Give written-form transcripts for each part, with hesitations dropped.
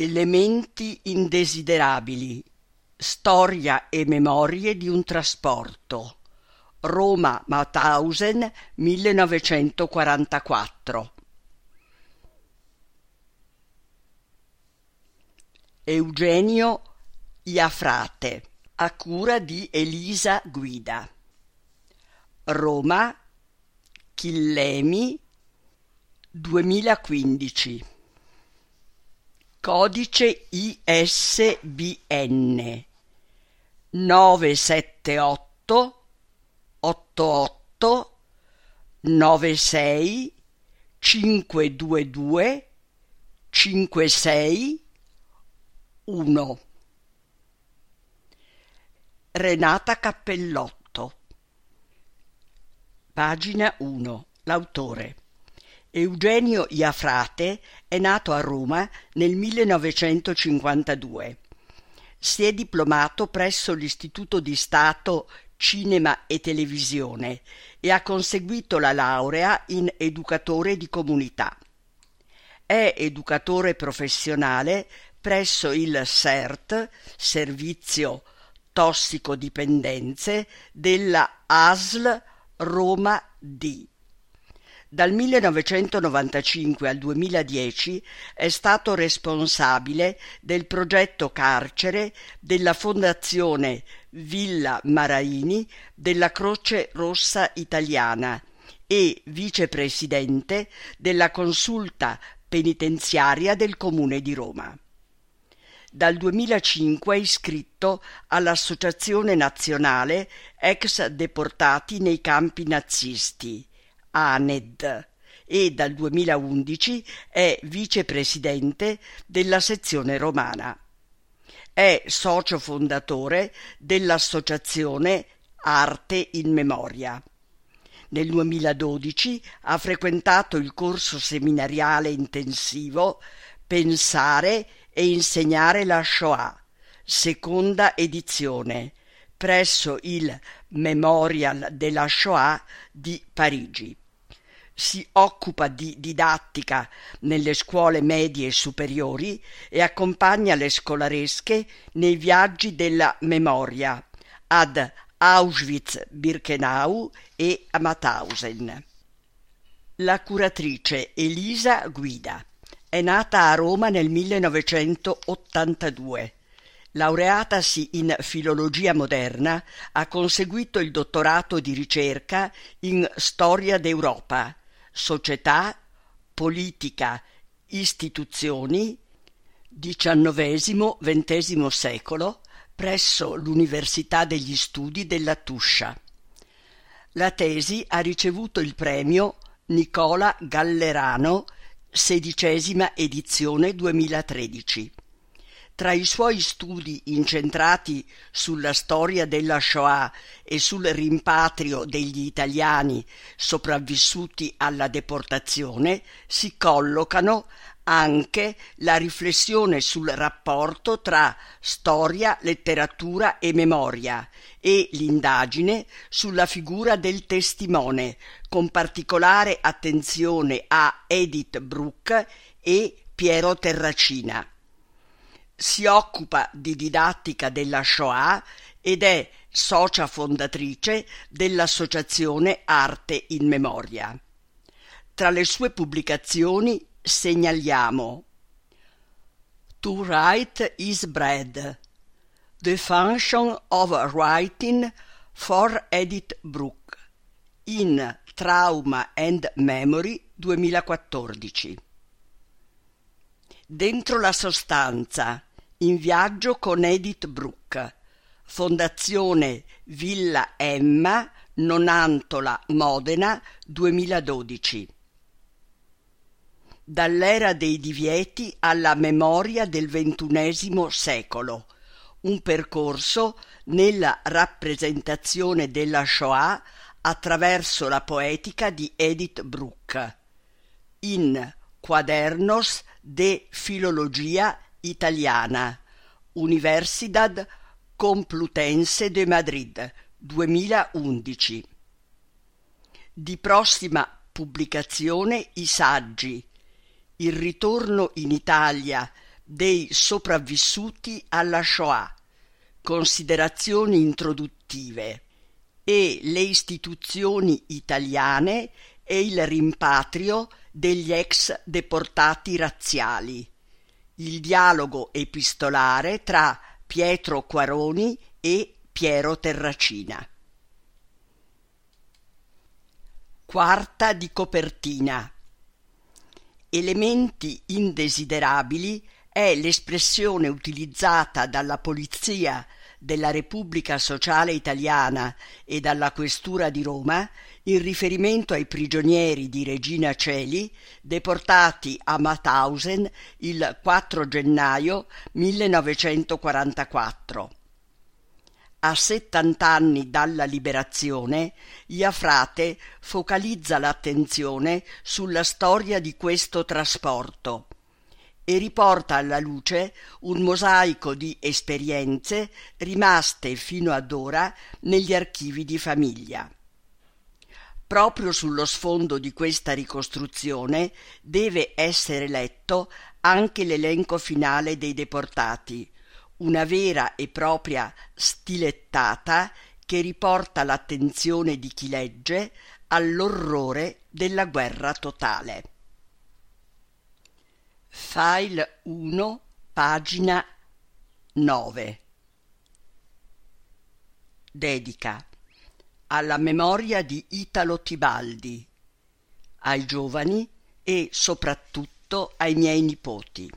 Elementi indesiderabili. Storia e memorie di un trasporto. Roma Mauthausen 1944. Eugenio Iafrate, a cura di Elisa Guida. Roma Chillemi 2015. Codice ISBN 978 88 96 522 56 1. Renata Cappellotto. Pagina 1. L'autore. Eugenio Iafrate è nato a Roma nel 1952. Si è diplomato presso l'Istituto di Stato Cinema e Televisione e ha conseguito la laurea in educatore di comunità. È educatore professionale presso il SERT, Servizio Tossicodipendenze, della ASL Roma D. Dal 1995 al 2010 è stato responsabile del progetto carcere della Fondazione Villa Maraini della Croce Rossa Italiana e vicepresidente della Consulta penitenziaria del Comune di Roma. Dal 2005 è iscritto all'Associazione Nazionale Ex Deportati nei Campi Nazisti, ANED, e dal 2011 è vicepresidente della sezione romana. È socio fondatore dell'associazione Arte in Memoria. Nel 2012 ha frequentato il corso seminariale intensivo Pensare e insegnare la Shoah, seconda edizione, presso il Memorial della Shoah di Parigi. Si occupa di didattica nelle scuole medie e superiori e accompagna le scolaresche nei viaggi della memoria ad Auschwitz-Birkenau e a Mauthausen. La curatrice Elisa Guida è nata a Roma nel 1982. Laureatasi in filologia moderna, ha conseguito il dottorato di ricerca in storia d'Europa, società, politica, istituzioni, XIX-XX secolo, presso l'Università degli Studi della Tuscia. La tesi ha ricevuto il premio Nicola Gallerano, 16ª edizione 2013. Tra i suoi studi incentrati sulla storia della Shoah e sul rimpatrio degli italiani sopravvissuti alla deportazione si collocano anche la riflessione sul rapporto tra storia, letteratura e memoria e l'indagine sulla figura del testimone, con particolare attenzione a Edith Bruck e Piero Terracina. Si occupa di didattica della Shoah ed è socia fondatrice dell'Associazione Arte in Memoria. Tra le sue pubblicazioni segnaliamo To Write is Bread, The Function of Writing for Edith Bruck, in Trauma and Memory 2014. Dentro la sostanza, in viaggio con Edith Bruck, Fondazione Villa Emma, Nonantola, Modena 2012. Dall'era dei divieti alla memoria del XXI secolo, un percorso nella rappresentazione della Shoah attraverso la poetica di Edith Bruck, in Quadernos de Filologia Italiana, Universidad Complutense de Madrid, 2011. Di prossima pubblicazione i saggi Il ritorno in Italia dei sopravvissuti alla Shoah, considerazioni introduttive e le istituzioni italiane e il rimpatrio degli ex deportati razziali, il dialogo epistolare tra Pietro Quaroni e Piero Terracina. Quarta di copertina. Elementi indesiderabili è l'espressione utilizzata dalla Polizia della Repubblica Sociale Italiana e dalla Questura di Roma in riferimento ai prigionieri di Regina Coeli deportati a Mauthausen il 4 gennaio 1944. A 70 anni dalla liberazione, Iafrate focalizza l'attenzione sulla storia di questo trasporto e riporta alla luce un mosaico di esperienze rimaste fino ad ora negli archivi di famiglia. Proprio sullo sfondo di questa ricostruzione deve essere letto anche l'elenco finale dei deportati, una vera e propria stilettata che riporta l'attenzione di chi legge all'orrore della guerra totale. File 1, pagina 9. Dedica alla memoria di Italo Tibaldi, ai giovani e soprattutto ai miei nipoti.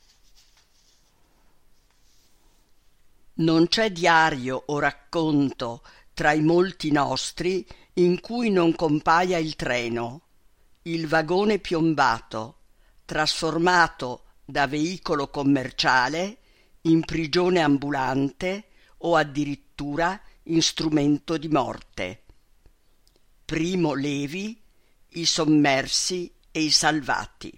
Non c'è diario o racconto tra i molti nostri in cui non compaia il treno, il vagone piombato, trasformato da veicolo commerciale in prigione ambulante o addirittura in strumento di morte. Primo Levi, i sommersi e i salvati.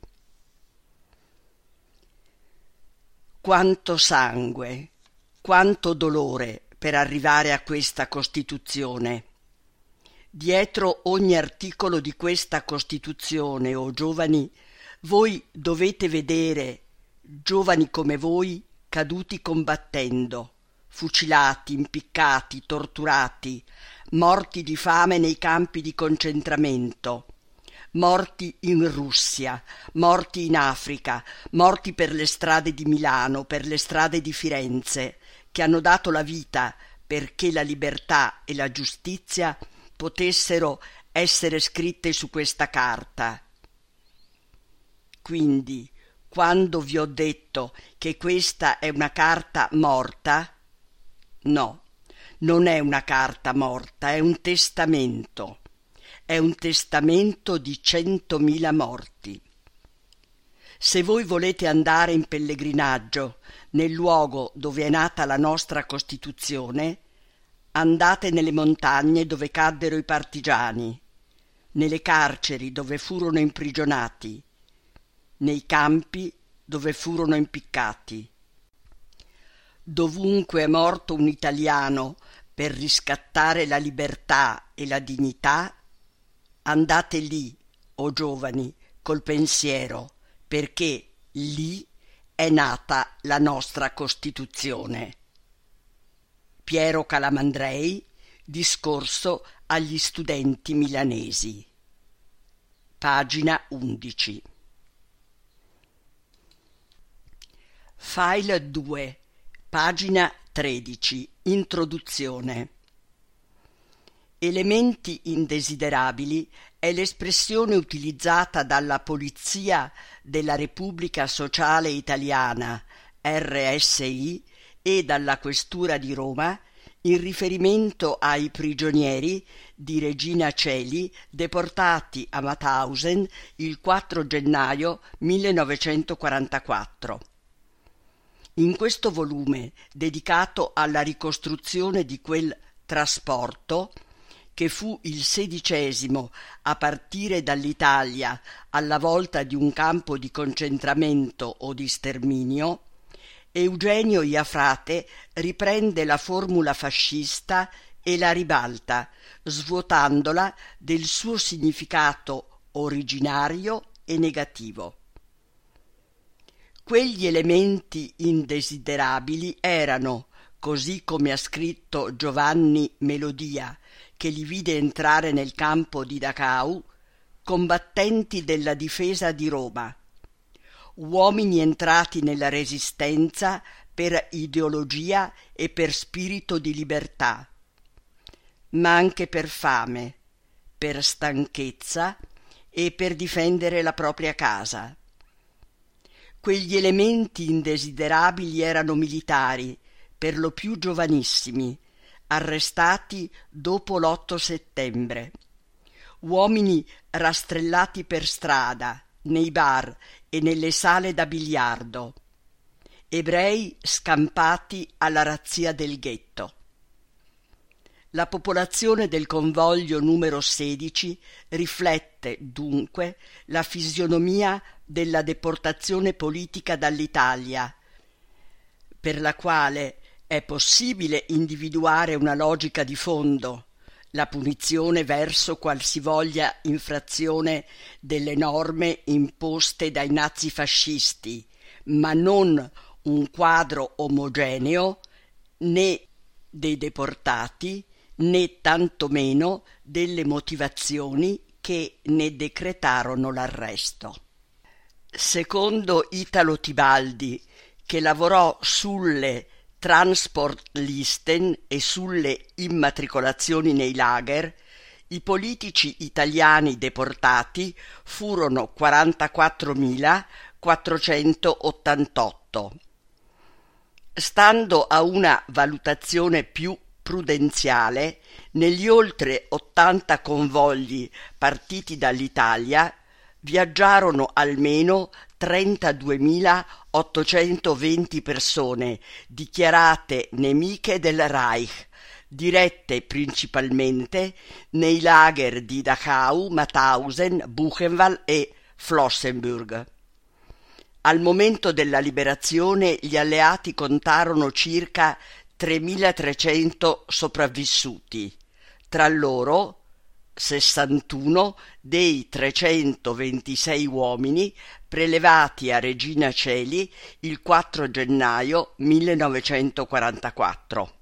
Quanto sangue, quanto dolore per arrivare a questa Costituzione. Dietro ogni articolo di questa Costituzione, o giovani, voi dovete vedere giovani come voi caduti combattendo, fucilati, impiccati, torturati, morti di fame nei campi di concentramento, morti in Russia, morti in Africa, morti per le strade di Milano, per le strade di Firenze, che hanno dato la vita perché la libertà e la giustizia potessero essere scritte su questa carta. Quindi, quando vi ho detto che questa è una carta morta, no, non è una carta morta, è un testamento. È un testamento di 100.000 morti. Se voi volete andare in pellegrinaggio nel luogo dove è nata la nostra Costituzione, andate nelle montagne dove caddero i partigiani, nelle carceri dove furono imprigionati, nei campi dove furono impiccati. Dovunque è morto un italiano per riscattare la libertà e la dignità, andate lì, o giovani, col pensiero, perché lì è nata la nostra Costituzione. Piero Calamandrei, discorso agli studenti milanesi. Pagina 11. File 2, pagina 13. Introduzione. Elementi indesiderabili è l'espressione utilizzata dalla Polizia della Repubblica Sociale Italiana, RSI, e dalla Questura di Roma in riferimento ai prigionieri di Regina Coeli deportati a Mauthausen il 4 gennaio 1944. In questo volume, dedicato alla ricostruzione di quel trasporto, che fu il 16° a partire dall'Italia alla volta di un campo di concentramento o di sterminio, Eugenio Iafrate riprende la formula fascista e la ribalta, svuotandola del suo significato originario e negativo. Quegli elementi indesiderabili erano, così come ha scritto Giovanni Melodia, che li vide entrare nel campo di Dachau, combattenti della difesa di Roma, uomini entrati nella Resistenza per ideologia e per spirito di libertà, ma anche per fame, per stanchezza e per difendere la propria casa. Quegli elementi indesiderabili erano militari, per lo più giovanissimi, arrestati dopo l'8 settembre, uomini rastrellati per strada, nei bar e nelle sale da biliardo, ebrei scampati alla razzia del ghetto. La popolazione del convoglio numero 16 riflette, dunque, la fisionomia della deportazione politica dall'Italia, per la quale è possibile individuare una logica di fondo, la punizione verso qualsivoglia infrazione delle norme imposte dai nazifascisti, ma non un quadro omogeneo né dei deportati né tantomeno delle motivazioni che ne decretarono l'arresto. Secondo Italo Tibaldi, che lavorò sulle Transportlisten e sulle immatricolazioni nei lager, i politici italiani deportati furono 44.488. Stando a una valutazione più prudenziale, negli oltre 80 convogli partiti dall'Italia viaggiarono almeno 32.820 persone dichiarate nemiche del Reich, dirette principalmente nei lager di Dachau, Mauthausen, Buchenwald e Flossenbürg. Al momento della liberazione gli alleati contarono circa 3.300 sopravvissuti, tra loro 61 dei 326 uomini prelevati a Regina Coeli il 4 gennaio 1944.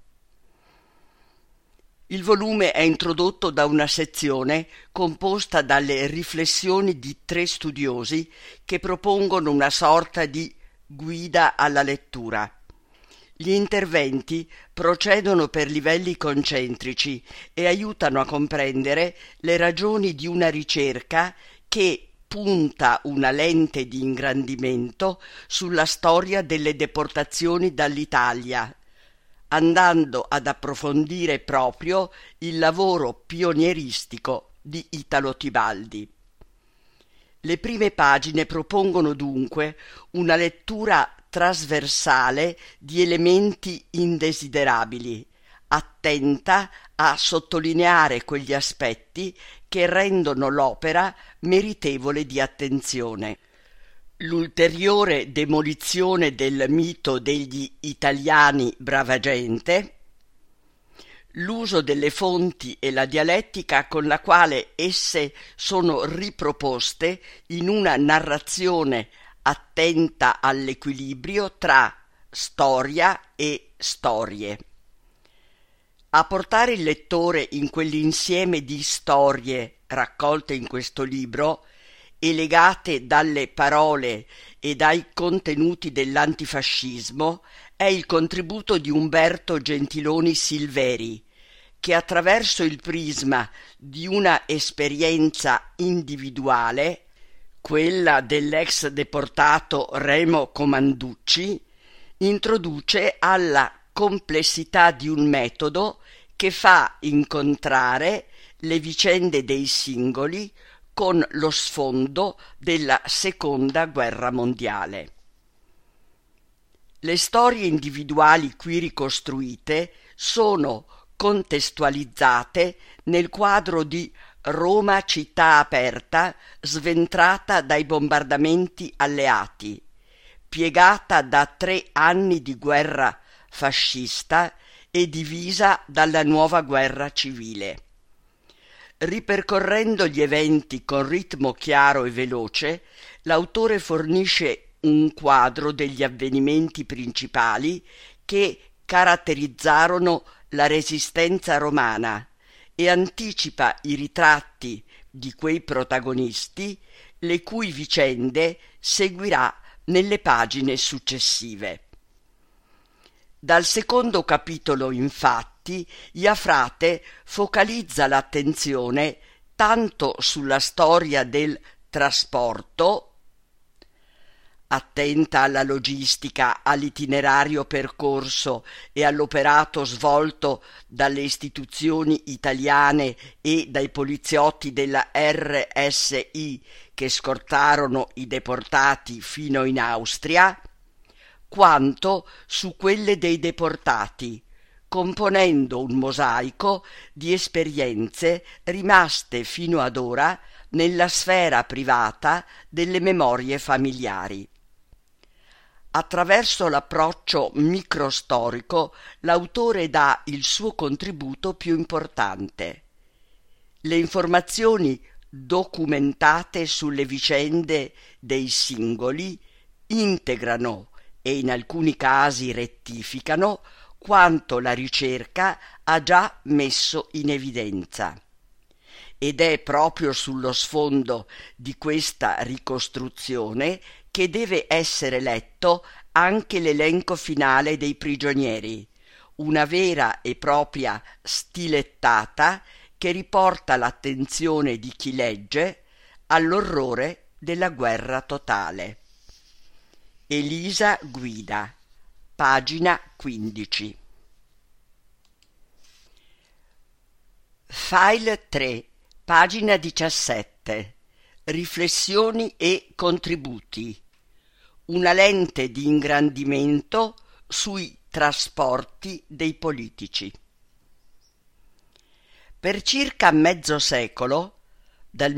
Il volume è introdotto da una sezione composta dalle riflessioni di 3 studiosi che propongono una sorta di guida alla lettura. Gli interventi procedono per livelli concentrici e aiutano a comprendere le ragioni di una ricerca che punta una lente di ingrandimento sulla storia delle deportazioni dall'Italia, andando ad approfondire proprio il lavoro pionieristico di Italo Tibaldi. Le prime pagine propongono dunque una lettura trasversale di elementi indesiderabili, attenta a sottolineare quegli aspetti che rendono l'opera meritevole di attenzione. L'ulteriore demolizione del mito degli italiani brava gente, l'uso delle fonti e la dialettica con la quale esse sono riproposte in una narrazione attenta all'equilibrio tra storia e storie. A portare il lettore in quell'insieme di storie raccolte in questo libro e legate dalle parole e dai contenuti dell'antifascismo è il contributo di Umberto Gentiloni Silveri, che attraverso il prisma di una esperienza individuale, quella dell'ex deportato Remo Comanducci, introduce alla complessità di un metodo che fa incontrare le vicende dei singoli con lo sfondo della Seconda Guerra Mondiale. Le storie individuali qui ricostruite sono contestualizzate nel quadro di Roma città aperta sventrata dai bombardamenti alleati, piegata da 3 anni di guerra fascista e divisa dalla nuova guerra civile. Ripercorrendo gli eventi con ritmo chiaro e veloce, l'autore fornisce un quadro degli avvenimenti principali che caratterizzarono la Resistenza romana e anticipa i ritratti di quei protagonisti le cui vicende seguirà nelle pagine successive. Dal secondo capitolo, infatti, Iafrate focalizza l'attenzione tanto sulla storia del trasporto, attenta alla logistica, all'itinerario percorso e all'operato svolto dalle istituzioni italiane e dai poliziotti della RSI che scortarono i deportati fino in Austria, quanto su quelle dei deportati, componendo un mosaico di esperienze rimaste fino ad ora nella sfera privata delle memorie familiari. Attraverso l'approccio microstorico, l'autore dà il suo contributo più importante. Le informazioni documentate sulle vicende dei singoli integrano e in alcuni casi rettificano quanto la ricerca ha già messo in evidenza. Ed è proprio sullo sfondo di questa ricostruzione che deve essere letto anche l'elenco finale dei prigionieri, una vera e propria stilettata che riporta l'attenzione di chi legge all'orrore della guerra totale. Elisa Guida, pagina 15. File 3, pagina 17. Riflessioni e contributi. Una lente di ingrandimento sui trasporti dei politici. Per circa mezzo secolo, dal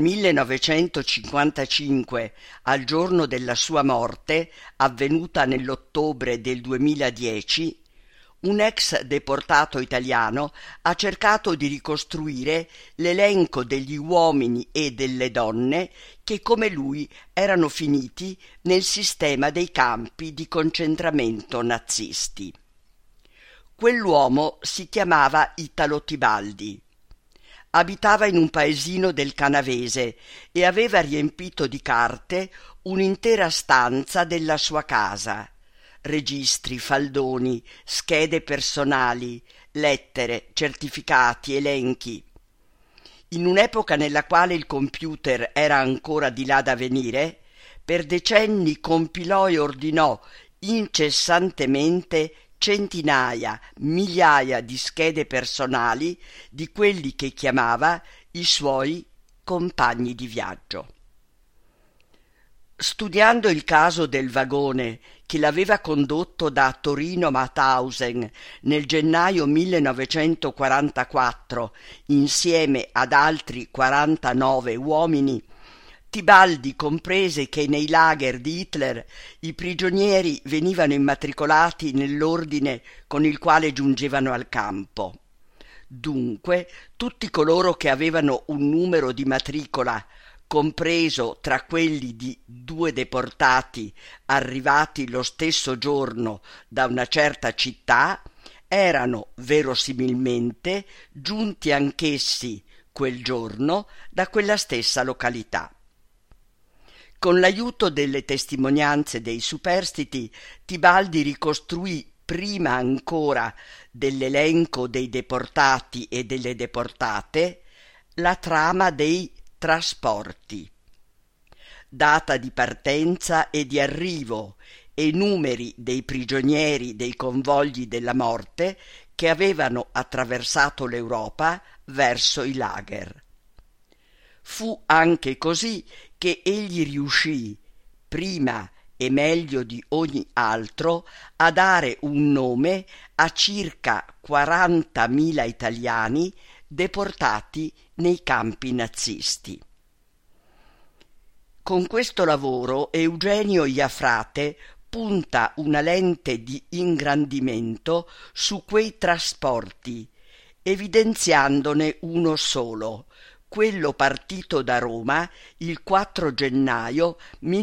1955 al giorno della sua morte, avvenuta nell'ottobre del 2010, un ex deportato italiano ha cercato di ricostruire l'elenco degli uomini e delle donne che come lui erano finiti nel sistema dei campi di concentramento nazisti. Quell'uomo si chiamava Italo Tibaldi. Abitava in un paesino del Canavese e aveva riempito di carte un'intera stanza della sua casa. Registri, faldoni, schede personali, lettere, certificati, elenchi. In un'epoca nella quale il computer era ancora di là da venire, per decenni compilò e ordinò incessantemente centinaia, migliaia di schede personali di quelli che chiamava i suoi compagni di viaggio. Studiando il caso del vagone che l'aveva condotto da Torino a Mauthausen nel gennaio 1944 insieme ad altri 49 uomini, Tibaldi comprese che nei lager di Hitler i prigionieri venivano immatricolati nell'ordine con il quale giungevano al campo. Dunque, tutti coloro che avevano un numero di matricola compreso tra quelli di 2 deportati arrivati lo stesso giorno da una certa città, erano verosimilmente giunti anch'essi quel giorno da quella stessa località. Con l'aiuto delle testimonianze dei superstiti, Tibaldi ricostruì prima ancora dell'elenco dei deportati e delle deportate la trama dei trasporti, data di partenza e di arrivo e numeri dei prigionieri dei convogli della morte che avevano attraversato l'Europa verso i lager. Fu anche così che egli riuscì, prima e meglio di ogni altro, a dare un nome a circa 40.000 italiani deportati nei campi nazisti. Con questo lavoro Eugenio Iafrate punta una lente di ingrandimento su quei trasporti, evidenziandone uno solo, quello partito da Roma il 4 gennaio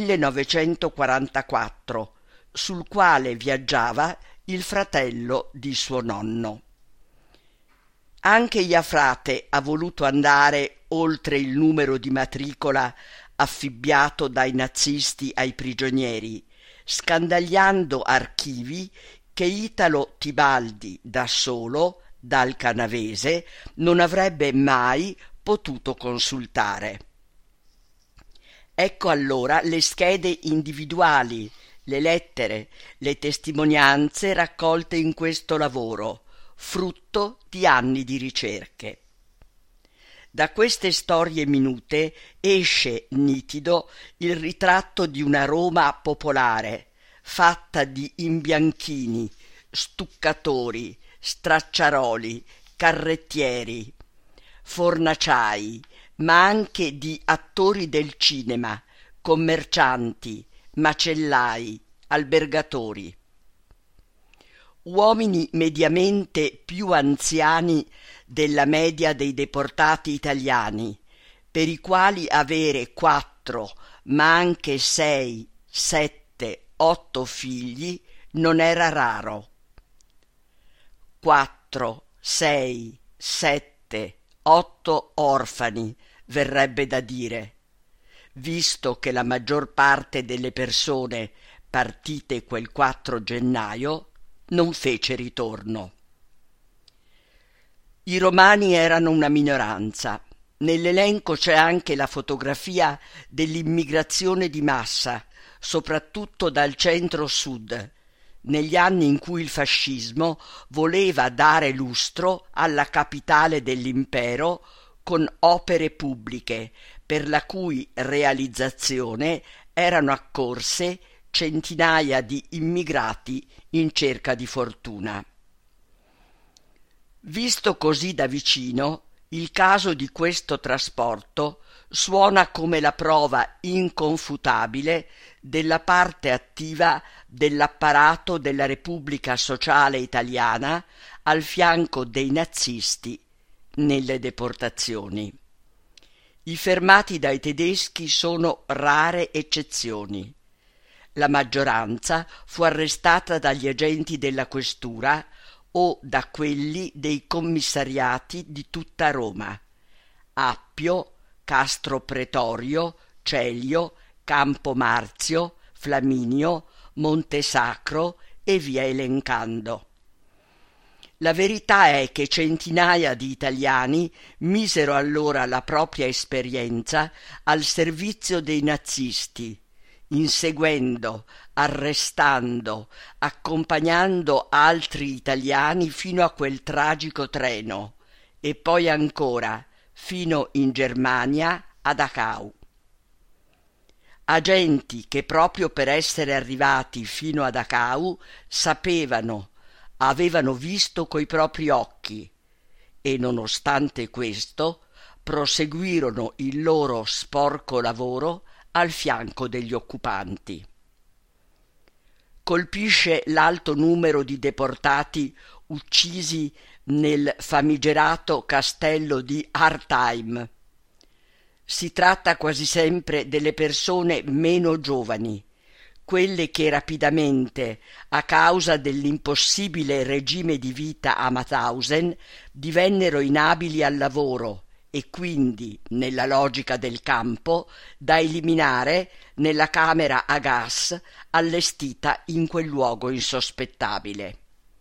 1944, sul quale viaggiava il fratello di suo nonno. Anche Iafrate ha voluto andare oltre il numero di matricola affibbiato dai nazisti ai prigionieri, scandagliando archivi che Italo Tibaldi da solo, dal Canavese, non avrebbe mai potuto consultare. Ecco allora le schede individuali, le lettere, le testimonianze raccolte in questo lavoro, frutto di anni di ricerche. Da queste storie minute esce nitido il ritratto di una Roma popolare, fatta di imbianchini, stuccatori, stracciaroli, carrettieri, fornaciai, ma anche di attori del cinema, commercianti, macellai, albergatori. Uomini mediamente più anziani della media dei deportati italiani, per i quali avere 4, ma anche 6, 7, 8 figli non era raro. 4, 6, 7, 8 orfani, verrebbe da dire, visto che la maggior parte delle persone partite quel 4 gennaio non fece ritorno. I romani erano una minoranza. Nell'elenco c'è anche la fotografia dell'immigrazione di massa, soprattutto dal centro-sud, negli anni in cui il fascismo voleva dare lustro alla capitale dell'impero con opere pubbliche, per la cui realizzazione erano accorse centinaia di immigrati in cerca di fortuna. Visto così da vicino, il caso di questo trasporto suona come la prova inconfutabile della parte attiva dell'apparato della Repubblica Sociale Italiana al fianco dei nazisti nelle deportazioni. I fermati dai tedeschi sono rare eccezioni. La maggioranza fu arrestata dagli agenti della questura o da quelli dei commissariati di tutta Roma: Appio, Castro Pretorio, Celio, Campo Marzio, Flaminio, Montesacro e via elencando. La verità è che centinaia di italiani misero allora la propria esperienza al servizio dei nazisti, inseguendo, arrestando, accompagnando altri italiani fino a quel tragico treno e poi ancora fino in Germania a Dachau. Agenti che proprio per essere arrivati fino a Dachau sapevano, avevano visto coi propri occhi e nonostante questo proseguirono il loro sporco lavoro al fianco degli occupanti. Colpisce l'alto numero di deportati uccisi nel famigerato castello di Hartheim. Si tratta quasi sempre delle persone meno giovani, quelle che rapidamente, a causa dell'impossibile regime di vita a Mauthausen, divennero inabili al lavoro e quindi, nella logica del campo, da eliminare nella camera a gas allestita in quel luogo insospettabile.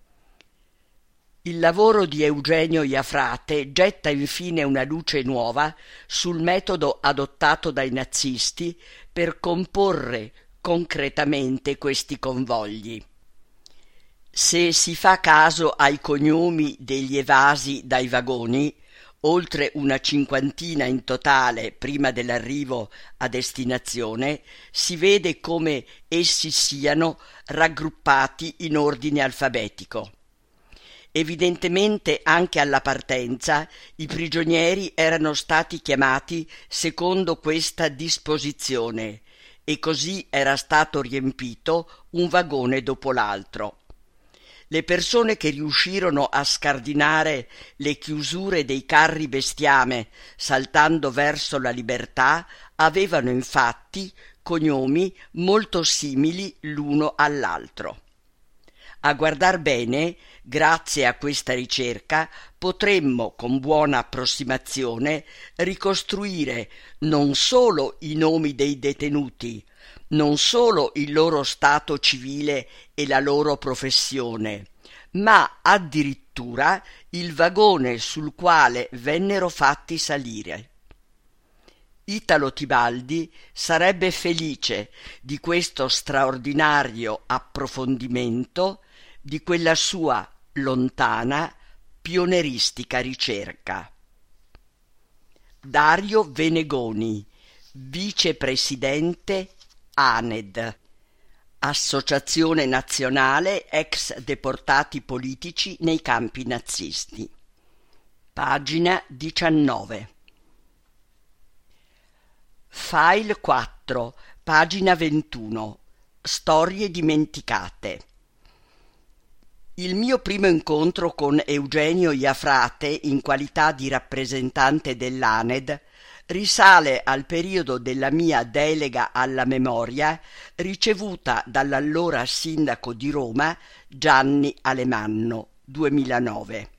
Il lavoro di Eugenio Iafrate getta infine una luce nuova sul metodo adottato dai nazisti per comporre concretamente questi convogli. Se si fa caso ai cognomi degli evasi dai vagoni, oltre una cinquantina in totale prima dell'arrivo a destinazione, si vede come essi siano raggruppati in ordine alfabetico. Evidentemente anche alla partenza i prigionieri erano stati chiamati secondo questa disposizione e così era stato riempito un vagone dopo l'altro. Le persone che riuscirono a scardinare le chiusure dei carri bestiame saltando verso la libertà avevano infatti cognomi molto simili l'uno all'altro. A guardar bene, grazie a questa ricerca, potremmo con buona approssimazione ricostruire non solo i nomi dei detenuti, non solo il loro stato civile e la loro professione, ma addirittura il vagone sul quale vennero fatti salire. Italo Tibaldi sarebbe felice di questo straordinario approfondimento di quella sua lontana, pioneristica ricerca. Dario Venegoni, vicepresidente ANED, Associazione Nazionale Ex Deportati Politici nei Campi Nazisti. Pagina 19. File 4, pagina 21. Storie dimenticate. Il mio primo incontro con Eugenio Iafrate in qualità di rappresentante dell'ANED risale al periodo della mia delega alla memoria ricevuta dall'allora sindaco di Roma Gianni Alemanno, 2009.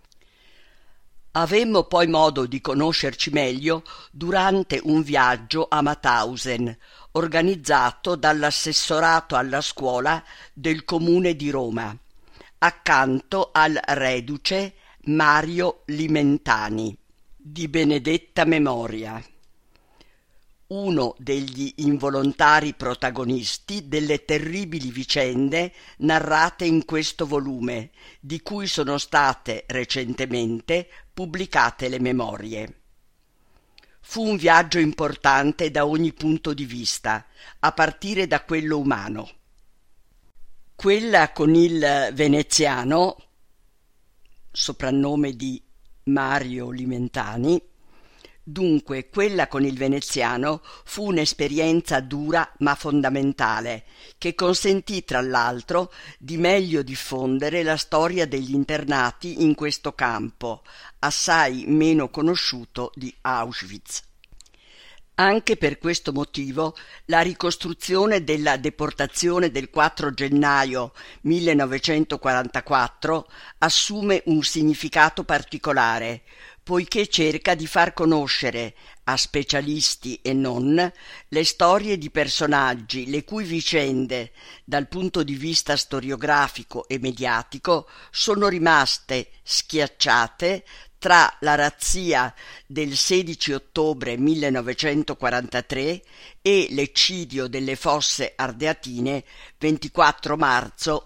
Avemmo poi modo di conoscerci meglio durante un viaggio a Mauthausen, organizzato dall'assessorato alla scuola del Comune di Roma, accanto al reduce Mario Limentani, di benedetta memoria, uno degli involontari protagonisti delle terribili vicende narrate in questo volume, di cui sono state recentemente pubblicate le memorie. Fu un viaggio importante da ogni punto di vista, a partire da quello umano. Quella con il veneziano, soprannome di Mario Limentani, dunque quella con il veneziano fu un'esperienza dura ma fondamentale, che consentì tra l'altro di meglio diffondere la storia degli internati in questo campo, assai meno conosciuto di Auschwitz. Anche per questo motivo la ricostruzione della deportazione del 4 gennaio 1944 assume un significato particolare, poiché cerca di far conoscere a specialisti e non le storie di personaggi le cui vicende, dal punto di vista storiografico e mediatico, sono rimaste schiacciate tra la razzia del 16 ottobre 1943 e l'eccidio delle Fosse Ardeatine 24 marzo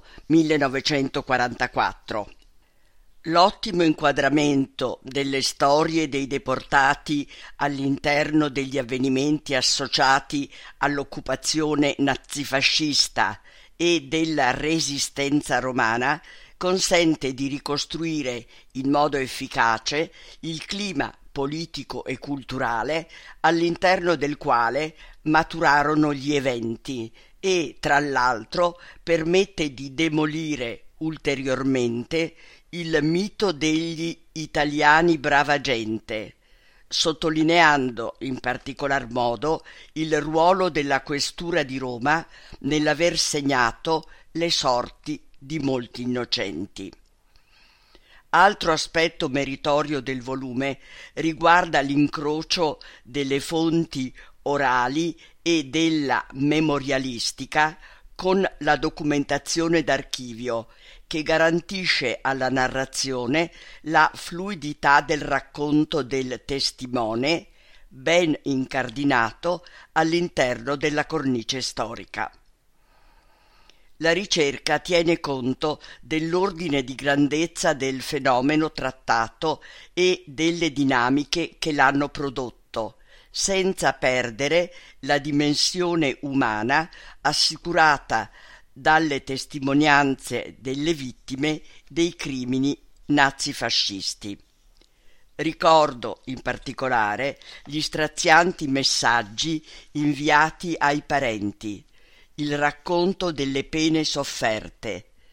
1944. L'ottimo inquadramento delle storie dei deportati all'interno degli avvenimenti associati all'occupazione nazifascista e della Resistenza romana consente di ricostruire in modo efficace il clima politico e culturale all'interno del quale maturarono gli eventi e, tra l'altro, permette di demolire ulteriormente il mito degli italiani brava gente, sottolineando in particolar modo il ruolo della Questura di Roma nell'aver segnato le sorti di molti innocenti. Altro aspetto meritorio del volume riguarda l'incrocio delle fonti orali e della memorialistica con la documentazione d'archivio, che garantisce alla narrazione la fluidità del racconto del testimone, ben incardinato all'interno della cornice storica. La ricerca tiene conto dell'ordine di grandezza del fenomeno trattato e delle dinamiche che l'hanno prodotto, senza perdere la dimensione umana assicurata dalle testimonianze delle vittime dei crimini nazifascisti. Ricordo in particolare gli strazianti messaggi inviati ai parenti, il racconto delle pene sofferte,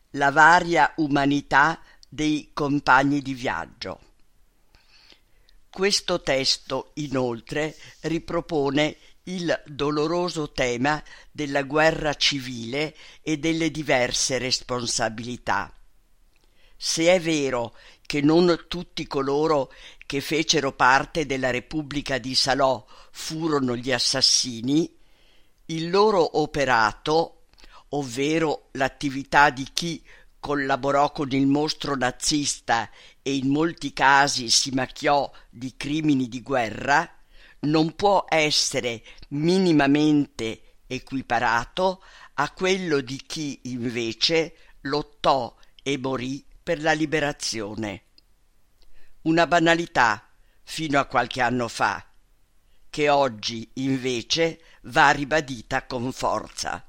la varia umanità dei compagni di viaggio. Questo testo, inoltre, ripropone il doloroso tema della guerra civile e delle diverse responsabilità. Se è vero che non tutti coloro che fecero parte della Repubblica di Salò furono gli assassini, il loro operato, ovvero l'attività di chi collaborò con il mostro nazista e in molti casi si macchiò di crimini di guerra, non può essere minimamente equiparato a quello di chi invece lottò e morì per la liberazione. Una banalità fino a qualche anno fa, che oggi invece va ribadita con forza.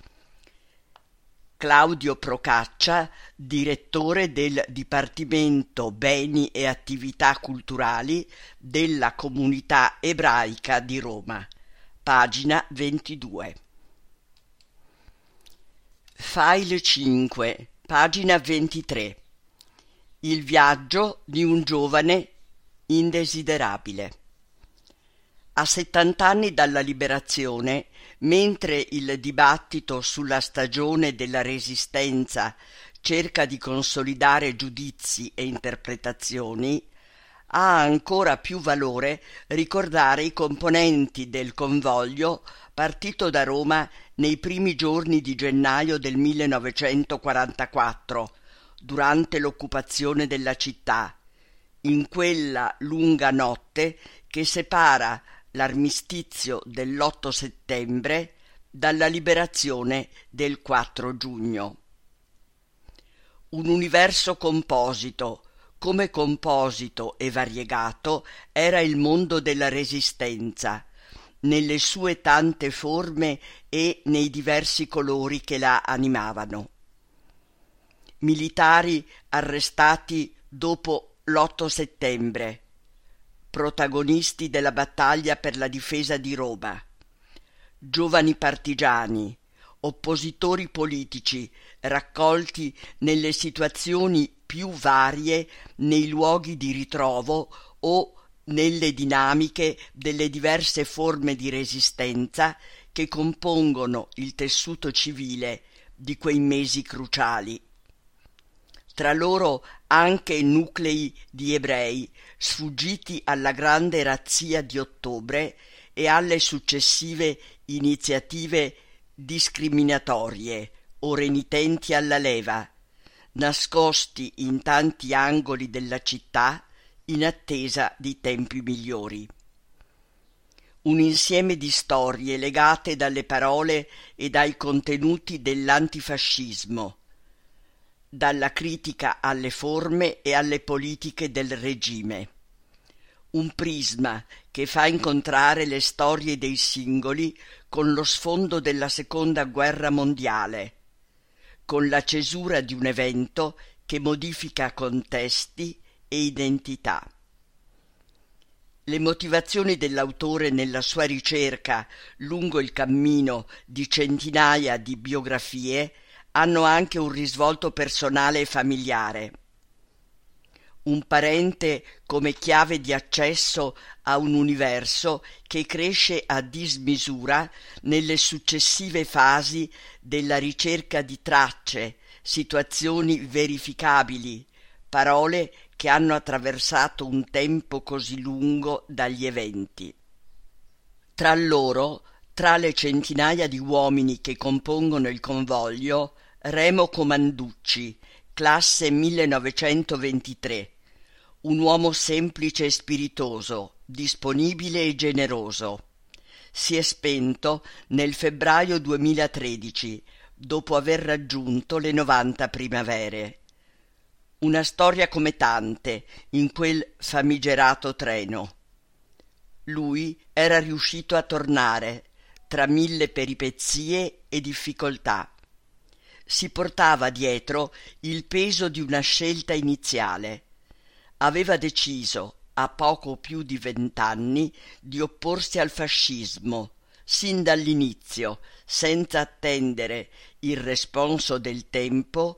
Claudio Procaccia, direttore del Dipartimento Beni e Attività Culturali della Comunità Ebraica di Roma, pagina 22. File 5, pagina 23. Il viaggio di un giovane indesiderabile. A 70 anni dalla liberazione, mentre il dibattito sulla stagione della Resistenza cerca di consolidare giudizi e interpretazioni, ha ancora più valore ricordare i componenti del convoglio partito da Roma nei primi giorni di gennaio del 1944, durante l'occupazione della città, in quella lunga notte che separa l'armistizio dell'8 settembre dalla liberazione del 4 giugno. Un universo composito, come composito e variegato era il mondo della Resistenza, nelle sue tante forme e nei diversi colori che la animavano. Militari arrestati dopo l'8 settembre, protagonisti della battaglia per la difesa di Roma, giovani partigiani, oppositori politici raccolti nelle situazioni più varie nei luoghi di ritrovo o nelle dinamiche delle diverse forme di resistenza che compongono il tessuto civile di quei mesi cruciali. Tra loro anche nuclei di ebrei sfuggiti alla grande razzia di ottobre e alle successive iniziative discriminatorie o renitenti alla leva, nascosti in tanti angoli della città in attesa di tempi migliori. Un insieme di storie legate dalle parole e dai contenuti dell'antifascismo, dalla critica alle forme e alle politiche del regime. Un prisma che fa incontrare le storie dei singoli con lo sfondo della Seconda Guerra Mondiale, con la cesura di un evento che modifica contesti e identità. Le motivazioni dell'autore nella sua ricerca lungo il cammino di centinaia di biografie hanno anche un risvolto personale e familiare. Un parente come chiave di accesso a un universo che cresce a dismisura nelle successive fasi della ricerca di tracce, situazioni verificabili, parole che hanno attraversato un tempo così lungo dagli eventi. Tra loro, tra le centinaia di uomini che compongono il convoglio, Remo Comanducci, classe 1923, un uomo semplice e spiritoso, disponibile e generoso. Si è spento nel febbraio 2013, dopo aver raggiunto le 90 primavere. Una storia come tante in quel famigerato treno. Lui era riuscito a tornare, tra 1000 peripezie e difficoltà. Si portava dietro il peso di una scelta iniziale. Aveva deciso, a poco più di 20 anni, di opporsi al fascismo, sin dall'inizio, senza attendere il responso del tempo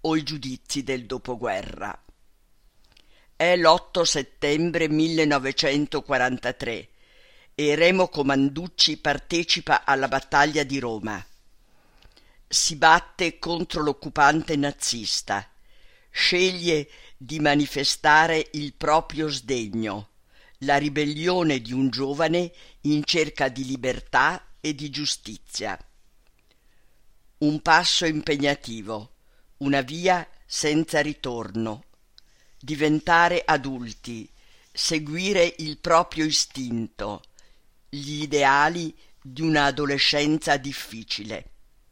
o i giudizi del dopoguerra. È l'8 settembre 1943 e Remo Comanducci partecipa alla battaglia di Roma. Si batte contro l'occupante nazista, sceglie di manifestare il proprio sdegno, la ribellione di un giovane in cerca di libertà e di giustizia. Un passo impegnativo, una via senza ritorno. Diventare adulti, seguire il proprio istinto, gli ideali di un'adolescenza difficile.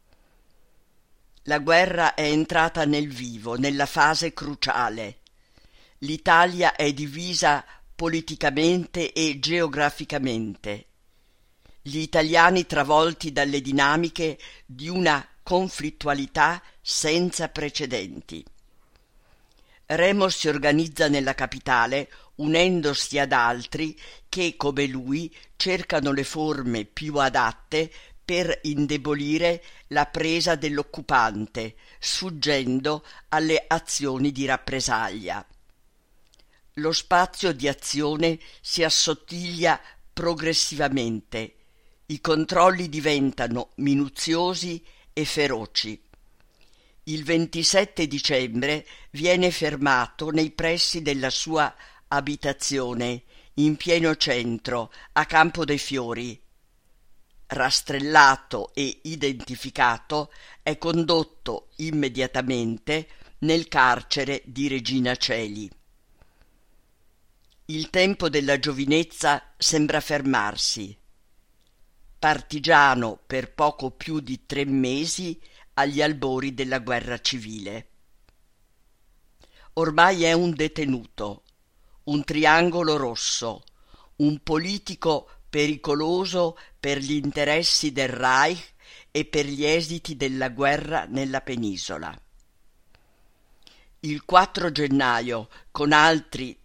La guerra è entrata nel vivo, nella fase cruciale. L'Italia è divisa politicamente e geograficamente. Gli italiani travolti dalle dinamiche di una conflittualità senza precedenti. Remo si organizza nella capitale unendosi ad altri che, come lui, cercano le forme più adatte per indebolire la presa dell'occupante, sfuggendo alle azioni di rappresaglia. Lo spazio di azione si assottiglia progressivamente, i controlli diventano minuziosi e feroci. Il 27 dicembre viene fermato nei pressi della sua abitazione, in pieno centro, a Campo dei Fiori. Rastrellato e identificato, è condotto immediatamente nel carcere di Regina Coeli. Il tempo della giovinezza sembra fermarsi. Partigiano per poco più di 3 mesi agli albori della guerra civile. Ormai è un detenuto, un triangolo rosso, un politico pericoloso per gli interessi del Reich e per gli esiti della guerra nella penisola. Il 4 gennaio, con altri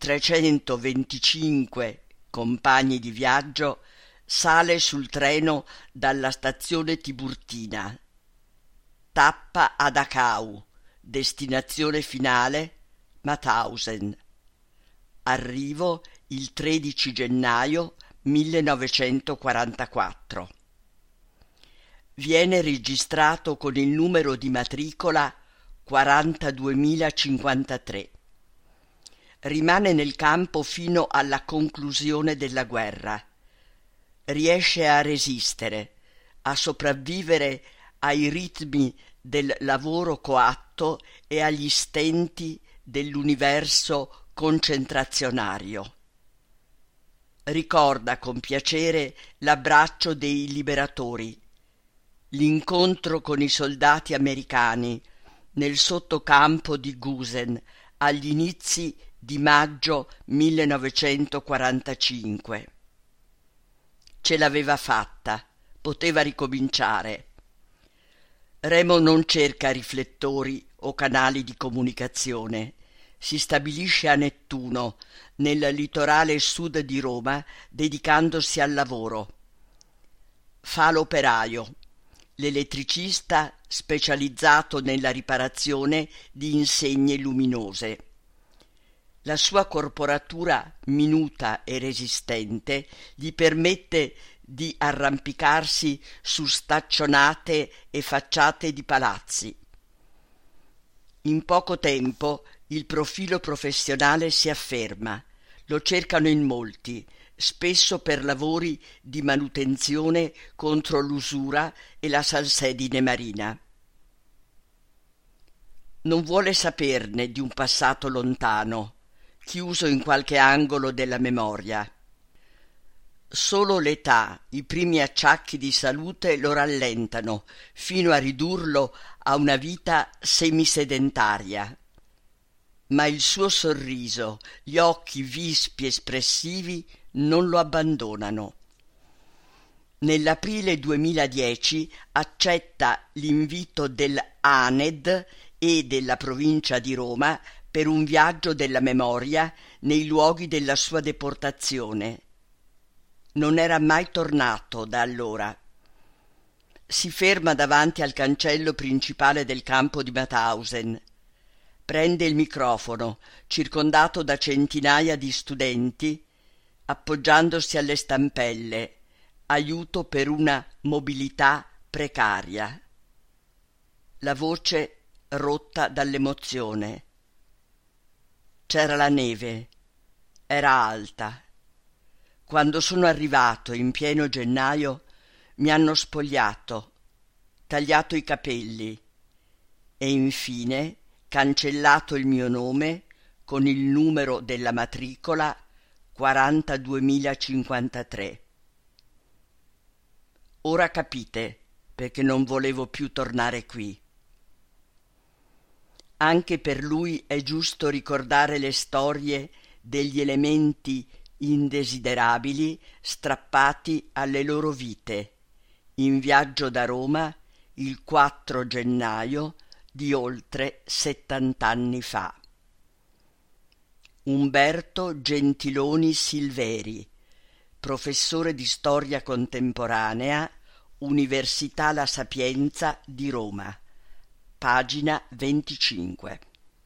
325 compagni di viaggio, sale sul treno dalla stazione Tiburtina. Tappa a Dachau, destinazione finale Mauthausen. Arrivo il 13 gennaio 1944. Viene registrato con il numero di matricola 42.053. Rimane nel campo fino alla conclusione della guerra. Riesce a resistere, a sopravvivere ai ritmi del lavoro coatto e agli stenti dell'universo concentrazionario. Ricorda con piacere l'abbraccio dei liberatori, l'incontro con i soldati americani nel sottocampo di Gusen agli inizi di maggio 1945. Ce l'aveva fatta, poteva ricominciare. Remo non cerca riflettori o canali di comunicazione. Si stabilisce a Nettuno, nel litorale sud di Roma, dedicandosi al lavoro. Fa l'operaio, l'elettricista specializzato nella riparazione di insegne luminose. La sua corporatura minuta e resistente gli permette di arrampicarsi su staccionate e facciate di palazzi. In poco tempo il profilo professionale si afferma, lo cercano in molti, spesso per lavori di manutenzione contro l'usura e la salsedine marina. Non vuole saperne di un passato lontano, chiuso in qualche angolo della memoria. Solo l'età, i primi acciacchi di salute lo rallentano, fino a ridurlo a una vita semisedentaria. Ma il suo sorriso, gli occhi vispi espressivi non lo abbandonano. Nell'aprile 2010 accetta l'invito dell'ANED e della provincia di Roma per un viaggio della memoria nei luoghi della sua deportazione. Non era mai tornato da allora. Si ferma davanti al cancello principale del campo di Mauthausen. prende il microfono, circondato da centinaia di studenti, appoggiandosi alle stampelle, aiuto per una mobilità precaria. La voce rotta dall'emozione. C'era la neve, era alta. Quando sono arrivato in pieno gennaio mi hanno spogliato, tagliato i capelli e infine cancellato il mio nome con il numero della matricola 42053. Ora capite perché non volevo più tornare qui. Anche per lui è giusto ricordare le storie degli elementi indesiderabili strappati alle loro vite in viaggio da Roma il 4 gennaio di oltre 70 anni fa. Umberto Gentiloni Silveri, professore di storia contemporanea, Università La Sapienza di Roma, pagina 25.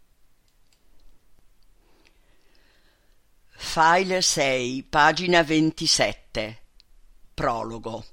File 6, pagina 27. Prologo.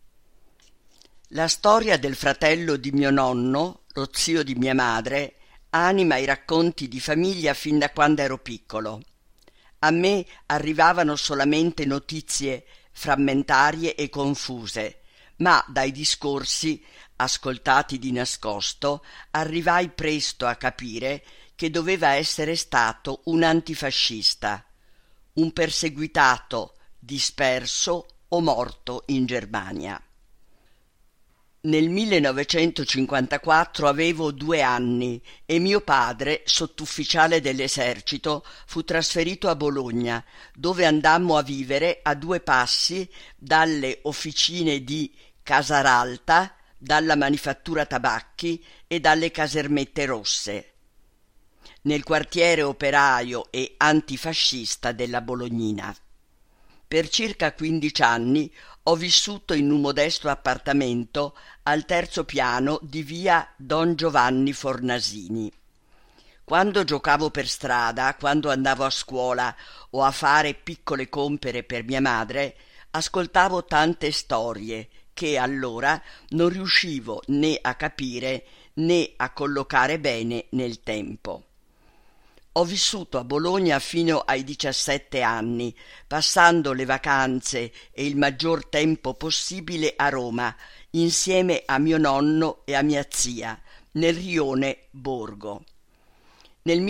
La storia del fratello di mio nonno, lo zio di mia madre, anima i racconti di famiglia fin da quando ero piccolo. A me arrivavano solamente notizie frammentarie e confuse, ma dai discorsi, ascoltati di nascosto, arrivai presto a capire che doveva essere stato un antifascista, un perseguitato, disperso o morto in Germania. Nel 1954 avevo 2 anni e mio padre, sottufficiale dell'esercito, fu trasferito a Bologna, dove andammo a vivere a 2 passi dalle officine di Casaralta, dalla manifattura tabacchi e dalle casermette rosse, nel quartiere operaio e antifascista della Bolognina. Per circa 15 anni ho vissuto in un modesto appartamento al 3° piano di via Don Giovanni Fornasini. Quando giocavo per strada, quando andavo a scuola o a fare piccole compere per mia madre, ascoltavo tante storie che allora non riuscivo né a capire né a collocare bene nel tempo. Ho vissuto a Bologna fino ai 17 anni, passando le vacanze e il maggior tempo possibile a Roma, insieme a mio nonno e a mia zia, nel rione Borgo. Nel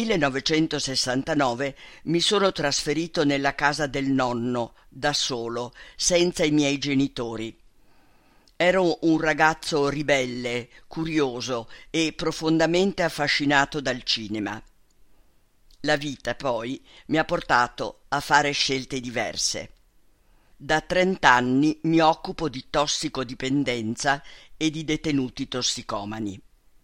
1969 mi sono trasferito nella casa del nonno, da solo, senza i miei genitori. Ero un ragazzo ribelle, curioso e profondamente affascinato dal cinema. La vita, poi, mi ha portato a fare scelte diverse. Da 30 anni mi occupo di tossicodipendenza e di detenuti tossicomani.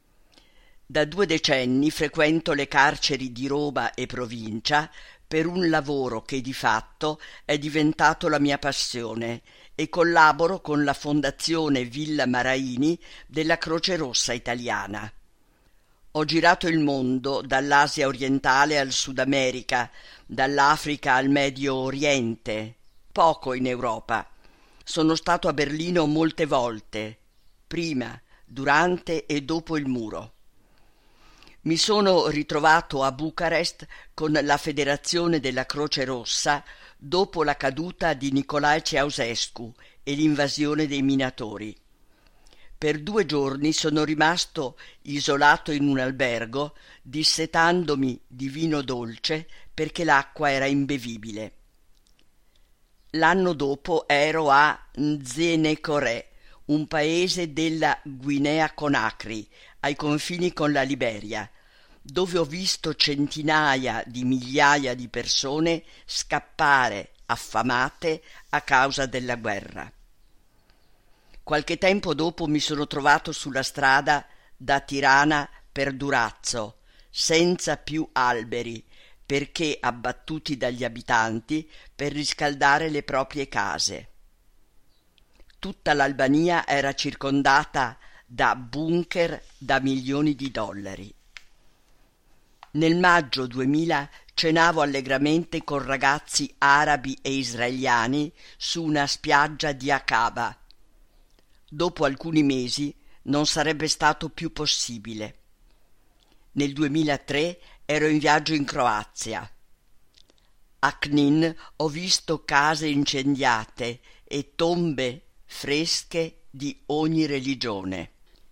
Da 2 decenni frequento le carceri di Roma e provincia per un lavoro che di fatto è diventato la mia passione e collaboro con la Fondazione Villa Maraini della Croce Rossa Italiana. Ho girato il mondo, dall'Asia orientale al Sud America, dall'Africa al Medio Oriente, poco in Europa. Sono stato a Berlino molte volte, prima, durante e dopo il muro. Mi sono ritrovato a Bucarest con la Federazione della Croce Rossa dopo la caduta di Nicolae Ceausescu e l'invasione dei minatori. Per 2 giorni sono rimasto isolato in un albergo, dissetandomi di vino dolce perché l'acqua era imbevibile. L'anno dopo ero a Nzenecorè, un paese della Guinea Conakry, ai confini con la Liberia, dove ho visto centinaia di migliaia di persone scappare affamate a causa della guerra. Qualche tempo dopo mi sono trovato sulla strada da Tirana per Durazzo, senza più alberi, perché abbattuti dagli abitanti per riscaldare le proprie case. Tutta l'Albania era circondata da bunker da milioni di dollari. Nel maggio 2000 cenavo allegramente con ragazzi arabi e israeliani su una spiaggia di Aqaba. Dopo alcuni mesi non sarebbe stato più possibile. Nel 2003 ero in viaggio in Croazia. A Knin ho visto case incendiate e tombe fresche di ogni religione.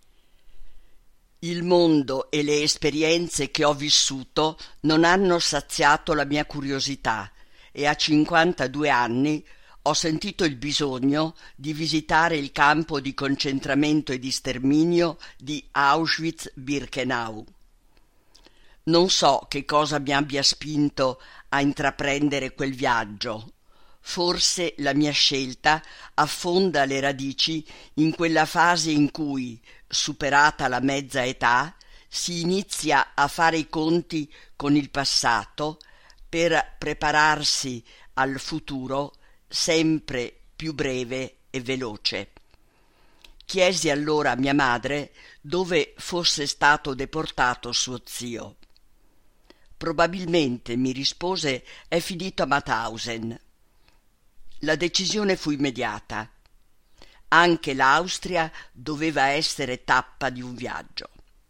Il mondo e le esperienze che ho vissuto non hanno saziato la mia curiosità e a 52 anni ho sentito il bisogno di visitare il campo di concentramento e di sterminio di Auschwitz-Birkenau. Non so che cosa mi abbia spinto a intraprendere quel viaggio. Forse la mia scelta affonda le radici in quella fase in cui, superata la mezza età, si inizia a fare i conti con il passato per prepararsi al futuro sempre più breve e veloce. Chiesi allora a mia madre dove fosse stato deportato suo zio. Probabilmente, mi rispose, è finito a Mauthausen. La decisione fu immediata. Anche l'Austria doveva essere tappa di un viaggio.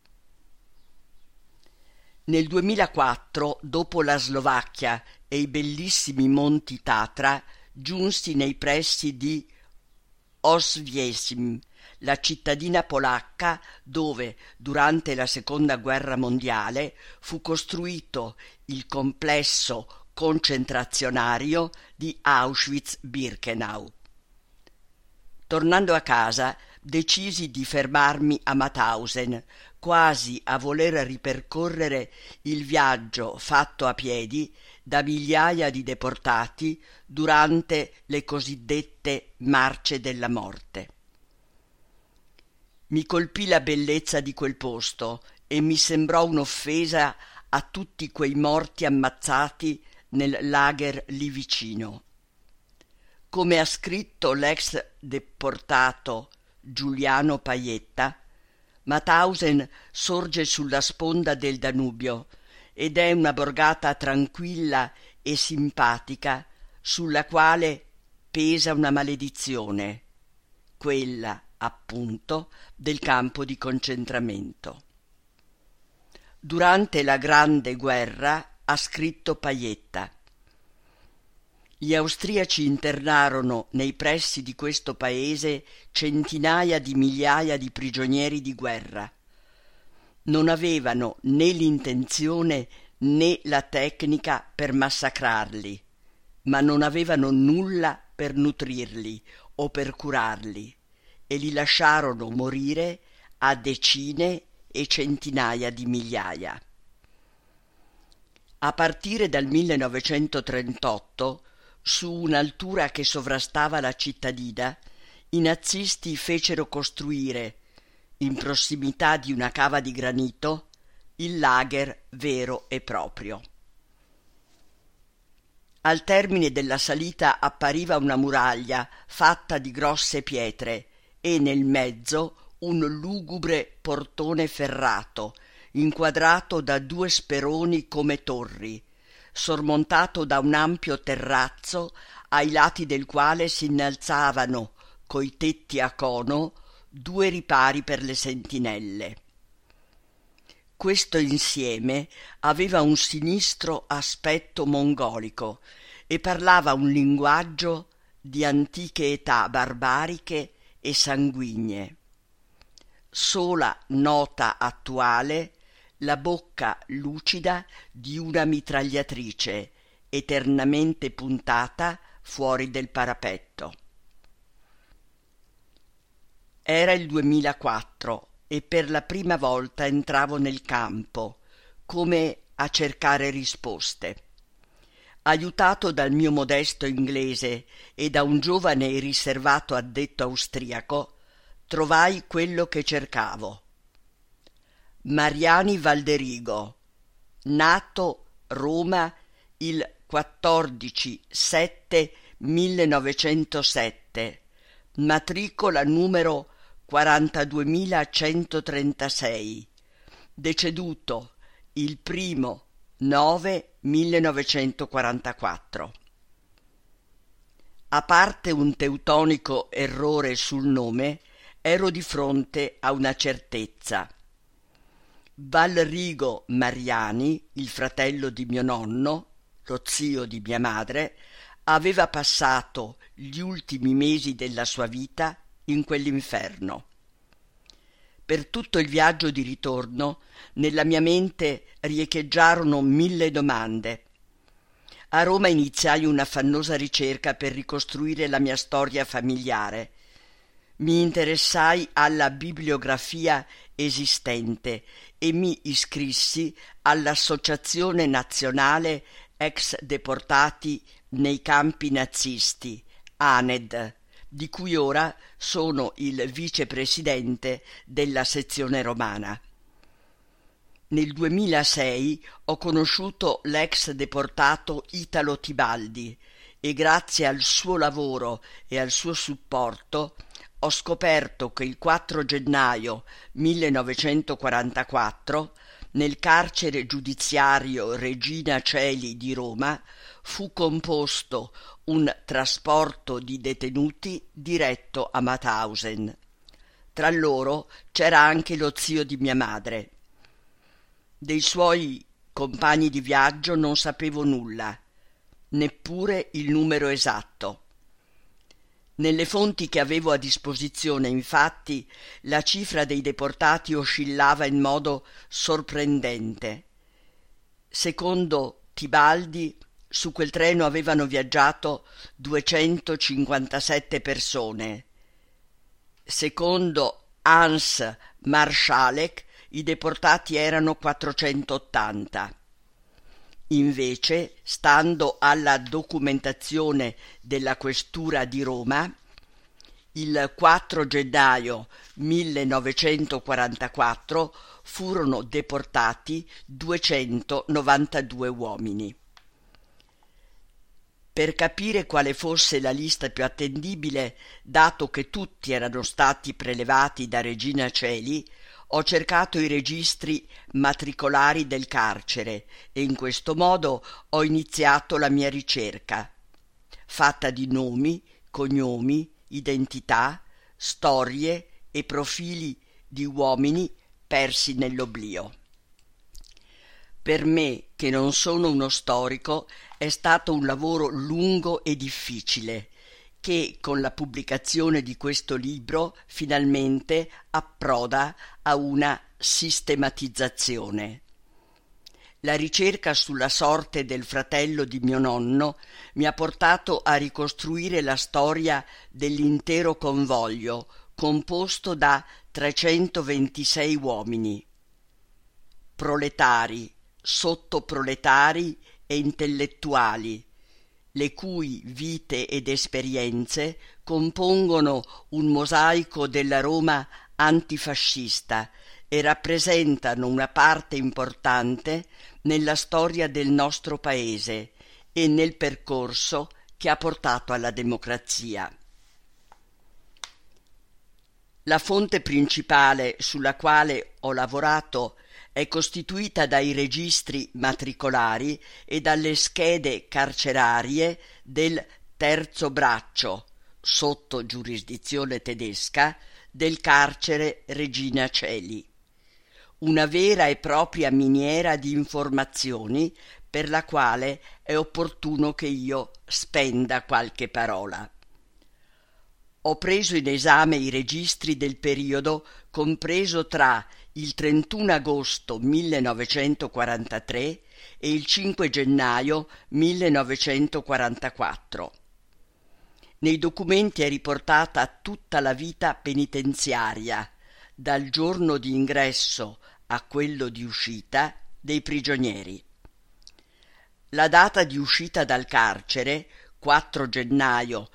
Nel 2004, dopo la Slovacchia e i bellissimi Monti Tatra, giunsi nei pressi di Oswiecim, la cittadina polacca dove, durante la Seconda Guerra Mondiale, fu costruito il complesso concentrazionario di Auschwitz-Birkenau. Tornando a casa, decisi di fermarmi a Mauthausen, quasi a voler ripercorrere il viaggio fatto a piedi da migliaia di deportati durante le cosiddette marce della morte. Mi colpì la bellezza di quel posto e mi sembrò un'offesa a tutti quei morti ammazzati nel lager lì vicino. Come ha scritto l'ex deportato Giuliano Paietta, Mauthausen sorge sulla sponda del Danubio ed è una borgata tranquilla e simpatica sulla quale pesa una maledizione, quella, appunto, del campo di concentramento. Durante la Grande Guerra, ha scritto Paietta, gli austriaci internarono nei pressi di questo paese centinaia di migliaia di prigionieri di guerra. Non avevano né l'intenzione né la tecnica per massacrarli, ma non avevano nulla per nutrirli o per curarli e li lasciarono morire a decine e centinaia di migliaia. A partire dal 1938, su un'altura che sovrastava la cittadina, i nazisti fecero costruire, in prossimità di una cava di granito, il lager vero e proprio. Al termine della salita appariva una muraglia fatta di grosse pietre e nel mezzo un lugubre portone ferrato, inquadrato da due speroni come torri, sormontato da un ampio terrazzo ai lati del quale si innalzavano, coi tetti a cono, due ripari per le sentinelle. Questo insieme aveva un sinistro aspetto mongolico e parlava un linguaggio di antiche età barbariche e sanguigne. Sola nota attuale la bocca lucida di una mitragliatrice eternamente puntata fuori del parapetto. Era il 2004 e per la prima volta entravo nel campo, come a cercare risposte. Aiutato dal mio modesto inglese e da un giovane e riservato addetto austriaco, trovai quello che cercavo. Mariani Valderigo, nato Roma il 14/7/1907, matricola numero 42.136, deceduto il 1 9-1944. A parte un teutonico errore sul nome, ero di fronte a una certezza. Valrigo Mariani, il fratello di mio nonno, lo zio di mia madre, aveva passato gli ultimi mesi della sua vita in quell'inferno. Per tutto il viaggio di ritorno nella mia mente riecheggiarono 1000 domande. A Roma iniziai un'affannosa ricerca per ricostruire la mia storia familiare. Mi interessai alla bibliografia esistente e mi iscrissi all'Associazione Nazionale Ex Deportati nei Campi Nazisti, ANED, di cui ora sono il vicepresidente della sezione romana. Nel 2006 ho conosciuto l'ex deportato Italo Tibaldi e grazie al suo lavoro e al suo supporto ho scoperto che il 4 gennaio 1944 nel carcere giudiziario Regina Coeli di Roma fu composto un trasporto di detenuti diretto a Mauthausen. Tra loro c'era anche lo zio di mia madre. Dei suoi compagni di viaggio non sapevo nulla, neppure il numero esatto. Nelle fonti che avevo a disposizione, infatti, la cifra dei deportati oscillava in modo sorprendente. Secondo Tibaldi, su quel treno avevano viaggiato 257 persone. Secondo Hans Marschalek, i deportati erano 480. Invece, stando alla documentazione della Questura di Roma, il 4 gennaio 1944 furono deportati 292 uomini. Per capire quale fosse la lista più attendibile, dato che tutti erano stati prelevati da Regina Coeli, ho cercato i registri matricolari del carcere e in questo modo ho iniziato la mia ricerca, fatta di nomi, cognomi, identità, storie e profili di uomini persi nell'oblio. Per me, che non sono uno storico, è stato un lavoro lungo e difficile, che con la pubblicazione di questo libro finalmente approda a una sistematizzazione. La ricerca sulla sorte del fratello di mio nonno mi ha portato a ricostruire la storia dell'intero convoglio, composto da 326 uomini, proletari, sottoproletari e intellettuali, le cui vite ed esperienze compongono un mosaico della Roma antifascista e rappresentano una parte importante nella storia del nostro paese e nel percorso che ha portato alla democrazia. La fonte principale sulla quale ho lavorato è costituita dai registri matricolari e dalle schede carcerarie del terzo braccio, sotto giurisdizione tedesca, del carcere Regina Coeli. Una vera e propria miniera di informazioni per la quale è opportuno che io spenda qualche parola. Ho preso in esame i registri del periodo compreso tra il 31 agosto 1943 e il 5 gennaio 1944. Nei documenti è riportata tutta la vita penitenziaria, dal giorno di ingresso a quello di uscita dei prigionieri. La data di uscita dal carcere, 4 gennaio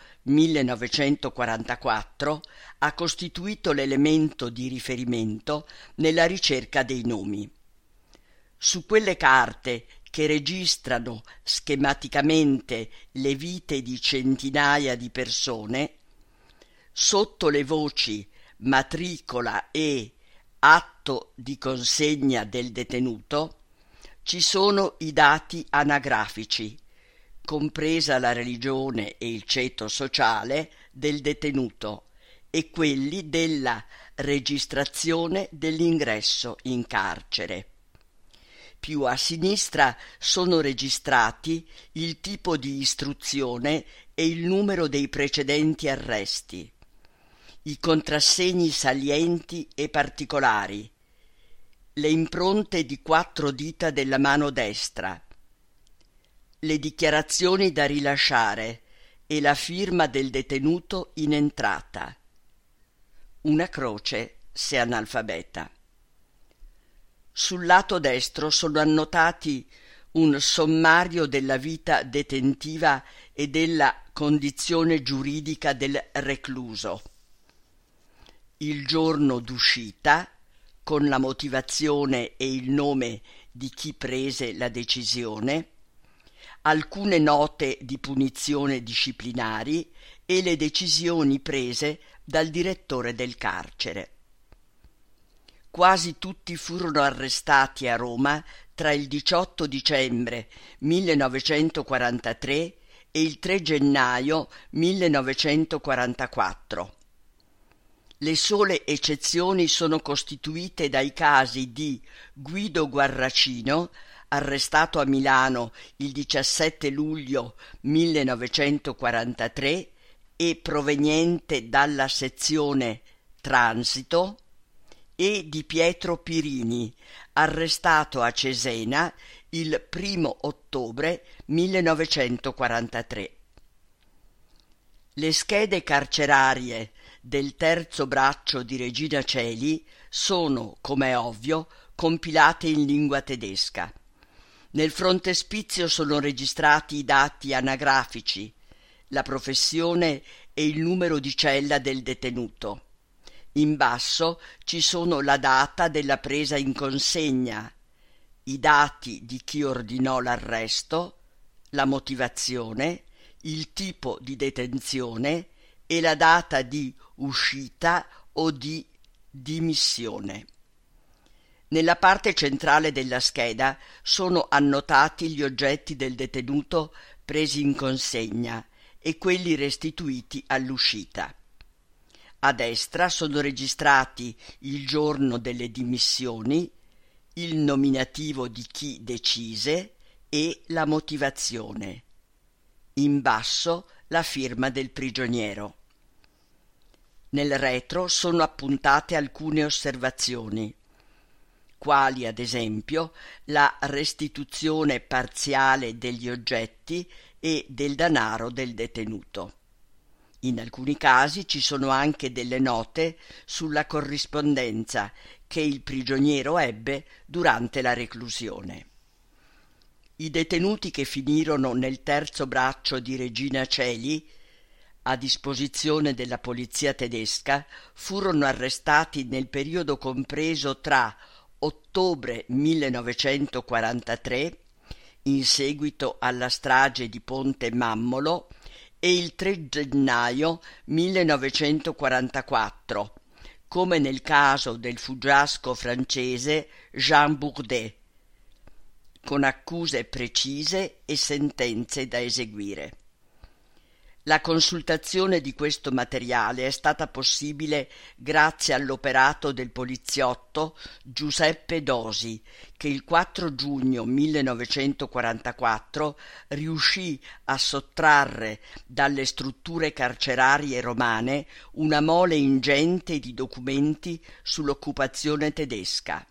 1944, ha costituito l'elemento di riferimento nella ricerca dei nomi. Su quelle carte che registrano schematicamente le vite di centinaia di persone, sotto le voci matricola e atto di consegna del detenuto, Ci sono i dati anagrafici, compresa la religione e il ceto sociale del detenuto, e quelli della registrazione dell'ingresso in carcere. Più a sinistra sono registrati il tipo di istruzione e il numero dei precedenti arresti, i contrassegni salienti e particolari, le impronte di 4 dita della mano destra, le dichiarazioni da rilasciare e la firma del detenuto in entrata. Una croce se analfabeta. Sul lato destro sono annotati un sommario della vita detentiva e della condizione giuridica del recluso, il giorno d'uscita, con la motivazione e il nome di chi prese la decisione, alcune note di punizione disciplinari e le decisioni prese dal direttore del carcere. Quasi tutti furono arrestati a Roma tra il 18 dicembre 1943 e il 3 gennaio 1944. Le sole eccezioni sono costituite dai casi di Guido Guarracino, arrestato a Milano il 17 luglio 1943 e proveniente dalla sezione Transito, e di Pietro Pirini, arrestato a Cesena il 1 ottobre 1943. Le schede carcerarie del terzo braccio di Regina Coeli sono, come è ovvio, compilate in lingua tedesca. Nel frontespizio sono registrati i dati anagrafici, la professione e il numero di cella del detenuto. In basso ci sono la data della presa in consegna, i dati di chi ordinò l'arresto, la motivazione, il tipo di detenzione e la data di uscita o di dimissione. Nella parte centrale della scheda sono annotati gli oggetti del detenuto presi in consegna e quelli restituiti all'uscita. A destra sono registrati il giorno delle dimissioni, il nominativo di chi decise e la motivazione. In basso la firma del prigioniero. Nel retro sono appuntate alcune osservazioni, quali ad esempio la restituzione parziale degli oggetti e del denaro del detenuto. In alcuni casi ci sono anche delle note sulla corrispondenza che il prigioniero ebbe durante la reclusione. I detenuti che finirono nel terzo braccio di Regina Coeli, a disposizione della polizia tedesca, furono arrestati nel periodo compreso tra ottobre 1943, in seguito alla strage di Ponte Mammolo, e il 3 gennaio 1944, come nel caso del fuggiasco francese Jean Bourdet, con accuse precise e sentenze da eseguire. La consultazione di questo materiale è stata possibile grazie all'operato del poliziotto Giuseppe Dosi, che il 4 giugno 1944 riuscì a sottrarre dalle strutture carcerarie romane una mole ingente di documenti sull'occupazione tedesca.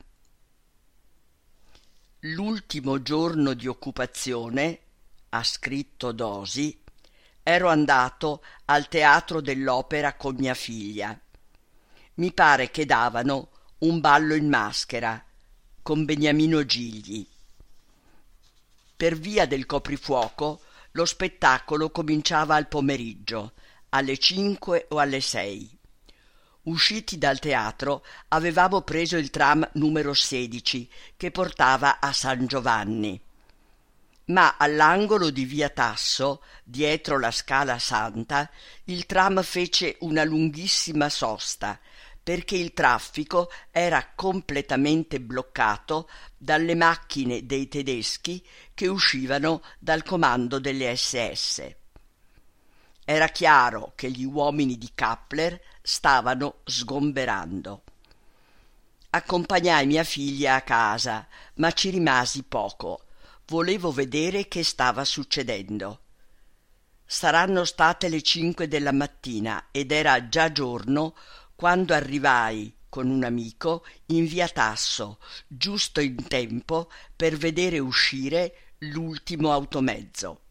L'ultimo giorno di occupazione, ha scritto Dosi, ero andato al teatro dell'opera con mia figlia. Mi pare che davano un ballo in maschera con Beniamino Gigli. Per via del coprifuoco lo spettacolo cominciava al pomeriggio, alle 5 o alle 6. Usciti dal teatro avevamo preso il tram numero 16 che portava a San Giovanni. Ma all'angolo di via Tasso, dietro la Scala Santa, il tram fece una lunghissima sosta perché il traffico era completamente bloccato dalle macchine dei tedeschi che uscivano dal comando delle SS. Era chiaro che gli uomini di Kappler stavano sgomberando. Accompagnai mia figlia a casa, ma ci rimasi poco. Volevo vedere che stava succedendo. Saranno state le 5 della mattina ed era già giorno quando arrivai con un amico in via Tasso, giusto in tempo per vedere uscire l'ultimo automezzo.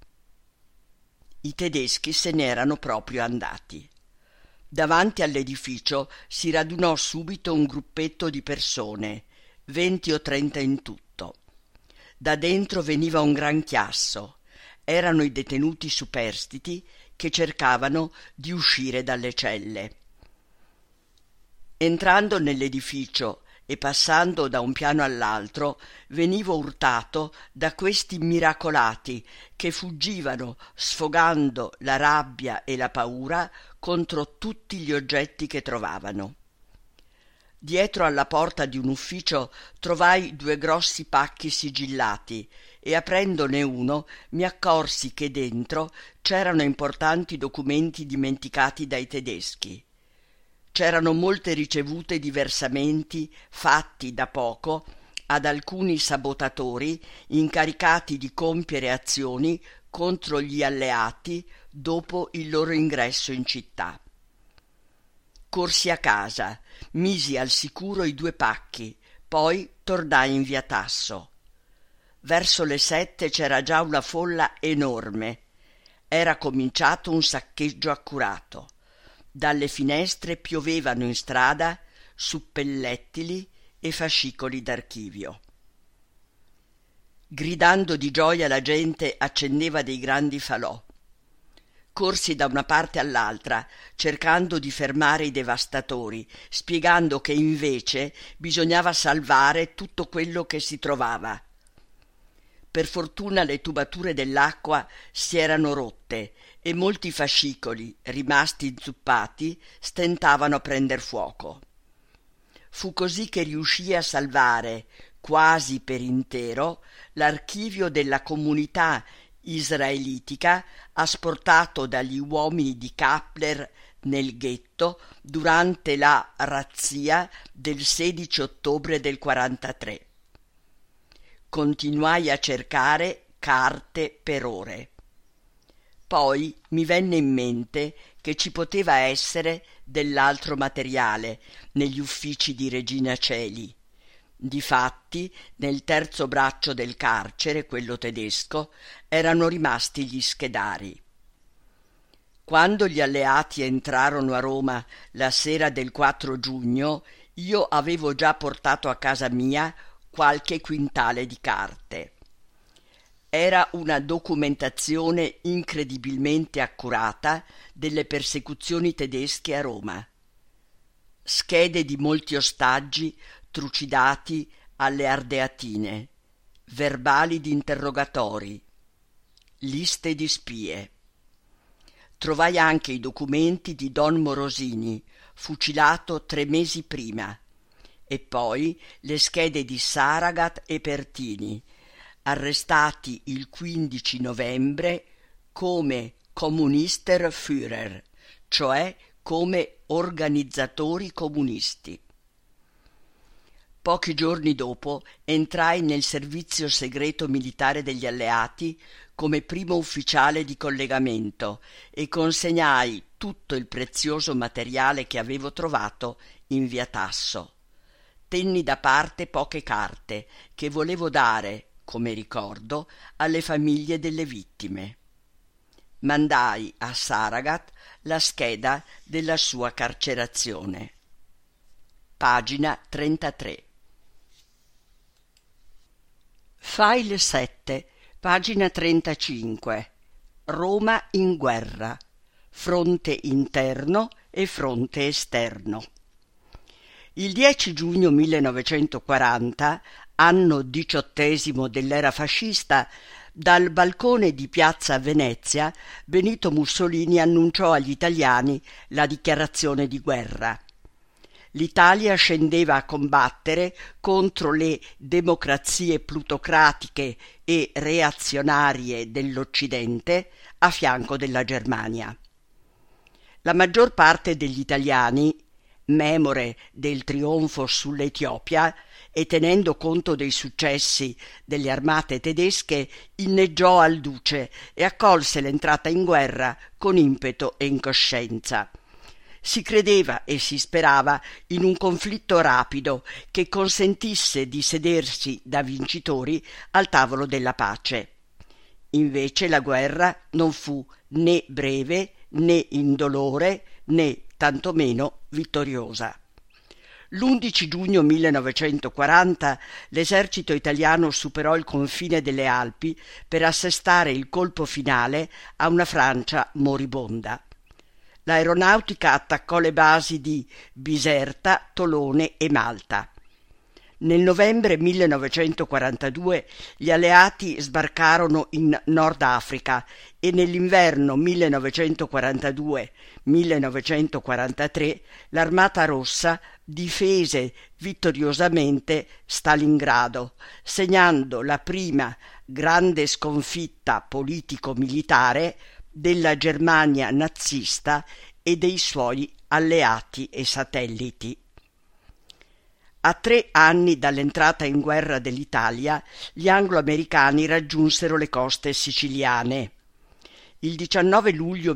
I tedeschi se n'erano proprio andati. Davanti all'edificio si radunò subito un gruppetto di persone, 20 o 30 in tutto. Da dentro veniva un gran chiasso. Erano i detenuti superstiti che cercavano di uscire dalle celle. Entrando nell'edificio e passando da un piano all'altro, venivo urtato da questi miracolati che fuggivano sfogando la rabbia e la paura contro tutti gli oggetti che trovavano. Dietro alla porta di un ufficio trovai 2 grossi pacchi sigillati e aprendone uno mi accorsi che dentro c'erano importanti documenti dimenticati dai tedeschi. C'erano molte ricevute di versamenti fatti da poco ad alcuni sabotatori incaricati di compiere azioni contro gli alleati dopo il loro ingresso in città. Corsi a casa, misi al sicuro i 2 pacchi, poi tornai in via Tasso. Verso le 7 c'era già una folla enorme. Era cominciato un saccheggio accurato. Dalle finestre piovevano in strada suppellettili e fascicoli d'archivio. Gridando di gioia la gente accendeva dei grandi falò. Corsi da una parte all'altra, cercando di fermare i devastatori, spiegando che invece bisognava salvare tutto quello che si trovava. Per fortuna le tubature dell'acqua si erano rotte e molti fascicoli, rimasti inzuppati, stentavano a prender fuoco. Fu così che riuscii a salvare, quasi per intero, l'archivio della comunità israelitica asportato dagli uomini di Kappler nel ghetto durante la razzia del 16 ottobre del 43. Continuai a cercare carte per ore. Poi mi venne in mente che ci poteva essere dell'altro materiale negli uffici di Regina Coeli. Difatti, nel terzo braccio del carcere, quello tedesco, erano rimasti gli schedari. Quando gli alleati entrarono a Roma la sera del 4 giugno, io avevo già portato a casa mia qualche quintale di carte. Era una documentazione incredibilmente accurata delle persecuzioni tedesche a Roma. Schede di molti ostaggi trucidati alle Ardeatine, verbali di interrogatori, liste di spie. Trovai anche i documenti di Don Morosini, fucilato 3 mesi prima, e poi le schede di Saragat e Pertini, arrestati il 15 novembre come Kommunister Führer, cioè come organizzatori comunisti. Pochi giorni dopo entrai nel servizio segreto militare degli alleati come primo ufficiale di collegamento e consegnai tutto il prezioso materiale che avevo trovato in via Tasso. Tenni da parte poche carte che volevo dare, come ricordo, alle famiglie delle vittime. Mandai a Saragat la scheda della sua carcerazione. Pagina 33. File 7, pagina 35. Roma in guerra. Fronte interno e fronte esterno. Il 10 giugno 1940, anno 18° dell'era fascista, dal balcone di piazza Venezia, Benito Mussolini annunciò agli italiani la dichiarazione di guerra. l'Italia scendeva a combattere contro le democrazie plutocratiche e reazionarie dell'Occidente a fianco della Germania. La maggior parte degli italiani, memore del trionfo sull'Etiopia e tenendo conto dei successi delle armate tedesche, inneggiò al duce e accolse l'entrata in guerra con impeto e incoscienza. Si credeva e si sperava in un conflitto rapido che consentisse di sedersi da vincitori al tavolo della pace. Invece la guerra non fu né breve né indolore né tantomeno vittoriosa. L'11 giugno 1940 l'esercito italiano superò il confine delle Alpi per assestare il colpo finale a una Francia moribonda. L'aeronautica attaccò le basi di Biserta, Tolone e Malta. Nel novembre 1942 gli alleati sbarcarono in Nord Africa e nell'inverno 1942-1943 l'Armata Rossa difese vittoriosamente Stalingrado, segnando la prima grande sconfitta politico-militare della Germania nazista e dei suoi alleati e satelliti. A 3 anni dall'entrata in guerra dell'Italia, gli anglo-americani raggiunsero le coste siciliane. Il 19 luglio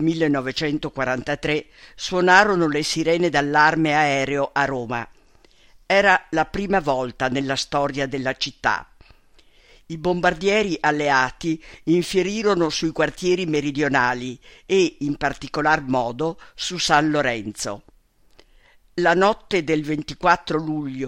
1943 suonarono le sirene d'allarme aereo a Roma. Era la prima volta nella storia della città. I bombardieri alleati infierirono sui quartieri meridionali e, in particolar modo, su San Lorenzo. La notte del 24 luglio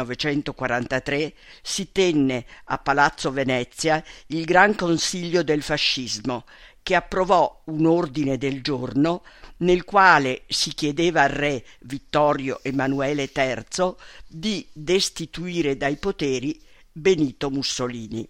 1943 si tenne a Palazzo Venezia il Gran Consiglio del Fascismo, che approvò un ordine del giorno nel quale si chiedeva al re Vittorio Emanuele III di destituire dai poteri Benito Mussolini.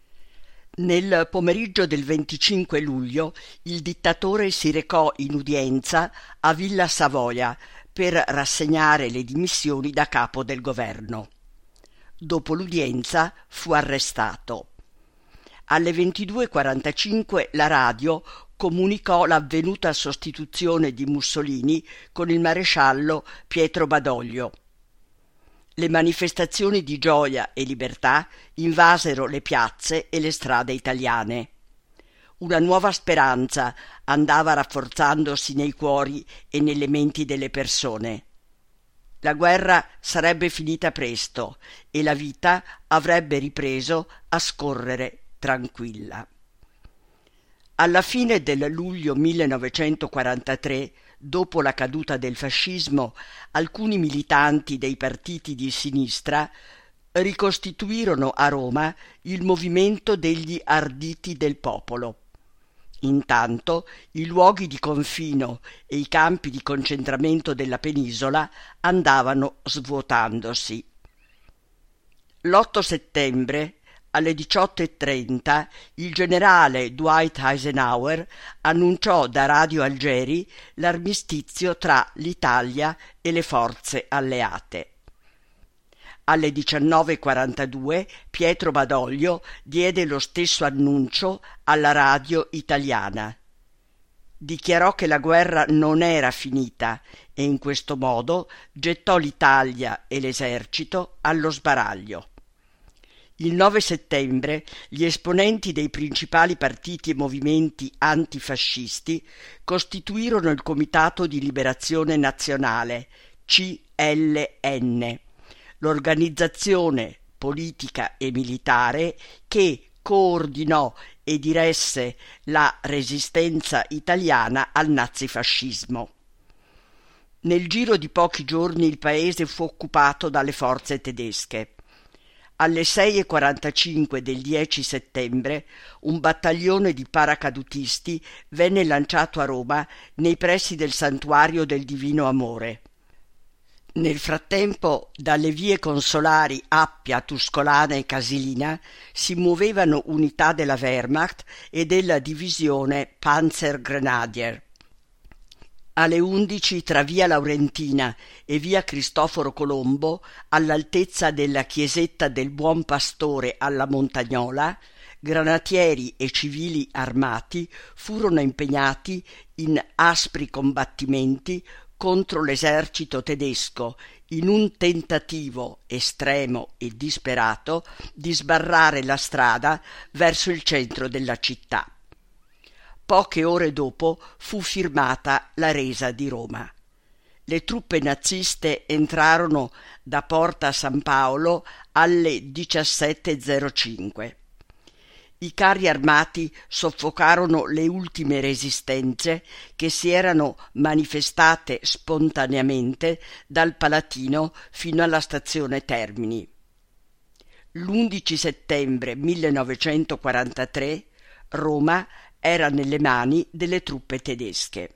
Nel pomeriggio del 25 luglio il dittatore si recò in udienza a Villa Savoia per rassegnare le dimissioni da capo del governo. Dopo l'udienza fu arrestato. Alle 22:45 la radio comunicò l'avvenuta sostituzione di Mussolini con il maresciallo Pietro Badoglio. Le manifestazioni di gioia e libertà invasero le piazze e le strade italiane. Una nuova speranza andava rafforzandosi nei cuori e nelle menti delle persone. La guerra sarebbe finita presto e la vita avrebbe ripreso a scorrere tranquilla. Alla fine del luglio 1943, dopo la caduta del fascismo, alcuni militanti dei partiti di sinistra ricostituirono a Roma il movimento degli Arditi del Popolo. Intanto i luoghi di confino e i campi di concentramento della penisola andavano svuotandosi. L'8 settembre, alle 18:30, il generale Dwight Eisenhower annunciò da Radio Algeri l'armistizio tra l'Italia e le forze alleate. Alle 19:42 Pietro Badoglio diede lo stesso annuncio alla radio italiana. Dichiarò che la guerra non era finita e in questo modo gettò l'Italia e l'esercito allo sbaraglio. Il 9 settembre gli esponenti dei principali partiti e movimenti antifascisti costituirono il Comitato di Liberazione Nazionale, CLN, l'organizzazione politica e militare che coordinò e diresse la resistenza italiana al nazifascismo. Nel giro di pochi giorni il paese fu occupato dalle forze tedesche. Alle 6:45 del 10 settembre un battaglione di paracadutisti venne lanciato a Roma nei pressi del santuario del Divino Amore. Nel frattempo, dalle vie consolari Appia, Tuscolana e Casilina si muovevano unità della Wehrmacht e della divisione Panzergrenadier. Alle 11 tra via Laurentina e via Cristoforo Colombo, all'altezza della chiesetta del Buon Pastore alla Montagnola, granatieri e civili armati furono impegnati in aspri combattimenti contro l'esercito tedesco in un tentativo estremo e disperato di sbarrare la strada verso il centro della città. Poche ore dopo fu firmata la resa di Roma. Le truppe naziste entrarono da Porta San Paolo alle 17:05. I carri armati soffocarono le ultime resistenze che si erano manifestate spontaneamente dal Palatino fino alla stazione Termini. L'11 settembre 1943 Roma era nelle mani delle truppe tedesche.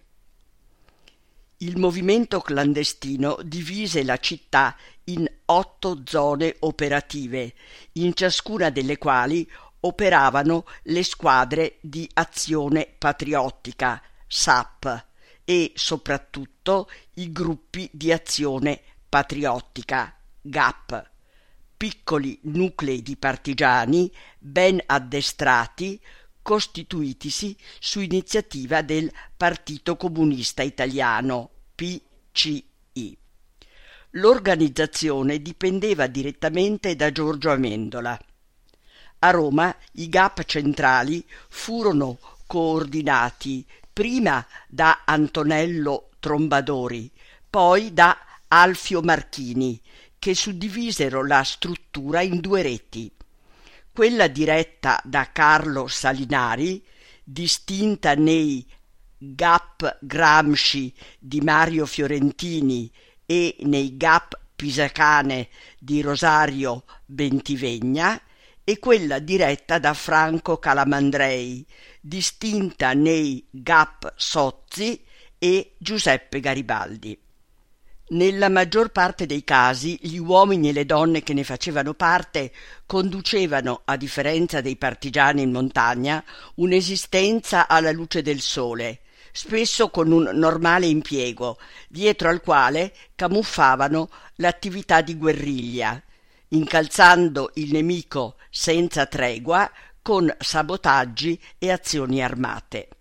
Il movimento clandestino divise la città in 8 zone operative, in ciascuna delle quali operavano le squadre di azione patriottica, SAP, e soprattutto i gruppi di azione patriottica, GAP, piccoli nuclei di partigiani ben addestrati, costituitisi su iniziativa del Partito Comunista Italiano, PCI. L'organizzazione dipendeva direttamente da Giorgio Amendola. A Roma i GAP centrali furono coordinati prima da Antonello Trombadori, poi da Alfio Marchini, che suddivisero la struttura in 2 reti. Quella diretta da Carlo Salinari, distinta nei GAP Gramsci di Mario Fiorentini e nei GAP Pisacane di Rosario Bentivegna, e quella diretta da Franco Calamandrei, distinta nei GAP Sozzi e Giuseppe Garibaldi. Nella maggior parte dei casi gli uomini e le donne che ne facevano parte conducevano, a differenza dei partigiani in montagna, un'esistenza alla luce del sole, spesso con un normale impiego, dietro al quale camuffavano l'attività di guerriglia, incalzando il nemico senza tregua con sabotaggi e azioni armate.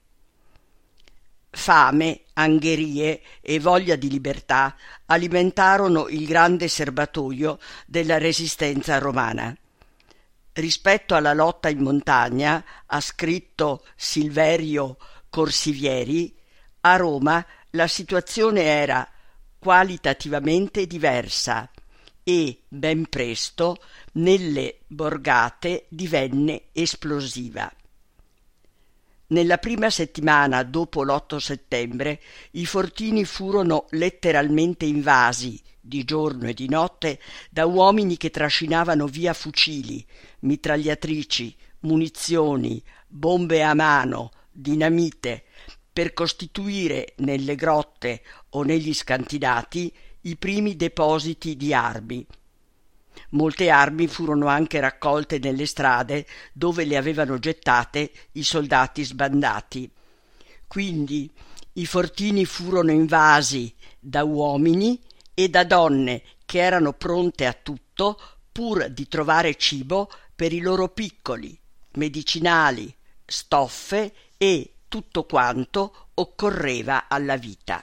Fame, angherie e voglia di libertà alimentarono il grande serbatoio della resistenza romana. Rispetto alla lotta in montagna, ha scritto Silverio Corsivieri, a Roma la situazione era qualitativamente diversa e ben presto nelle borgate divenne esplosiva. Nella prima settimana dopo l'8 settembre i fortini furono letteralmente invasi, di giorno e di notte, da uomini che trascinavano via fucili, mitragliatrici, munizioni, bombe a mano, dinamite, per costituire nelle grotte o negli scantinati i primi depositi di armi. Molte armi furono anche raccolte nelle strade dove le avevano gettate i soldati sbandati. Quindi i fortini furono invasi da uomini e da donne che erano pronte a tutto pur di trovare cibo per i loro piccoli, medicinali, stoffe e tutto quanto occorreva alla vita.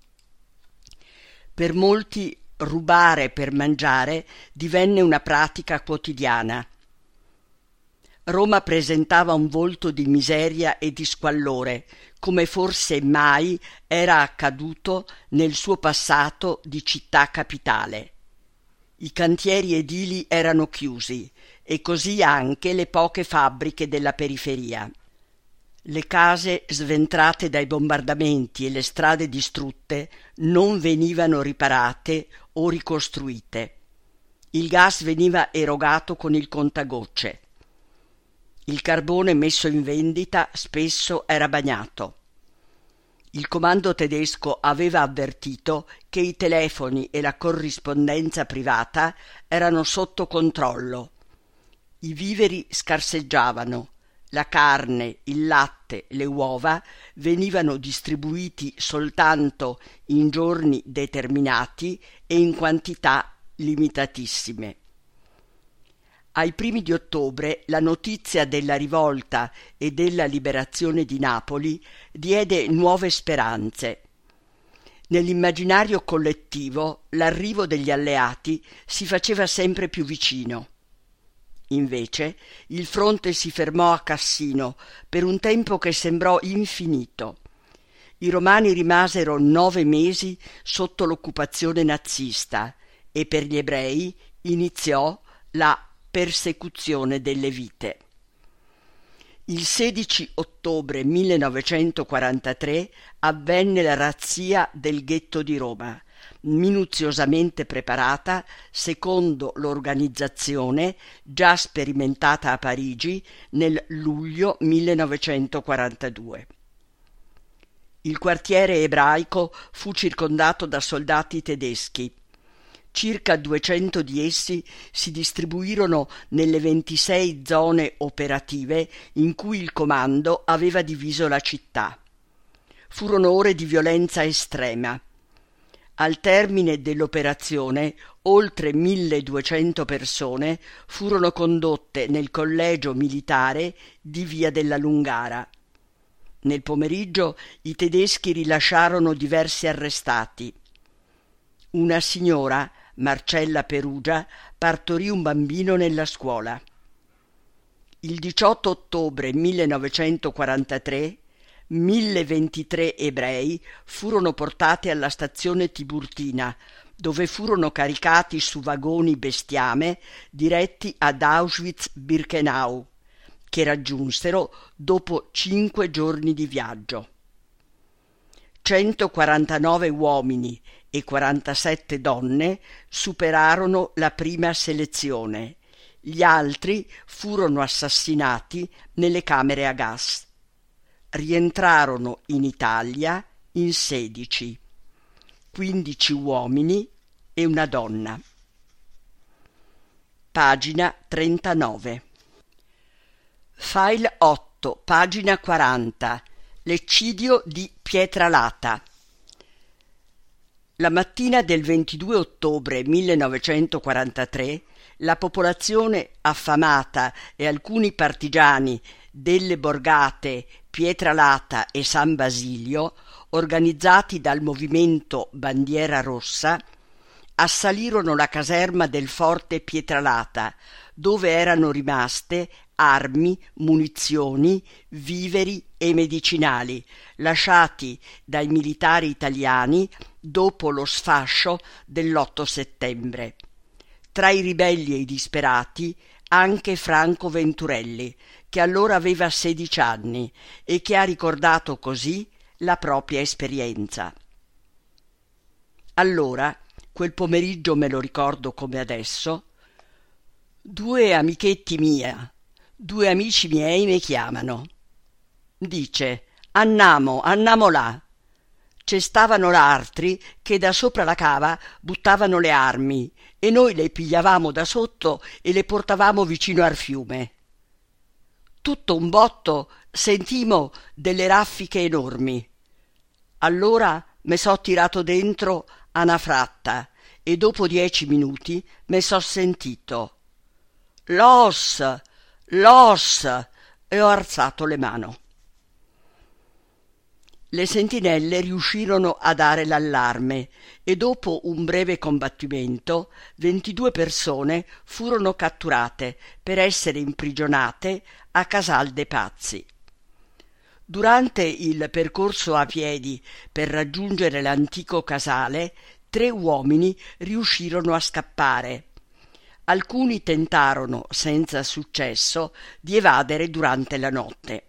Per molti rubare per mangiare divenne una pratica quotidiana. Roma presentava un volto di miseria e di squallore, come forse mai era accaduto nel suo passato di città capitale. I cantieri edili erano chiusi e così anche le poche fabbriche della periferia. Le case sventrate dai bombardamenti e le strade distrutte non venivano riparate o ricostruite. Il gas veniva erogato con il contagocce. Il carbone messo in vendita spesso era bagnato. Il comando tedesco aveva avvertito che i telefoni e la corrispondenza privata erano sotto controllo. I viveri scarseggiavano, La carne, il latte, le uova venivano distribuiti soltanto in giorni determinati e in quantità limitatissime. Ai primi di ottobre la notizia della rivolta e della liberazione di Napoli diede nuove speranze. Nell'immaginario collettivo l'arrivo degli alleati si faceva sempre più vicino. Invece il fronte si fermò a Cassino per un tempo che sembrò infinito. I romani rimasero 9 mesi sotto l'occupazione nazista e per gli ebrei iniziò la persecuzione delle vite. Il 16 ottobre 1943 avvenne la razzia del ghetto di Roma, minuziosamente preparata secondo l'organizzazione già sperimentata a Parigi nel luglio 1942. Il quartiere ebraico fu circondato da soldati tedeschi. Circa 200 di essi si distribuirono nelle 26 zone operative in cui il comando aveva diviso la città. Furono ore di violenza estrema. Al termine dell'operazione, oltre 1200 persone furono condotte nel collegio militare di Via della Lungara. Nel pomeriggio i tedeschi rilasciarono diversi arrestati. Una signora, Marcella Perugia, partorì un bambino nella scuola. Il 18 ottobre 1943 1023 ebrei furono portati alla stazione Tiburtina, dove furono caricati su vagoni bestiame diretti ad Auschwitz-Birkenau, che raggiunsero dopo 5 giorni di viaggio. 149 uomini e 47 donne superarono la prima selezione. Gli altri furono assassinati nelle camere a gas. Rientrarono in Italia in 16, 15 uomini e una donna. Pagina 39. File 8, pagina 40. L'eccidio di Pietralata. La mattina del 22 ottobre 1943 la popolazione affamata e alcuni partigiani delle borgate Pietralata e San Basilio, organizzati dal movimento Bandiera Rossa, assalirono la caserma del forte Pietralata, dove erano rimaste armi, munizioni, viveri e medicinali lasciati dai militari italiani dopo lo sfascio dell'8 settembre. Tra i ribelli e i disperati anche Franco Venturelli, che allora aveva 16 anni e che ha ricordato così la propria esperienza. Allora, quel pomeriggio me lo ricordo come adesso, 2 amichetti mia, 2 amici miei mi chiamano. Dice: annamo là. Ce stavano l'altri che da sopra la cava buttavano le armi e noi le pigliavamo da sotto e le portavamo vicino al fiume. Tutto un botto sentimo delle raffiche enormi. Allora me so tirato dentro a una fratta e dopo 10 minuti me so sentito «Los! Los!» e ho alzato le mani. Le sentinelle riuscirono a dare l'allarme e dopo un breve combattimento 22 persone furono catturate per essere imprigionate a Casal de Pazzi. Durante il percorso a piedi per raggiungere l'antico casale 3 uomini riuscirono a scappare. Alcuni tentarono, senza successo, di evadere durante la notte.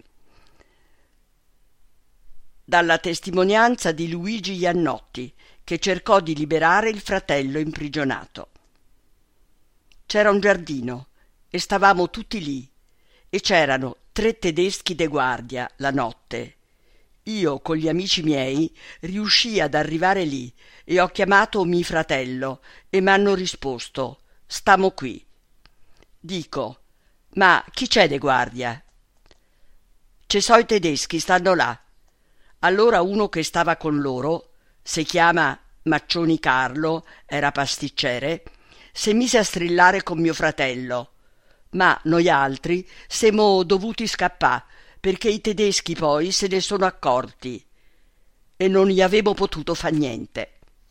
Dalla testimonianza di Luigi Iannotti, che cercò di liberare il fratello imprigionato. C'era un giardino e stavamo tutti lì e c'erano 3 tedeschi de guardia la notte. Io con gli amici miei riuscii ad arrivare lì e ho chiamato mio fratello e m'hanno risposto: «Stamo qui». Dico: «Ma chi c'è de guardia?» «Ce so i tedeschi, stanno là». Allora uno che stava con loro, si chiama Maccioni Carlo, era pasticcere, si mise a strillare con mio fratello, ma noi altri semo dovuti scappà perché i tedeschi poi se ne sono accorti e non gli avevo potuto fa niente.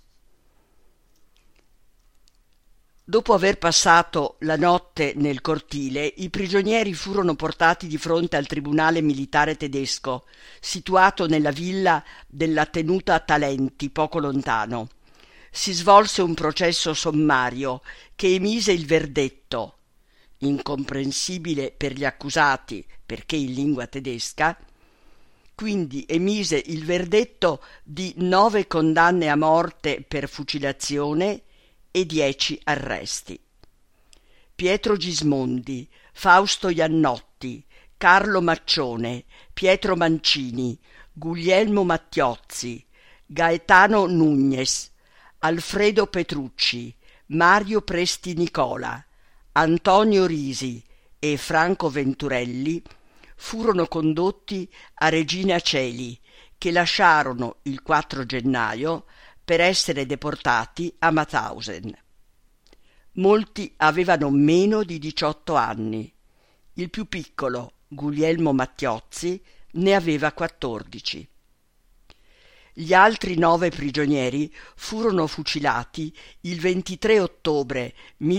Dopo aver passato la notte nel cortile, i prigionieri furono portati di fronte al tribunale militare tedesco, situato nella villa della tenuta Talenti, poco lontano. Si svolse un processo sommario che emise il verdetto, incomprensibile per gli accusati perché in lingua tedesca, quindi emise il verdetto di 9 condanne a morte per fucilazione e 10 arresti. Pietro Gismondi, Fausto Iannotti, Carlo Maccione, Pietro Mancini, Guglielmo Mattiozzi, Gaetano Nugnes, Alfredo Petrucci, Mario Presti Nicola, Antonio Risi e Franco Venturelli furono condotti a Regina Coeli, che lasciarono il 4 gennaio per essere deportati a Mauthausen. Molti avevano meno di 18 anni. Il più piccolo, Guglielmo Mattiozzi, ne aveva 14. Gli altri 9 prigionieri furono fucilati il 23 ottobre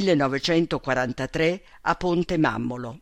1943 a Ponte Mammolo.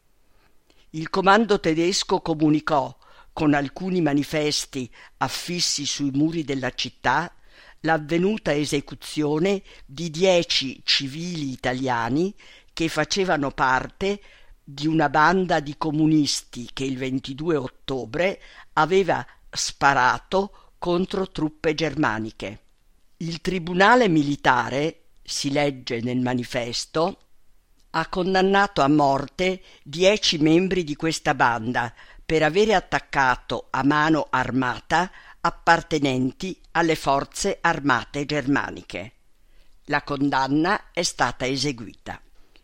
Il comando tedesco comunicò, con alcuni manifesti affissi sui muri della città, l'avvenuta esecuzione di 10 civili italiani che facevano parte di una banda di comunisti che il 22 ottobre aveva sparato contro truppe germaniche. Il tribunale militare, si legge nel manifesto, ha condannato a morte 10 membri di questa banda per avere attaccato a mano armata appartenenti alle forze armate germaniche. La condanna è stata eseguita.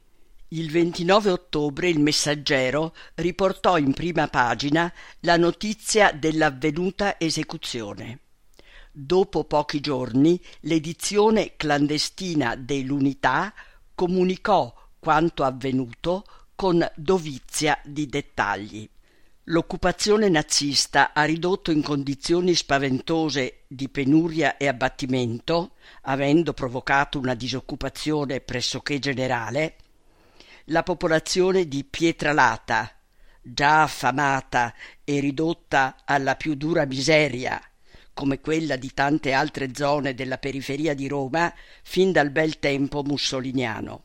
Il 29 ottobre il Messaggero riportò in prima pagina la notizia dell'avvenuta esecuzione. Dopo pochi giorni l'edizione clandestina dell'Unità comunicò quanto avvenuto con dovizia di dettagli. L'occupazione nazista ha ridotto in condizioni spaventose di penuria e abbattimento, avendo provocato una disoccupazione pressoché generale, la popolazione di Pietralata, già affamata e ridotta alla più dura miseria, come quella di tante altre zone della periferia di Roma fin dal bel tempo mussoliniano.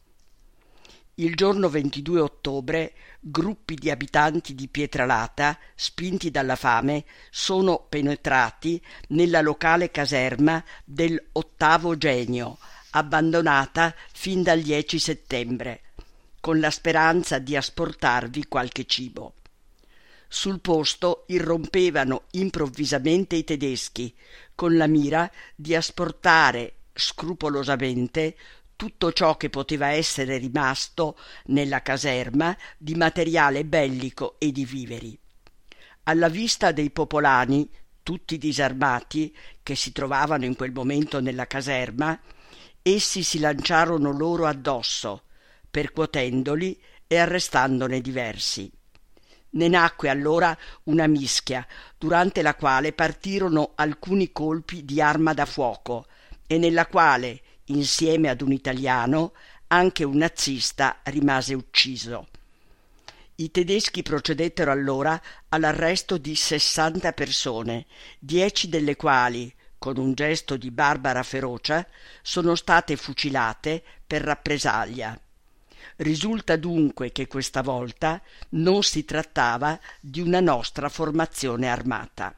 Il giorno 22 ottobre gruppi di abitanti di Pietralata, spinti dalla fame, sono penetrati nella locale caserma dell'8° Genio, abbandonata fin dal 10 settembre, con la speranza di asportarvi qualche cibo. Sul posto irrompevano improvvisamente i tedeschi, con la mira di asportare scrupolosamente tutto ciò che poteva essere rimasto nella caserma di materiale bellico e di viveri. Alla vista dei popolani, tutti disarmati, che si trovavano in quel momento nella caserma, essi si lanciarono loro addosso, percuotendoli e arrestandone diversi. Ne nacque allora una mischia, durante la quale partirono alcuni colpi di arma da fuoco e nella quale, insieme ad un italiano, anche un nazista rimase ucciso. I tedeschi procedettero allora all'arresto di 60 persone, 10 delle quali, con un gesto di barbara ferocia, sono state fucilate per rappresaglia. Risulta dunque che questa volta non si trattava di una nostra formazione armata.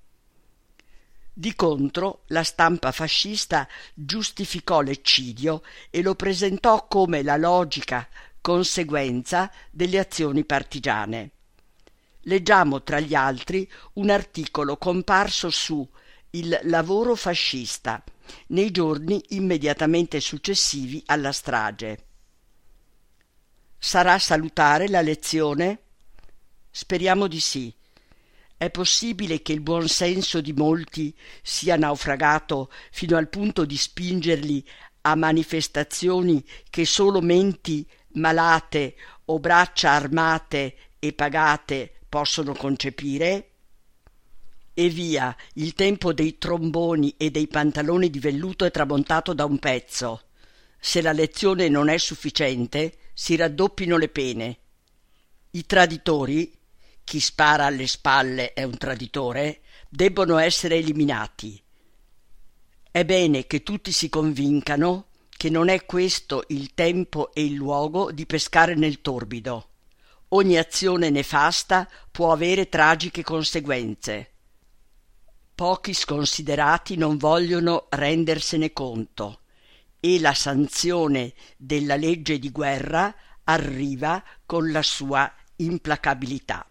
Di contro, la stampa fascista giustificò l'eccidio e lo presentò come la logica conseguenza delle azioni partigiane. Leggiamo tra gli altri un articolo comparso su Il lavoro fascista nei giorni immediatamente successivi alla strage. Sarà salutare la lezione? Speriamo di sì. È possibile che il buon senso di molti sia naufragato fino al punto di spingerli a manifestazioni che solo menti malate o braccia armate e pagate possono concepire? E via, il tempo dei tromboni e dei pantaloni di velluto è tramontato da un pezzo. Se la lezione non è sufficiente, si raddoppino le pene. I traditori, chi spara alle spalle è un traditore, debbono essere eliminati. È bene che tutti si convincano che non è questo il tempo e il luogo di pescare nel torbido. Ogni azione nefasta può avere tragiche conseguenze. Pochi sconsiderati non vogliono rendersene conto e la sanzione della legge di guerra arriva con la sua implacabilità.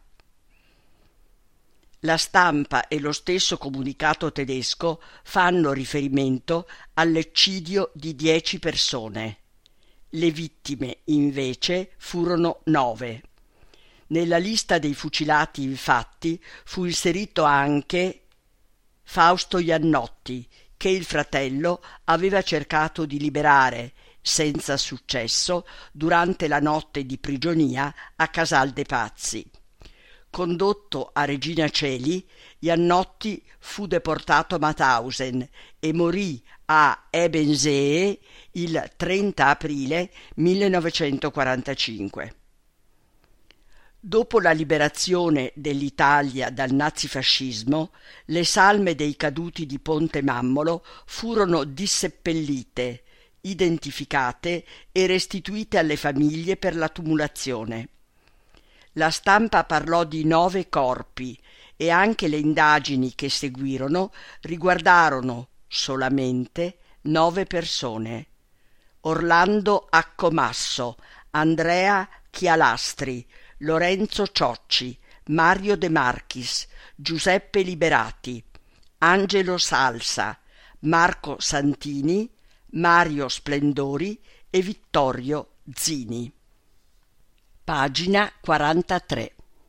La stampa e lo stesso comunicato tedesco fanno riferimento all'eccidio di 10 persone. Le vittime, invece, furono 9. Nella lista dei fucilati, infatti, fu inserito anche Fausto Jannotti, che il fratello aveva cercato di liberare, senza successo, durante la notte di prigionia a Casal de' Pazzi. Condotto a Regina Coeli, Jannotti fu deportato a Mauthausen e morì a Ebensee il 30 aprile 1945. Dopo la liberazione dell'Italia dal nazifascismo, le salme dei caduti di Ponte Mammolo furono disseppellite, identificate e restituite alle famiglie per la tumulazione. La stampa parlò di 9 corpi e anche le indagini che seguirono riguardarono solamente 9 persone: Orlando Accomasso, Andrea Chialastri, Lorenzo Ciocci, Mario De Marchis, Giuseppe Liberati, Angelo Salsa, Marco Santini, Mario Splendori e Vittorio Zini. Pagina 43.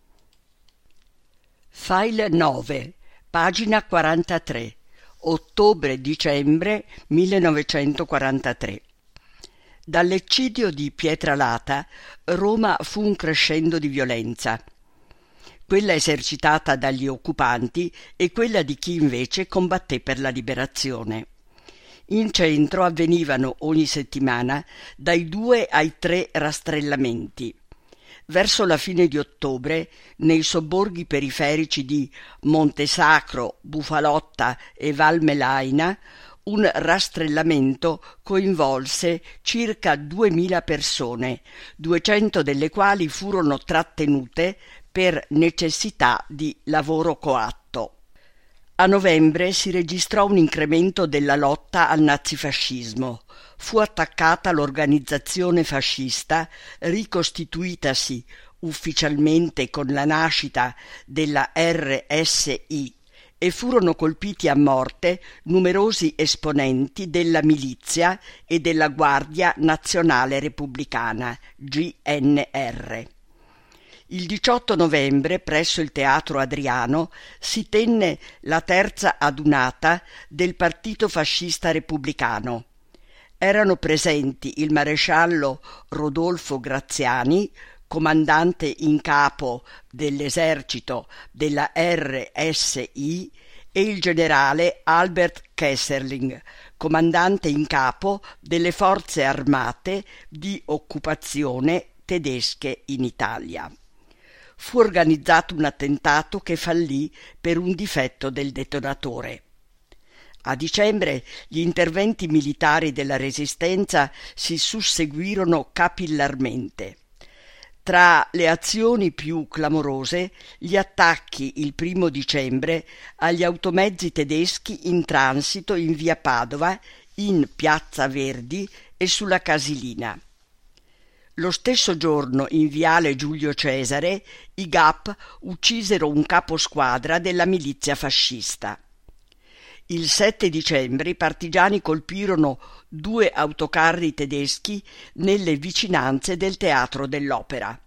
File 9, pagina 43, ottobre-dicembre 1943. Dall'eccidio di Pietralata, Roma fu un crescendo di violenza, quella esercitata dagli occupanti e quella di chi invece combatté per la liberazione. In centro avvenivano ogni settimana dai 2 ai 3 rastrellamenti. Verso la fine di ottobre, nei sobborghi periferici di Montesacro, Bufalotta e Valmelaina, un rastrellamento coinvolse circa 2000 persone, 200 delle quali furono trattenute per necessità di lavoro coatto. A novembre si registrò un incremento della lotta al nazifascismo. Fu attaccata l'organizzazione fascista, ricostituitasi ufficialmente con la nascita della RSI, e furono colpiti a morte numerosi esponenti della milizia e della Guardia Nazionale Repubblicana, GNR. Il 18 novembre, presso il Teatro Adriano, si tenne la terza adunata del Partito Fascista Repubblicano. Erano presenti il maresciallo Rodolfo Graziani, comandante in capo dell'esercito della RSI, e il generale Albert Kesselring, comandante in capo delle forze armate di occupazione tedesche in Italia. Fu organizzato un attentato che fallì per un difetto del detonatore. A dicembre gli interventi militari della Resistenza si susseguirono capillarmente. Tra le azioni più clamorose, gli attacchi il 1 dicembre agli automezzi tedeschi in transito in via Padova, in piazza Verdi e sulla Casilina. Lo stesso giorno, in viale Giulio Cesare, i GAP uccisero un caposquadra della milizia fascista. Il 7 dicembre i partigiani colpirono 2 autocarri tedeschi nelle vicinanze del Teatro dell'Opera.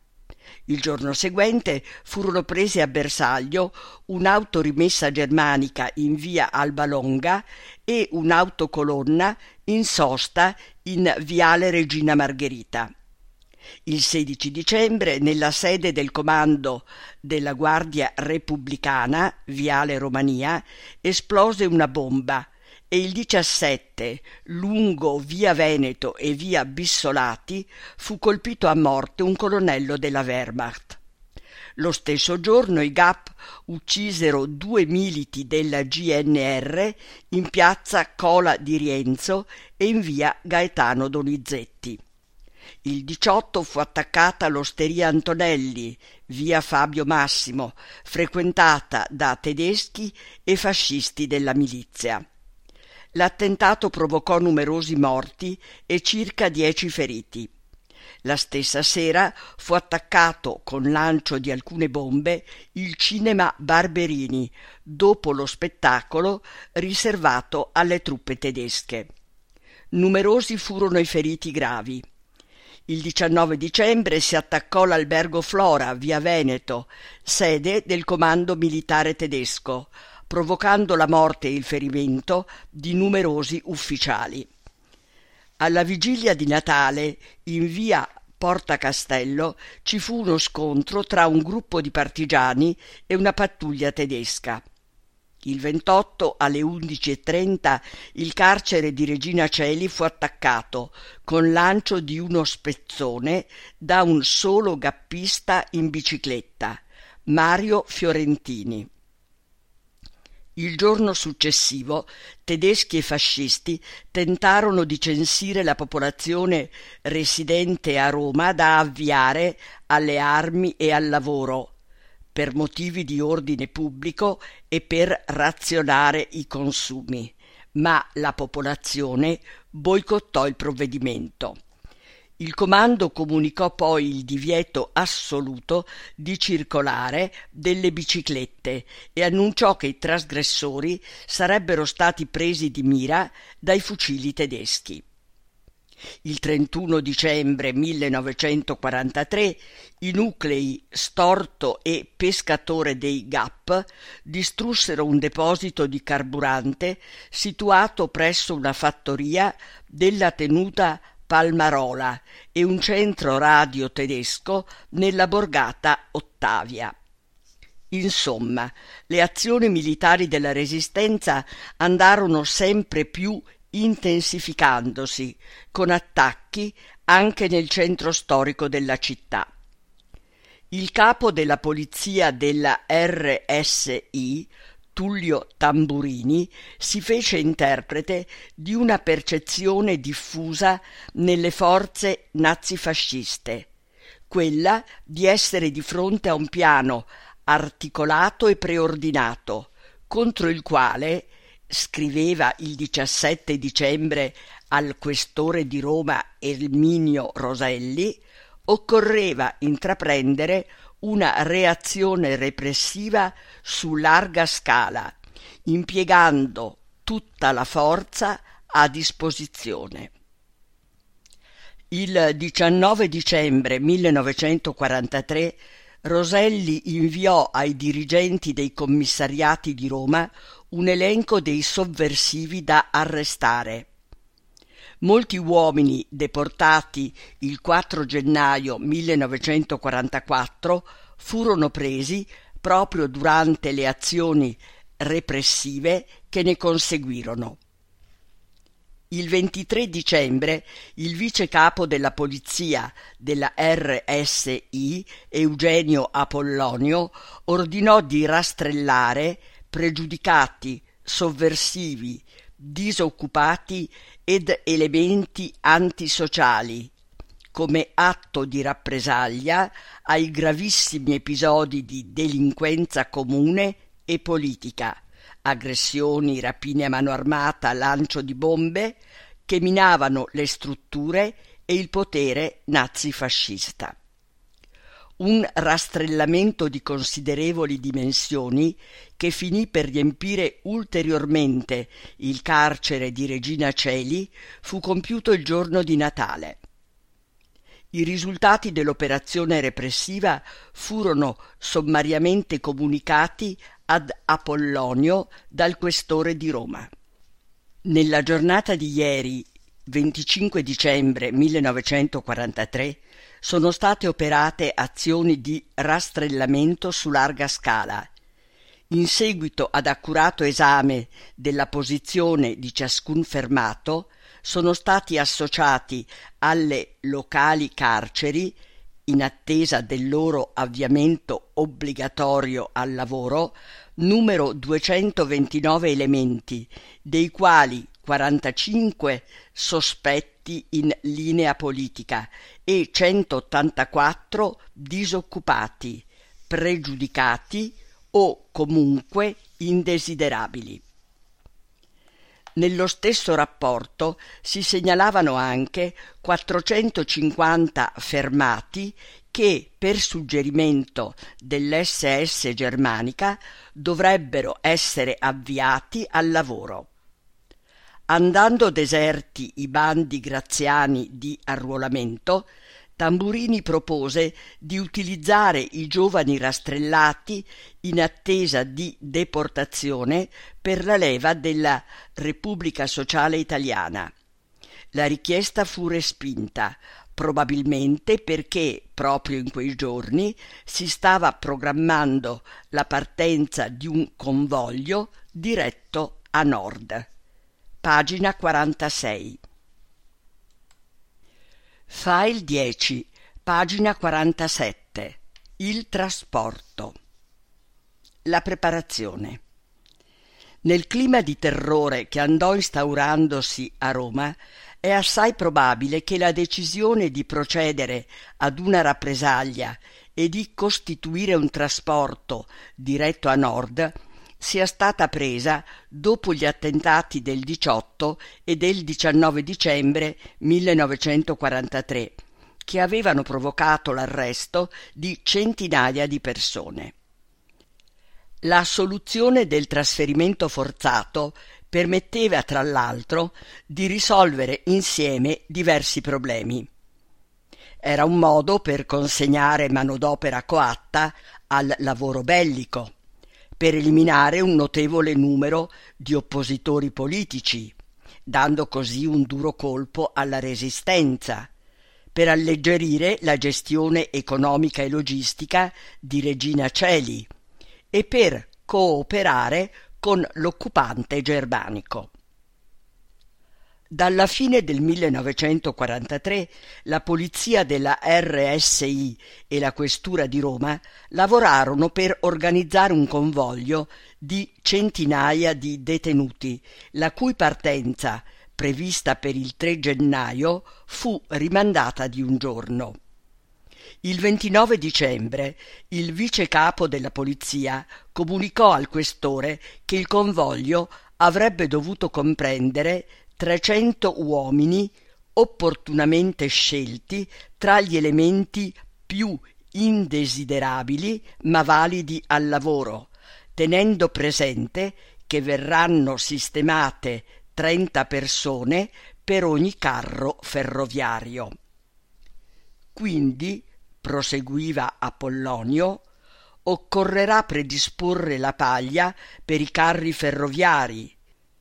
Il giorno seguente furono presi a bersaglio un'autorimessa germanica in via Alba Longa e un'autocolonna in sosta in viale Regina Margherita. Il 16 dicembre, nella sede del comando della Guardia Repubblicana, viale Romania, esplose una bomba e il 17, lungo via Veneto e via Bissolati, fu colpito a morte un colonnello della Wehrmacht. Lo stesso giorno i GAP uccisero 2 militi della GNR in piazza Cola di Rienzo e in via Gaetano Donizetti. Il 18 fu attaccata l'Osteria Antonelli, via Fabio Massimo, frequentata da tedeschi e fascisti della milizia. L'attentato provocò numerosi morti e circa 10 feriti. La stessa sera fu attaccato con lancio di alcune bombe il cinema Barberini, dopo lo spettacolo riservato alle truppe tedesche. Numerosi furono i feriti gravi. Il 19 dicembre si attaccò l'albergo Flora, via Veneto, sede del comando militare tedesco, provocando la morte e il ferimento di numerosi ufficiali. Alla vigilia di Natale, in via Porta Castello, ci fu uno scontro tra un gruppo di partigiani e una pattuglia tedesca. Il 28 alle 11:30 il carcere di Regina Coeli fu attaccato con lancio di uno spezzone da un solo gappista in bicicletta, Mario Fiorentini. Il giorno successivo tedeschi e fascisti tentarono di censire la popolazione residente a Roma da avviare alle armi e al lavoro, per motivi di ordine pubblico e per razionare i consumi, ma la popolazione boicottò il provvedimento. Il comando comunicò poi il divieto assoluto di circolare delle biciclette e annunciò che i trasgressori sarebbero stati presi di mira dai fucili tedeschi. Il 31 dicembre 1943 i nuclei Storto e Pescatore dei GAP distrussero un deposito di carburante situato presso una fattoria della tenuta Palmarola e un centro radio tedesco nella borgata Ottavia. Insomma, le azioni militari della Resistenza andarono sempre più intensificandosi, con attacchi anche nel centro storico della città. Il capo della polizia della RSI, Tullio Tamburini, si fece interprete di una percezione diffusa nelle forze nazifasciste, quella di essere di fronte a un piano articolato e preordinato, contro il quale, scriveva il 17 dicembre al questore di Roma Erminio Roselli, occorreva intraprendere una reazione repressiva su larga scala, impiegando tutta la forza a disposizione. Il 19 dicembre 1943 Roselli inviò ai dirigenti dei commissariati di Roma un elenco dei sovversivi da arrestare. Molti uomini deportati il 4 gennaio 1944 furono presi proprio durante le azioni repressive che ne conseguirono. Il 23 dicembre il vice capo della polizia della RSI, Eugenio Apollonio, ordinò di rastrellare pregiudicati, sovversivi, disoccupati ed elementi antisociali, come atto di rappresaglia ai gravissimi episodi di delinquenza comune e politica, aggressioni, rapine a mano armata, lancio di bombe, che minavano le strutture e il potere nazifascista. Un rastrellamento di considerevoli dimensioni che finì per riempire ulteriormente il carcere di Regina Coeli fu compiuto il giorno di Natale. I risultati dell'operazione repressiva furono sommariamente comunicati ad Apollonio dal questore di Roma. Nella giornata di ieri, 25 dicembre 1943, sono state operate azioni di rastrellamento su larga scala. In seguito ad accurato esame della posizione di ciascun fermato, sono stati associati alle locali carceri, in attesa del loro avviamento obbligatorio al lavoro, numero 229 elementi, dei quali 45 sospetti in linea politica e 184 disoccupati, pregiudicati o comunque indesiderabili. Nello stesso rapporto si segnalavano anche 450 fermati che, per suggerimento dell'SS germanica, dovrebbero essere avviati al lavoro. Andando deserti i bandi graziani di arruolamento, Tamburini propose di utilizzare i giovani rastrellati in attesa di deportazione per la leva della Repubblica Sociale Italiana. La richiesta fu respinta, probabilmente perché proprio in quei giorni si stava programmando la partenza di un convoglio diretto a nord. Pagina 46. File 10, pagina 47. Il trasporto. La preparazione. Nel clima di terrore che andò instaurandosi a Roma, è assai probabile che la decisione di procedere ad una rappresaglia e di costituire un trasporto diretto a nord sia stata presa dopo gli attentati del 18 e del 19 dicembre 1943, che avevano provocato l'arresto di centinaia di persone. La soluzione del trasferimento forzato permetteva, tra l'altro, di risolvere insieme diversi problemi. Era un modo per consegnare manodopera coatta al lavoro bellico, per eliminare un notevole numero di oppositori politici, dando così un duro colpo alla resistenza, per alleggerire la gestione economica e logistica di Regina Coeli e per cooperare con l'occupante germanico. Dalla fine del 1943 la polizia della RSI e la questura di Roma lavorarono per organizzare un convoglio di centinaia di detenuti, la cui partenza, prevista per il 3 gennaio, fu rimandata di un giorno. Il 29 dicembre il vice capo della polizia comunicò al questore che il convoglio avrebbe dovuto comprendere 300 uomini opportunamente scelti tra gli elementi più indesiderabili ma validi al lavoro, tenendo presente che verranno sistemate 30 persone per ogni carro ferroviario. Quindi, proseguiva Apollonio, occorrerà predisporre la paglia per i carri ferroviari,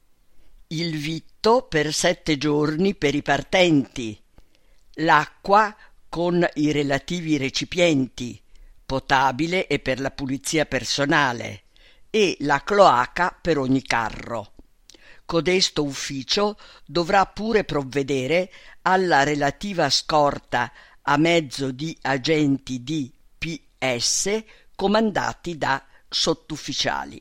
il vitto per 7 giorni per i partenti, l'acqua con i relativi recipienti, potabile e per la pulizia personale, e la cloaca per ogni carro. Codesto ufficio dovrà pure provvedere alla relativa scorta a mezzo di agenti di PS comandati da sottufficiali.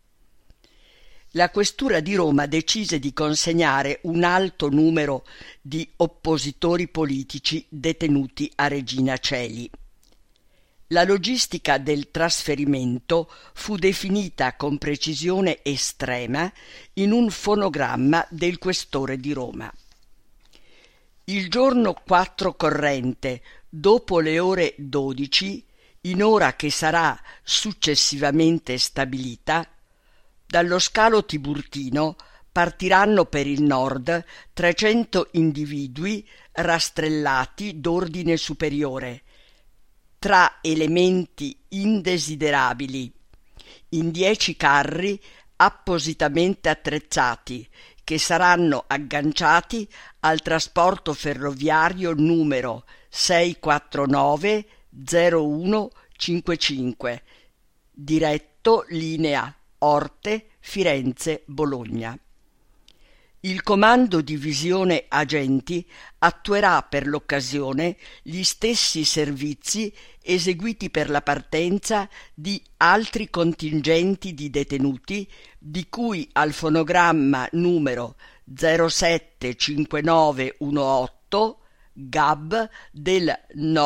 La questura di Roma decise di consegnare un alto numero di oppositori politici detenuti a Regina Coeli. La logistica del trasferimento fu definita con precisione estrema in un fonogramma del questore di Roma. Il giorno 4 corrente, dopo le ore 12, in ora che sarà successivamente stabilita, dallo scalo Tiburtino partiranno per il nord 300 individui rastrellati d'ordine superiore, tra elementi indesiderabili, in 10 carri appositamente attrezzati, che saranno agganciati al trasporto ferroviario numero 649-0155, diretto linea Orte-Firenze-Bologna. Il Comando Divisione Agenti attuerà per l'occasione gli stessi servizi eseguiti per la partenza di altri contingenti di detenuti di cui al fonogramma numero 075918 GAB del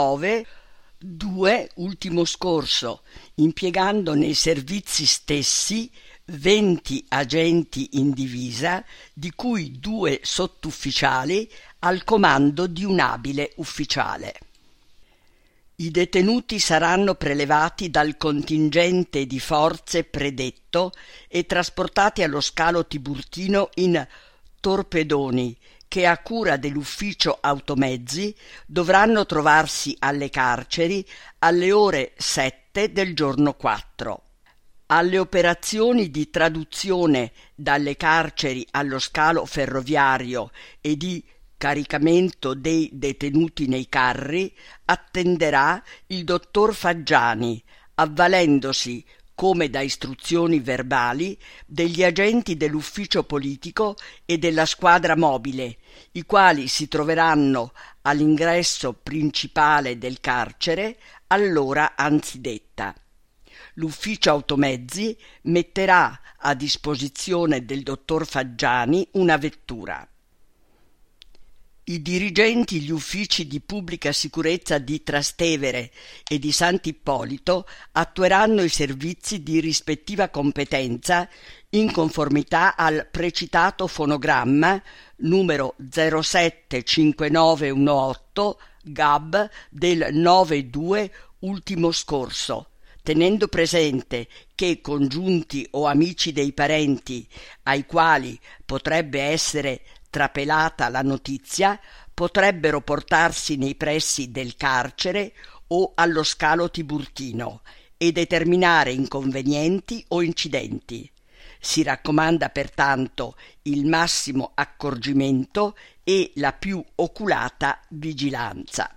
9/2 ultimo scorso, impiegando nei servizi stessi 20 agenti in divisa, di cui 2 sottufficiali al comando di un abile ufficiale. I detenuti saranno prelevati dal contingente di forze predetto e trasportati allo scalo Tiburtino in torpedoni che, a cura dell'ufficio automezzi, dovranno trovarsi alle carceri alle ore 7 del giorno 4. Alle operazioni di traduzione dalle carceri allo scalo ferroviario e di caricamento dei detenuti nei carri attenderà il dottor Faggiani, avvalendosi, come da istruzioni verbali, degli agenti dell'ufficio politico e della squadra mobile, i quali si troveranno all'ingresso principale del carcere all'ora anzidetta. L'ufficio automezzi metterà a disposizione del dottor Faggiani una vettura. I dirigenti gli uffici di pubblica sicurezza di Trastevere e di Sant'Ippolito attueranno i servizi di rispettiva competenza in conformità al precitato fonogramma numero 075918 GAB del 9/2 ultimo scorso, tenendo presente che congiunti o amici dei parenti ai quali potrebbe essere trapelata la notizia potrebbero portarsi nei pressi del carcere o allo scalo Tiburtino e determinare inconvenienti o incidenti. Si raccomanda pertanto il massimo accorgimento e la più oculata vigilanza.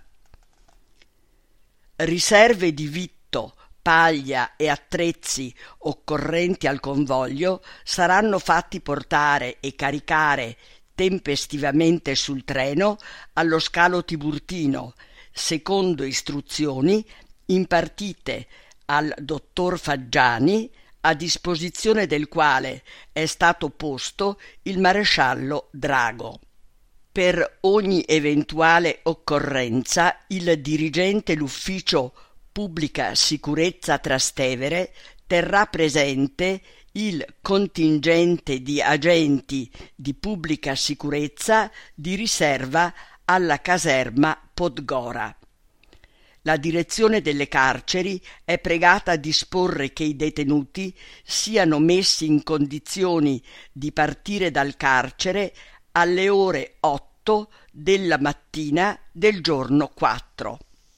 Riserve di vitto, paglia e attrezzi occorrenti al convoglio saranno fatti portare e caricare tempestivamente sul treno allo scalo Tiburtino, secondo istruzioni impartite al dottor Faggiani, a disposizione del quale è stato posto il maresciallo Drago. Per ogni eventuale occorrenza il dirigente l'ufficio Pubblica Sicurezza Trastevere terrà presente il contingente di agenti di pubblica sicurezza di riserva alla caserma Podgora. La direzione delle carceri è pregata a disporre che i detenuti siano messi in condizioni di partire dal carcere alle ore 8 della mattina del giorno 4.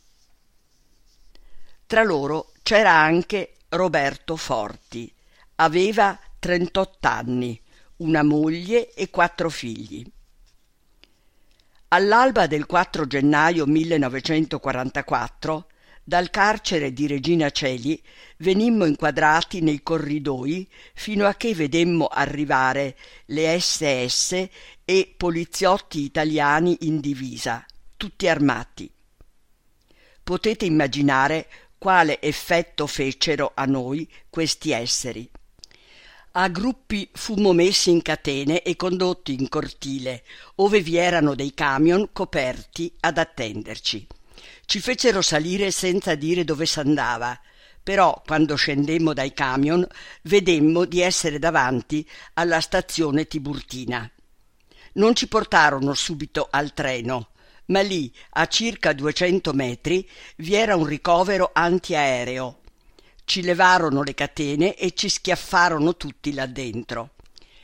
Tra loro c'era anche Roberto Forti. Aveva 38 anni, una moglie e 4 figli. All'alba del 4 gennaio 1944, dal carcere di Regina Coeli venimmo inquadrati nei corridoi fino a che vedemmo arrivare le SS e poliziotti italiani in divisa, tutti armati. Potete immaginare quale effetto fecero a noi questi esseri. A gruppi fummo messi in catene e condotti in cortile, ove vi erano dei camion coperti ad attenderci. Ci fecero salire senza dire dove s'andava, però quando scendemmo dai camion vedemmo di essere davanti alla stazione Tiburtina. Non ci portarono subito al treno, ma lì, a circa 200 metri, vi era un ricovero antiaereo. Ci levarono le catene e ci schiaffarono tutti là dentro.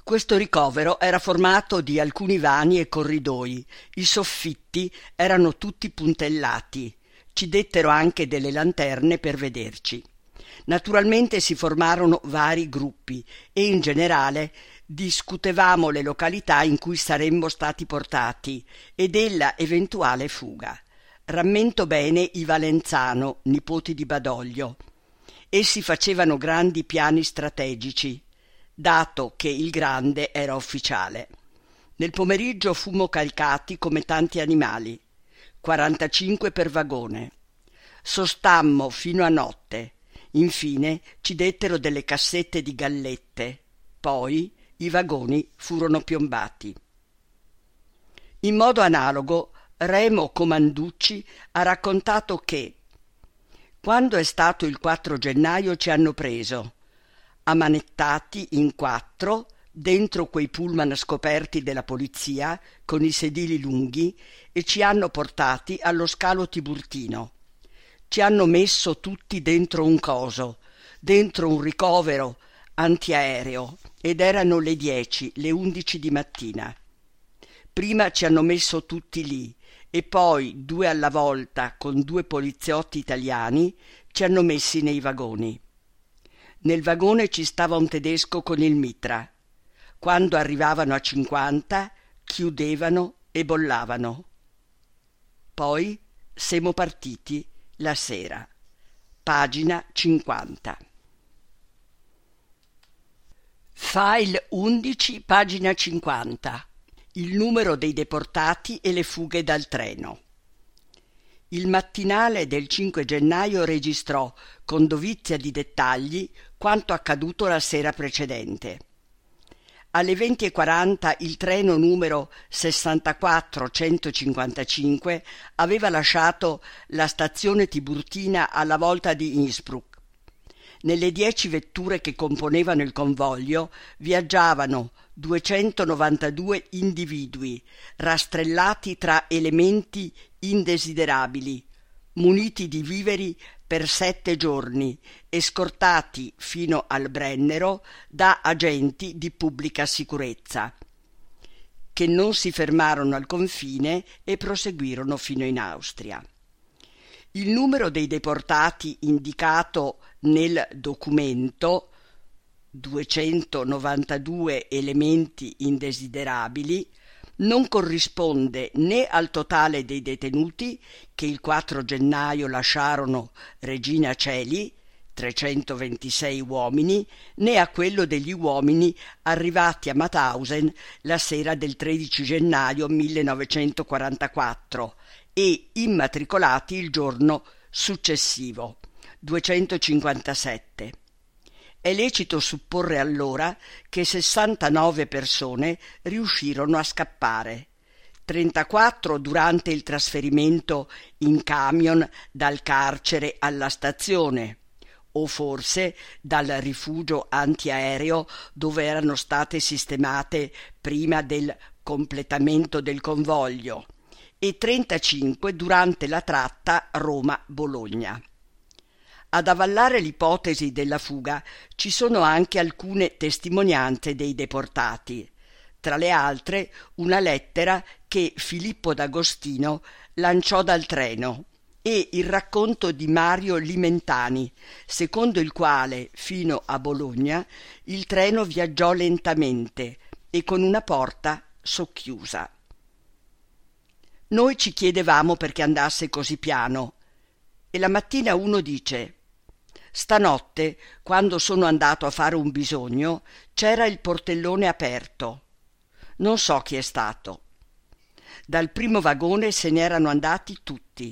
Questo ricovero era formato di alcuni vani e corridoi, i soffitti erano tutti puntellati, ci dettero anche delle lanterne per vederci. Naturalmente si formarono vari gruppi e in generale discutevamo le località in cui saremmo stati portati e della eventuale fuga. Rammento bene i Valenzano, nipoti di Badoglio. Essi facevano grandi piani strategici, dato che il grande era ufficiale. Nel pomeriggio fummo calcati come tanti animali, 45 per vagone. Sostammo fino a notte. Infine ci dettero delle cassette di gallette. Poi i vagoni furono piombati. In modo analogo, Remo Comanducci ha raccontato che quando è stato il 4 gennaio ci hanno preso, ammanettati in 4, dentro quei pullman scoperti della polizia, con i sedili lunghi, e ci hanno portati allo scalo Tiburtino. Ci hanno messo tutti dentro un coso, dentro un ricovero antiaereo, ed erano le 10, le 11 di mattina. Prima ci hanno messo tutti lì, e poi 2 alla volta con 2 poliziotti italiani ci hanno messi nei vagoni. Nel vagone ci stava un tedesco con il mitra. Quando arrivavano a 50 chiudevano e bollavano. Poi siamo partiti la sera. Pagina 50. File 11, pagina 50. Il numero dei deportati e le fughe dal treno. Il mattinale del 5 gennaio registrò, con dovizia di dettagli, quanto accaduto la sera precedente. Alle 20:40 il treno numero 64155 aveva lasciato la stazione Tiburtina alla volta di Innsbruck. Nelle 10 vetture che componevano il convoglio viaggiavano 292 individui, rastrellati tra elementi indesiderabili, muniti di viveri per 7 giorni e scortati fino al Brennero da agenti di pubblica sicurezza, che non si fermarono al confine e proseguirono fino in Austria. Il numero dei deportati indicato nel documento, 292 elementi indesiderabili, non corrisponde né al totale dei detenuti che il 4 gennaio lasciarono Regina Coeli, 326 uomini, né a quello degli uomini arrivati a Mauthausen la sera del 13 gennaio 1944 e immatricolati il giorno successivo, 257. È lecito supporre allora che 69 persone riuscirono a scappare, 34 durante il trasferimento in camion dal carcere alla stazione, o forse dal rifugio antiaereo dove erano state sistemate prima del completamento del convoglio, e 35 durante la tratta Roma-Bologna. Ad avallare l'ipotesi della fuga ci sono anche alcune testimonianze dei deportati, tra le altre una lettera che Filippo D'Agostino lanciò dal treno e il racconto di Mario Limentani, secondo il quale fino a Bologna il treno viaggiò lentamente e con una porta socchiusa. Noi ci chiedevamo perché andasse così piano e la mattina uno dice: «Stanotte, quando sono andato a fare un bisogno, c'era il portellone aperto. Non so chi è stato. Dal primo vagone se ne erano andati tutti.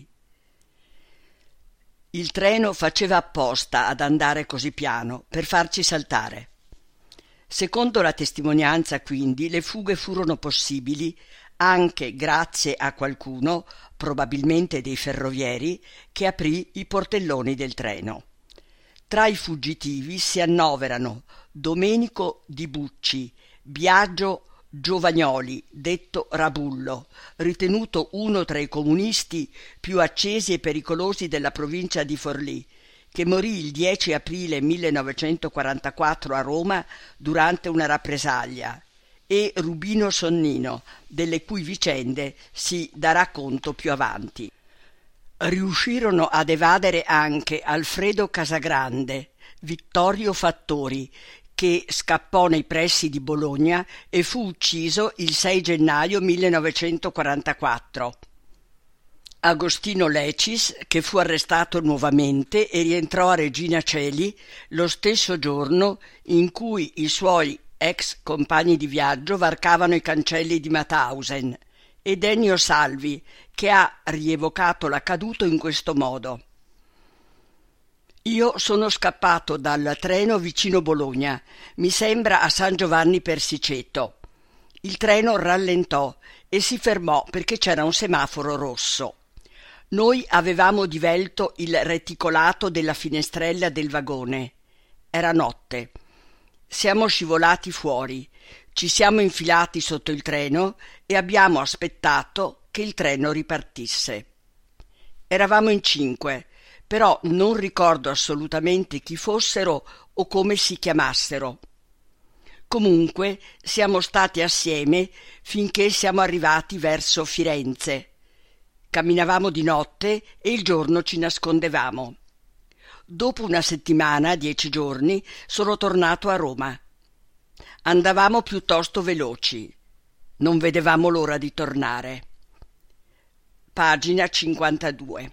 Il treno faceva apposta ad andare così piano per farci saltare». Secondo la testimonianza, quindi, le fughe furono possibili anche grazie a qualcuno, probabilmente dei ferrovieri, che aprì i portelloni del treno. Tra i fuggitivi si annoverano Domenico Di Bucci, Biagio Giovagnoli, detto Rabullo, ritenuto uno tra i comunisti più accesi e pericolosi della provincia di Forlì, che morì il 10 aprile 1944 a Roma durante una rappresaglia, e Rubino Sonnino, delle cui vicende si darà conto più avanti. Riuscirono ad evadere anche Alfredo Casagrande, Vittorio Fattori, che scappò nei pressi di Bologna e fu ucciso il 6 gennaio 1944. Agostino Lecis, che fu arrestato nuovamente e rientrò a Regina Coeli lo stesso giorno in cui i suoi ex compagni di viaggio varcavano i cancelli di Mauthausen, ed Ennio Salvi, che ha rievocato l'accaduto in questo modo. Io sono scappato dal treno vicino Bologna, mi sembra a San Giovanni Persiceto. Il treno rallentò e si fermò perché c'era un semaforo rosso. Noi avevamo divelto il reticolato della finestrella del vagone. Era notte. Siamo scivolati fuori, ci siamo infilati sotto il treno e abbiamo aspettato che il treno ripartisse. Eravamo in 5, però non ricordo assolutamente chi fossero o come si chiamassero. Comunque siamo stati assieme finché siamo arrivati verso Firenze. Camminavamo di notte e il giorno ci nascondevamo. Dopo una settimana, 10 giorni, sono tornato a Roma. Andavamo piuttosto veloci. Non vedevamo l'ora di tornare. Pagina 52.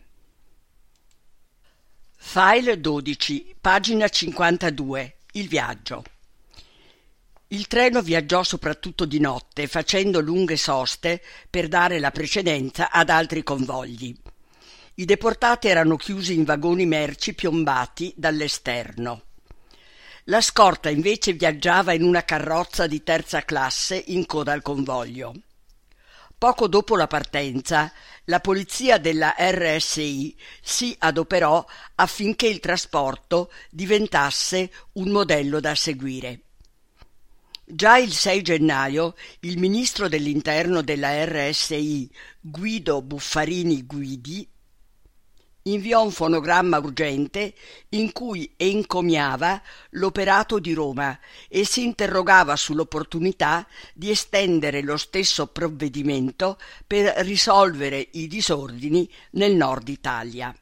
File 12, pagina 52. Il viaggio. Il treno viaggiò soprattutto di notte, facendo lunghe soste per dare la precedenza ad altri convogli. I deportati erano chiusi in vagoni merci piombati dall'esterno. La scorta invece viaggiava in una carrozza di terza classe in coda al convoglio. Poco dopo la partenza, la polizia della RSI si adoperò affinché il trasporto diventasse un modello da seguire. Già il 6 gennaio il ministro dell'Interno della RSI, Guido Buffarini Guidi, inviò un fonogramma urgente in cui encomiava l'operato di Roma e si interrogava sull'opportunità di estendere lo stesso provvedimento per risolvere i disordini nel nord Italia.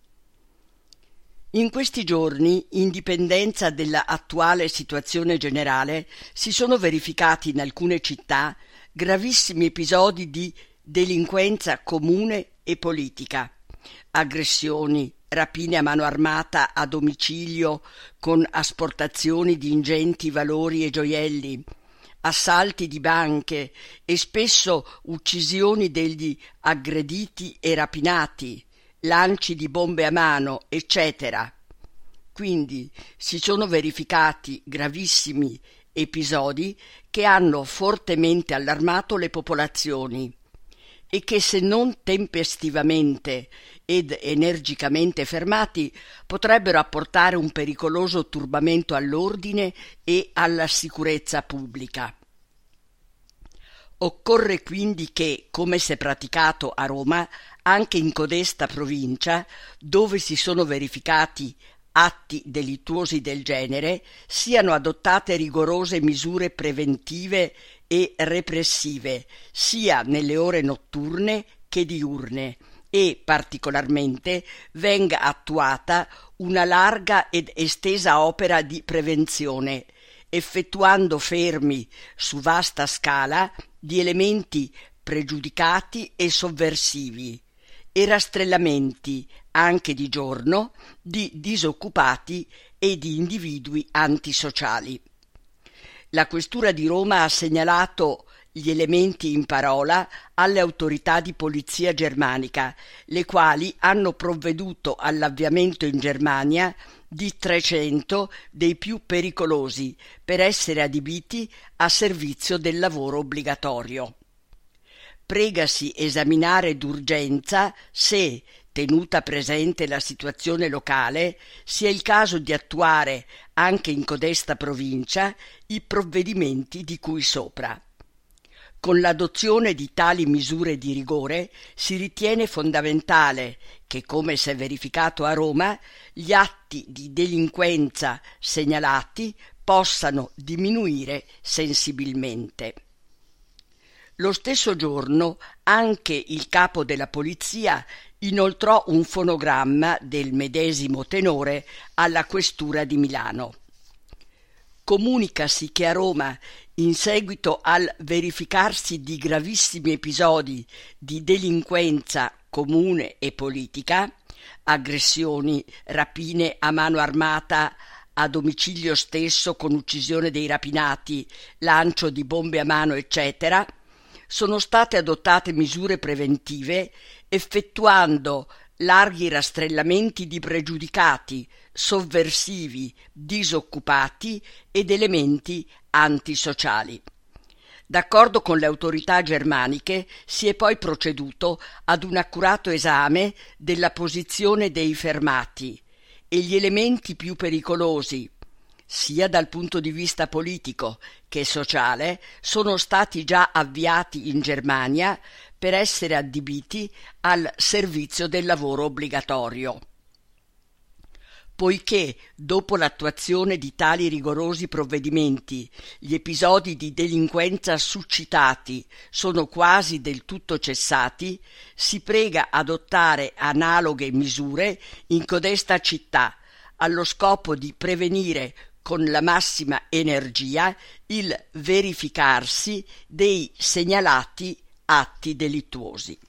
In questi giorni, in dipendenza della attuale situazione generale, si sono verificati in alcune città gravissimi episodi di delinquenza comune e politica. Aggressioni, rapine a mano armata a domicilio con asportazioni di ingenti valori e gioielli, assalti di banche e spesso uccisioni degli aggrediti e rapinati, lanci di bombe a mano, eccetera. Quindi si sono verificati gravissimi episodi che hanno fortemente allarmato le popolazioni e che, se non tempestivamente ed energicamente fermati, potrebbero apportare un pericoloso turbamento all'ordine e alla sicurezza pubblica. Occorre quindi che, come si è praticato a Roma, anche in codesta provincia, dove si sono verificati atti delittuosi del genere, siano adottate rigorose misure preventive e repressive, sia nelle ore notturne che diurne, e particolarmente venga attuata una larga ed estesa opera di prevenzione, effettuando fermi su vasta scala di elementi pregiudicati e sovversivi e rastrellamenti, anche di giorno, di disoccupati e di individui antisociali. La Questura di Roma ha segnalato gli elementi in parola alle autorità di polizia germanica, le quali hanno provveduto all'avviamento in Germania di 300 dei più pericolosi per essere adibiti a servizio del lavoro obbligatorio. Pregasi esaminare d'urgenza se, tenuta presente la situazione locale, sia il caso di attuare anche in codesta provincia i provvedimenti di cui sopra. Con l'adozione di tali misure di rigore si ritiene fondamentale che, come si è verificato a Roma, gli atti di delinquenza segnalati possano diminuire sensibilmente. Lo stesso giorno anche il capo della polizia inoltrò un fonogramma del medesimo tenore alla questura di Milano. Comunicasi che a Roma, in seguito al verificarsi di gravissimi episodi di delinquenza comune e politica, aggressioni, rapine a mano armata a domicilio stesso con uccisione dei rapinati, lancio di bombe a mano, eccetera, sono state adottate misure preventive effettuando larghi rastrellamenti di pregiudicati, sovversivi, disoccupati ed elementi antisociali. D'accordo con le autorità germaniche si è poi proceduto ad un accurato esame della posizione dei fermati e gli elementi più pericolosi, sia dal punto di vista politico che sociale, sono stati già avviati in Germania per essere adibiti al servizio del lavoro obbligatorio. Poiché, dopo l'attuazione di tali rigorosi provvedimenti, gli episodi di delinquenza suscitati sono quasi del tutto cessati, si prega adottare analoghe misure in codesta città, allo scopo di prevenire con la massima energia il verificarsi dei segnalati atti delittuosi.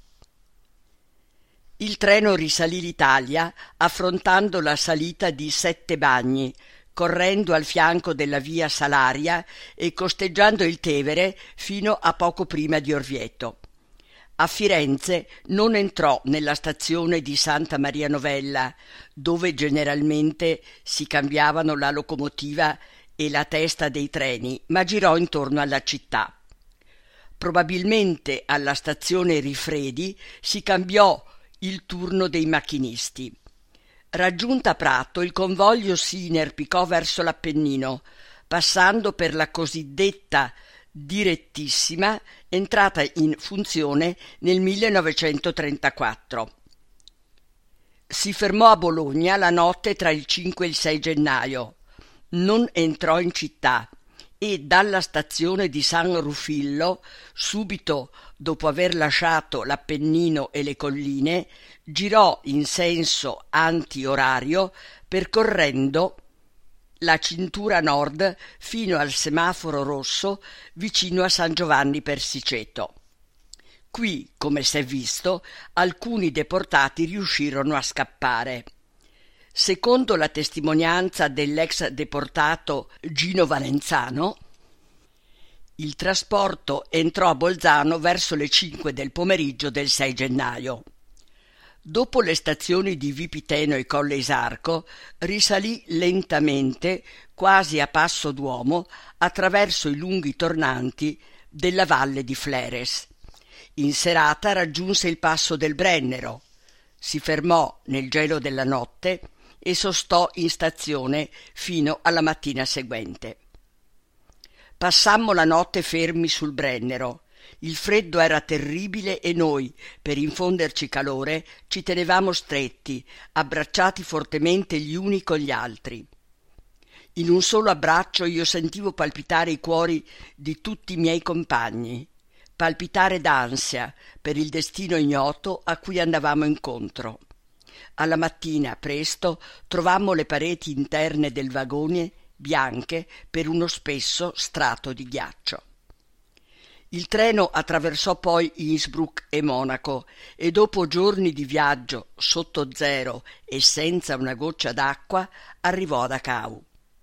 Il treno risalì l'Italia affrontando la salita di 7 Bagni, correndo al fianco della via Salaria e costeggiando il Tevere fino a poco prima di Orvieto. A Firenze non entrò nella stazione di Santa Maria Novella, dove generalmente si cambiavano la locomotiva e la testa dei treni, ma girò intorno alla città. Probabilmente alla stazione Rifredi si cambiò il turno dei macchinisti. Raggiunta Prato, il convoglio si inerpicò verso l'Appennino, passando per la cosiddetta direttissima, entrata in funzione nel 1934. Si fermò a Bologna la notte tra il 5 e il 6 gennaio. Non entrò in città e dalla stazione di San Rufillo, subito dopo aver lasciato l'Appennino e le colline, girò in senso antiorario percorrendo la cintura nord fino al semaforo rosso vicino a San Giovanni Persiceto. Qui, come s'è visto, alcuni deportati riuscirono a scappare. Secondo la testimonianza dell'ex deportato Gino Valenzano, il trasporto entrò a Bolzano verso le 5 del pomeriggio del 6 gennaio. Dopo le stazioni di Vipiteno e Colle Isarco, risalì lentamente, quasi a passo d'uomo, attraverso i lunghi tornanti della valle di Fleres. In serata raggiunse il passo del Brennero, si fermò nel gelo della notte e sostò in stazione fino alla mattina seguente. Passammo la notte fermi sul Brennero. Il freddo era terribile e noi, per infonderci calore, ci tenevamo stretti, abbracciati fortemente gli uni con gli altri. In un solo abbraccio io sentivo palpitare i cuori di tutti i miei compagni, palpitare d'ansia per il destino ignoto a cui andavamo incontro. Alla mattina, presto, trovammo le pareti interne del vagone bianche per uno spesso strato di ghiaccio. Il treno attraversò poi Innsbruck e Monaco e dopo giorni di viaggio sotto zero e senza una goccia d'acqua arrivò a Dachau.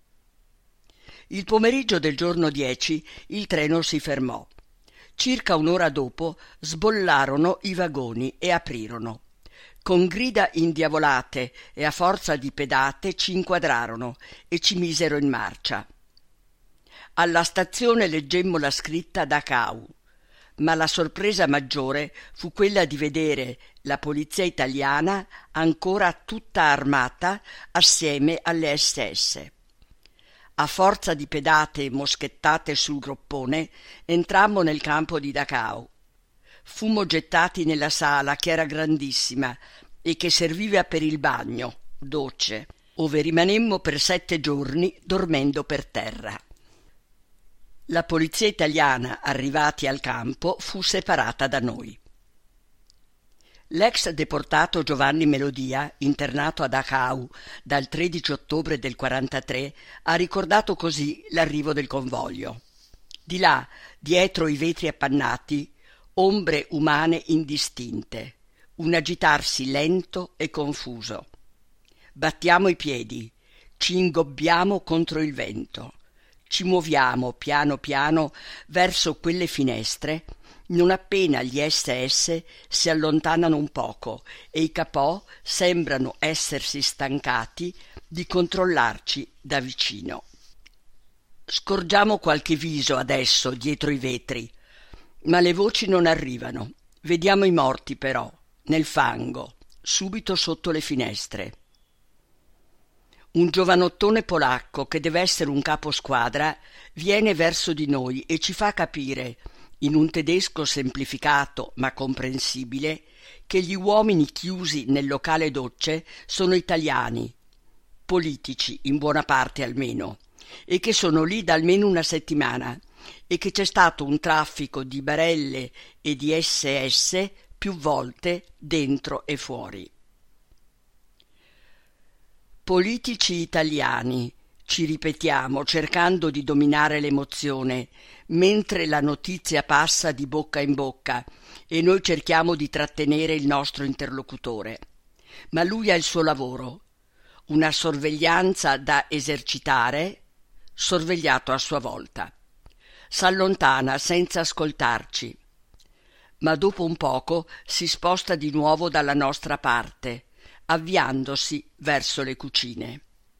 Il pomeriggio del giorno 10 il treno si fermò. Circa un'ora dopo sbollarono i vagoni e aprirono. Con grida indiavolate e a forza di pedate ci inquadrarono e ci misero in marcia. Alla stazione leggemmo la scritta Dachau, ma la sorpresa maggiore fu quella di vedere la polizia italiana ancora tutta armata assieme alle SS. A forza di pedate e moschettate sul groppone entrammo nel campo di Dachau. Fummo gettati nella sala che era grandissima e che serviva per il bagno, docce. ove rimanemmo per 7 giorni dormendo per terra. La polizia italiana, arrivati al campo, fu separata da noi. L'ex deportato Giovanni Melodia, internato a Dachau dal 13 ottobre del 43, ha ricordato così l'arrivo del convoglio. Di là, dietro i vetri appannati, ombre umane indistinte, un agitarsi lento e confuso. Battiamo i piedi, ci ingobbiamo contro il vento, ci muoviamo piano piano verso quelle finestre. Non appena gli SS si allontanano un poco e i capò sembrano essersi stancati di controllarci da vicino. Scorgiamo qualche viso adesso dietro i vetri, ma le voci non arrivano. Vediamo i morti però, nel fango, subito sotto le finestre. Un giovanottone polacco, che deve essere un caposquadra, viene verso di noi e ci fa capire, in un tedesco semplificato ma comprensibile, che gli uomini chiusi nel locale docce sono italiani, politici in buona parte almeno, e che sono lì da almeno una settimana, e che c'è stato un traffico di barelle e di SS più volte dentro e fuori. Politici italiani, ci ripetiamo, cercando di dominare l'emozione, mentre la notizia passa di bocca in bocca e noi cerchiamo di trattenere il nostro interlocutore. Ma lui ha il suo lavoro, una sorveglianza da esercitare, sorvegliato a sua volta. S'allontana senza ascoltarci, ma dopo un poco si sposta di nuovo dalla nostra parte, avviandosi verso le cucine.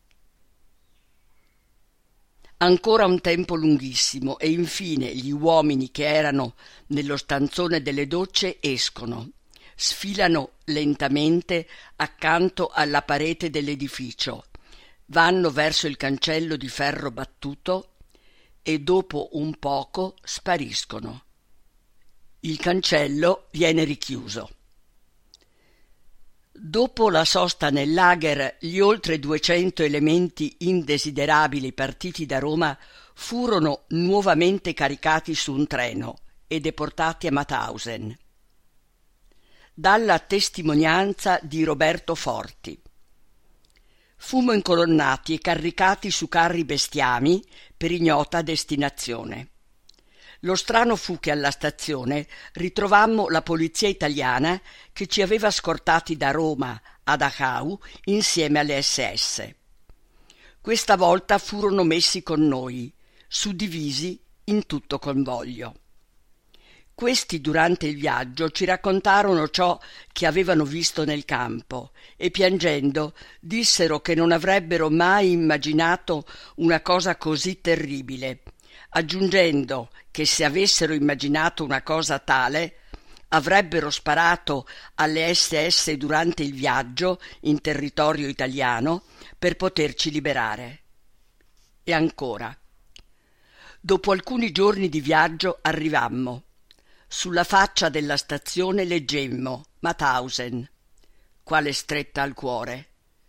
Ancora un tempo lunghissimo e infine gli uomini che erano nello stanzone delle docce escono, sfilano lentamente accanto alla parete dell'edificio, vanno verso il cancello di ferro battuto e dopo un poco spariscono. Il cancello viene richiuso. Dopo la sosta nel lager, gli oltre 200 elementi indesiderabili partiti da Roma furono nuovamente caricati su un treno e deportati a Mauthausen. Dalla testimonianza di Roberto Forti. Fummo incolonnati e caricati su carri bestiami per ignota destinazione. Lo strano fu che alla stazione ritrovammo la polizia italiana che ci aveva scortati da Roma a Dachau insieme alle SS. Questa volta furono messi con noi, suddivisi in tutto convoglio. Questi durante il viaggio ci raccontarono ciò che avevano visto nel campo e piangendo dissero che non avrebbero mai immaginato una cosa così terribile, aggiungendo che se avessero immaginato una cosa tale avrebbero sparato alle SS durante il viaggio in territorio italiano per poterci liberare. E ancora. Dopo alcuni giorni di viaggio arrivammo. Sulla faccia della stazione leggemmo Mauthausen. Quale stretta al cuore.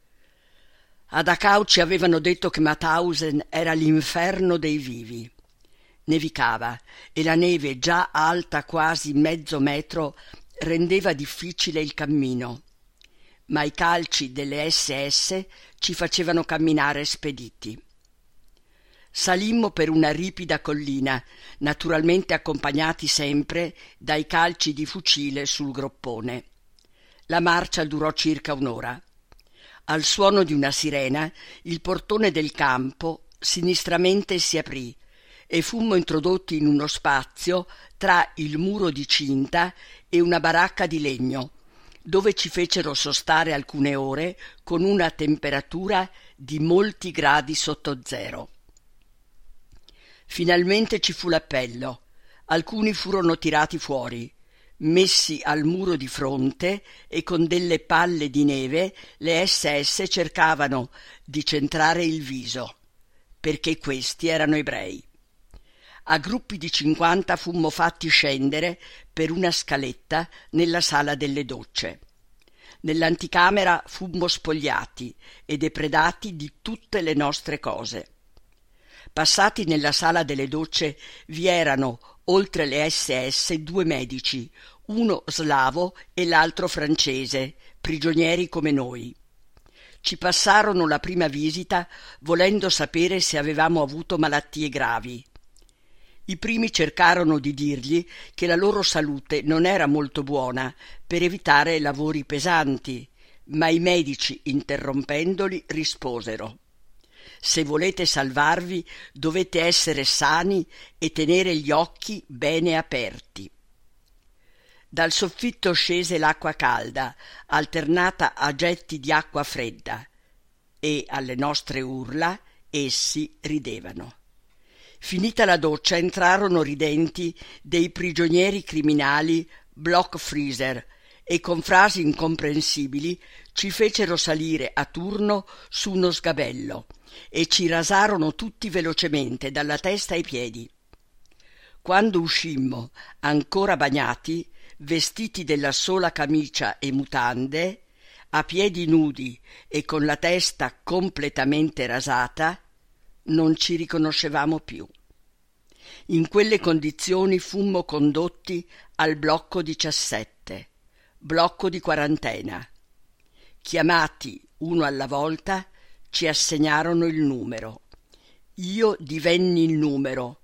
A Dachau ci avevano detto che Mauthausen era l'inferno dei vivi. Nevicava e la neve, già alta quasi mezzo metro, rendeva difficile il cammino, ma i calci delle SS ci facevano camminare spediti. Salimmo per una ripida collina, naturalmente accompagnati sempre dai calci di fucile sul groppone. La marcia durò circa un'ora. Al suono di una sirena, il portone del campo sinistramente si aprì e fummo introdotti in uno spazio tra il muro di cinta e una baracca di legno, dove ci fecero sostare alcune ore con una temperatura di molti gradi sotto zero. Finalmente ci fu l'appello. Alcuni furono tirati fuori, messi al muro di fronte e con delle palle di neve le SS cercavano di centrare il viso, perché questi erano ebrei. A gruppi di 50 fummo fatti scendere per una scaletta nella sala delle docce. Nell'anticamera fummo spogliati e depredati di tutte le nostre cose. Passati nella sala delle docce vi erano, oltre le SS, 2 medici, uno slavo e l'altro francese, prigionieri come noi. Ci passarono la prima visita volendo sapere se avevamo avuto malattie gravi. I primi cercarono di dirgli che la loro salute non era molto buona per evitare lavori pesanti, ma i medici, interrompendoli, risposero: «Se volete salvarvi dovete essere sani e tenere gli occhi bene aperti». Dal soffitto scese l'acqua calda, alternata a getti di acqua fredda, e alle nostre urla essi ridevano. Finita la doccia entrarono ridenti dei prigionieri criminali block freezer e con frasi incomprensibili ci fecero salire a turno su uno sgabello e ci rasarono tutti velocemente dalla testa ai piedi. Quando uscimmo, ancora bagnati, vestiti della sola camicia e mutande, a piedi nudi e con la testa completamente rasata, non ci riconoscevamo più. In quelle condizioni fummo condotti al blocco 17, blocco di quarantena. Chiamati uno alla volta, ci assegnarono il numero. Io divenni il numero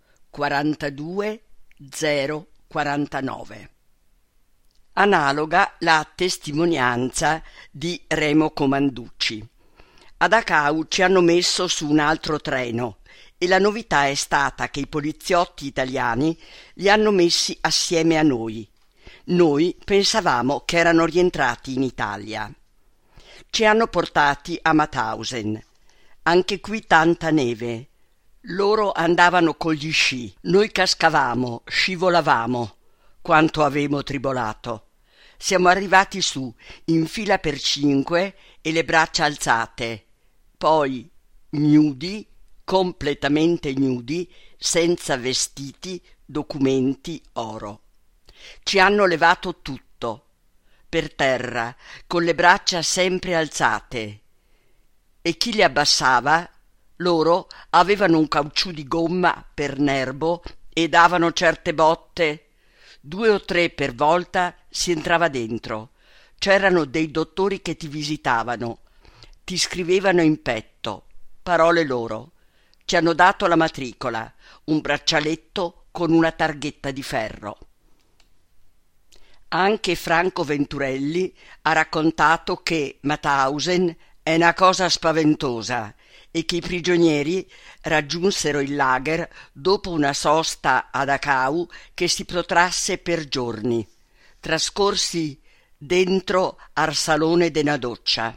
42049. Analoga la testimonianza di Remo Comanducci. A Dachau ci hanno messo su un altro treno e la novità è stata che i poliziotti italiani li hanno messi assieme a noi. Noi pensavamo che erano rientrati in Italia. Ci hanno portati a Mauthausen. Anche qui tanta neve. Loro andavano con gli sci, noi cascavamo, scivolavamo. Quanto avemo tribolato. Siamo arrivati su, in fila per 5 e le braccia alzate. Poi, nudi, completamente nudi, senza vestiti, documenti, oro. Ci hanno levato tutto, per terra, con le braccia sempre alzate. E chi le abbassava, loro avevano un caucciù di gomma per nervo e davano certe botte. 2 o 3 per volta si entrava dentro. C'erano dei dottori che ti visitavano, ti scrivevano in petto, parole loro. Ci hanno dato la matricola, un braccialetto con una targhetta di ferro. Anche Franco Venturelli ha raccontato che Mauthausen è una cosa spaventosa e che i prigionieri raggiunsero il lager dopo una sosta a Dachau che si protrasse per giorni, trascorsi dentro al salone della doccia.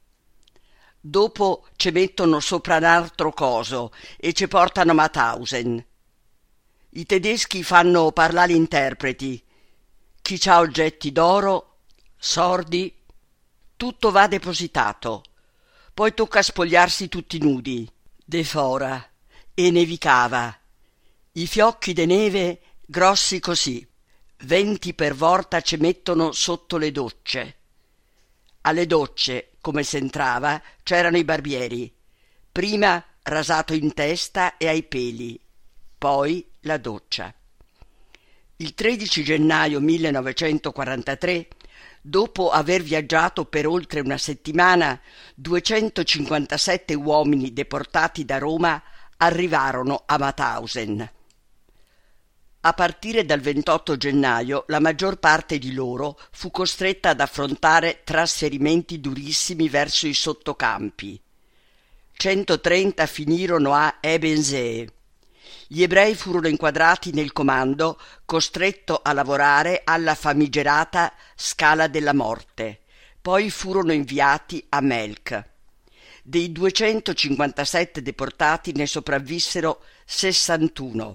Dopo ci mettono sopra un altro coso e ci portano a Mauthausen. I tedeschi fanno parlare gli interpreti. Chi c'ha oggetti d'oro, sordi, tutto va depositato. Poi tocca spogliarsi tutti nudi, de fora, e nevicava. I fiocchi de neve grossi così, 20 per volta ci mettono sotto le docce. Alle docce, come s'entrava, c'erano i barbieri. Prima rasato in testa e ai peli, poi la doccia. Il 13 gennaio 1943, dopo aver viaggiato per oltre una settimana, 257 uomini deportati da Roma arrivarono a Mauthausen. A partire dal 28 gennaio la maggior parte di loro fu costretta ad affrontare trasferimenti durissimi verso i sottocampi. 130 finirono a Ebensee. Gli ebrei furono inquadrati nel comando, costretto a lavorare alla famigerata Scala della Morte. Poi furono inviati a Melk. Dei 257 deportati ne sopravvissero 61.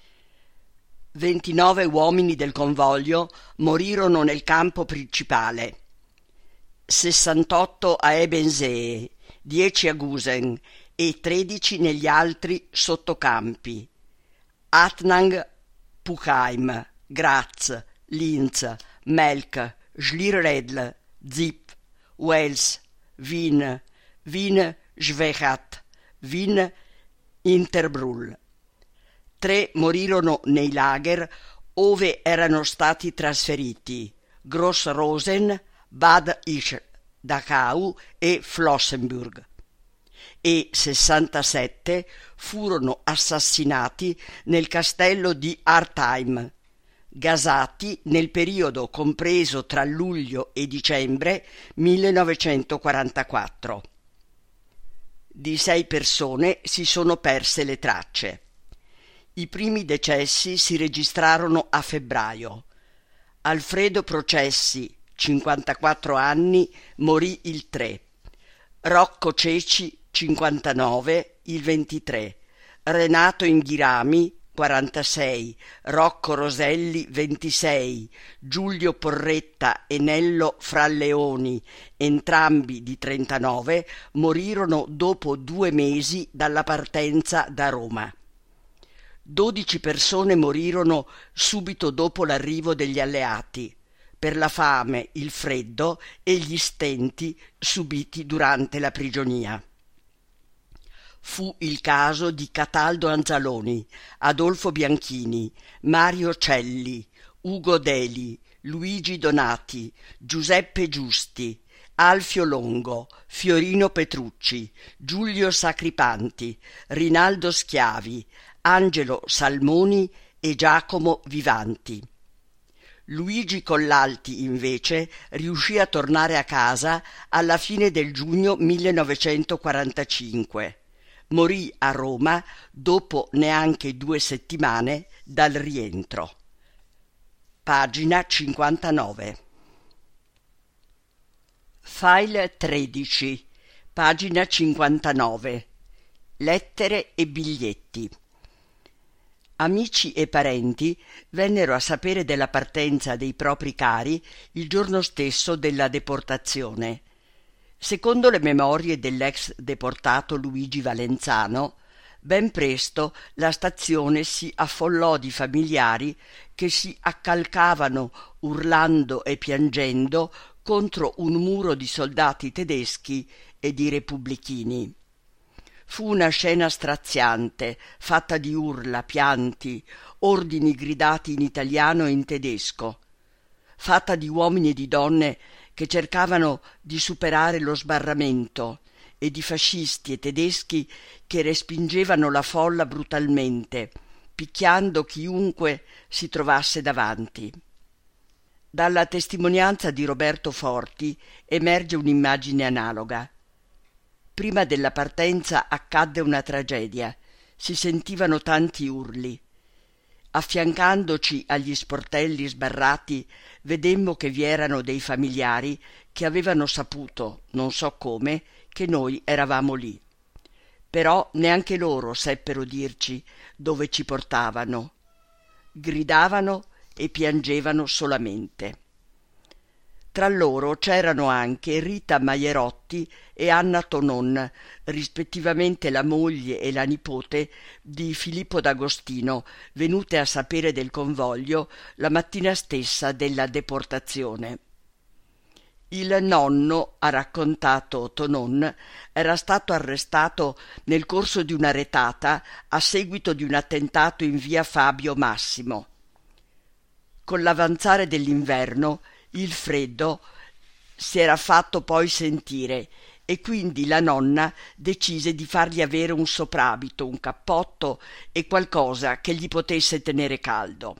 29 uomini del convoglio morirono nel campo principale, 68 a Ebensee, 10 a Gusen e 13 negli altri sottocampi: Atnang, Puchheim, Graz, Linz, Melk, Schlierredl, Zip, Wels, Wien, Wien-Schwechat, Wien Interbrull. 3 morirono nei lager ove erano stati trasferiti: Gross-Rosen, Bad Isch-Dachau e Flossenbürg, e 67 furono assassinati nel castello di Artheim, gasati nel periodo compreso tra luglio e dicembre 1944. Di 6 persone si sono perse le tracce. I primi decessi si registrarono a febbraio. Alfredo Processi, 54 anni, morì il 3. Rocco Ceci, 59, il 23. Renato Inghirami, 46, Rocco Roselli, 26, Giulio Porretta e Nello Fralleoni, entrambi di 39, morirono dopo 2 mesi dalla partenza da Roma. 12 persone morirono subito dopo l'arrivo degli alleati, per la fame, il freddo e gli stenti subiti durante la prigionia. Fu il caso di Cataldo Anzaloni, Adolfo Bianchini, Mario Celli, Ugo Deli, Luigi Donati, Giuseppe Giusti, Alfio Longo, Fiorino Petrucci, Giulio Sacripanti, Rinaldo Schiavi, Angelo Salmoni e Giacomo Vivanti. Luigi Collalti, invece, riuscì a tornare a casa alla fine del giugno 1945. Morì a Roma dopo neanche 2 settimane dal rientro. Pagina 59. File 13, pagina 59. Lettere e biglietti. Amici e parenti vennero a sapere della partenza dei propri cari il giorno stesso della deportazione. Secondo le memorie dell'ex deportato Luigi Valenzano, ben presto la stazione si affollò di familiari che si accalcavano urlando e piangendo contro un muro di soldati tedeschi e di repubblichini. Fu una scena straziante, fatta di urla, pianti, ordini gridati in italiano e in tedesco, fatta di uomini e di donne che cercavano di superare lo sbarramento e di fascisti e tedeschi che respingevano la folla brutalmente, picchiando chiunque si trovasse davanti. Dalla testimonianza di Roberto Forti emerge un'immagine analoga. Prima della partenza accadde una tragedia, si sentivano tanti urli. Affiancandoci agli sportelli sbarrati, vedemmo che vi erano dei familiari che avevano saputo, non so come, che noi eravamo lì. Però neanche loro seppero dirci dove ci portavano. Gridavano e piangevano solamente. Tra loro c'erano anche Rita Maierotti e Anna Tonon, rispettivamente la moglie e la nipote di Filippo D'Agostino, venute a sapere del convoglio la mattina stessa della deportazione. Il nonno, ha raccontato Tonon, era stato arrestato nel corso di una retata a seguito di un attentato in via Fabio Massimo. Con l'avanzare dell'inverno il freddo si era fatto poi sentire e quindi la nonna decise di fargli avere un soprabito, un cappotto e qualcosa che gli potesse tenere caldo.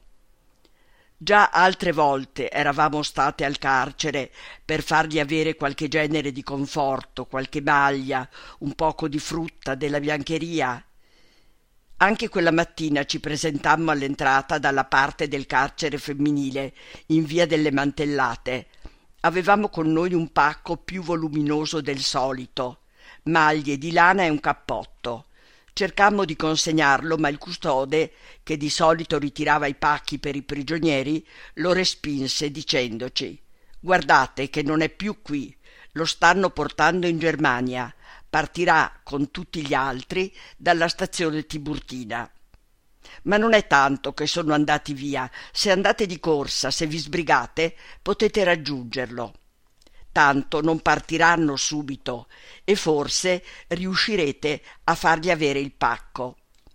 Già altre volte eravamo state al carcere per fargli avere qualche genere di conforto, qualche maglia, un poco di frutta della biancheria. Anche quella mattina ci presentammo all'entrata dalla parte del carcere femminile, in via delle Mantellate. Avevamo con noi un pacco più voluminoso del solito, maglie di lana e un cappotto. Cercammo di consegnarlo, ma il custode, che di solito ritirava i pacchi per i prigionieri, lo respinse dicendoci: «Guardate che non è più qui, lo stanno portando in Germania. Partirà con tutti gli altri dalla stazione Tiburtina». «Ma non è tanto che sono andati via. Se andate di corsa, se vi sbrigate, potete raggiungerlo». pertanto non partiranno subito e forse riuscirete a fargli avere il pacco.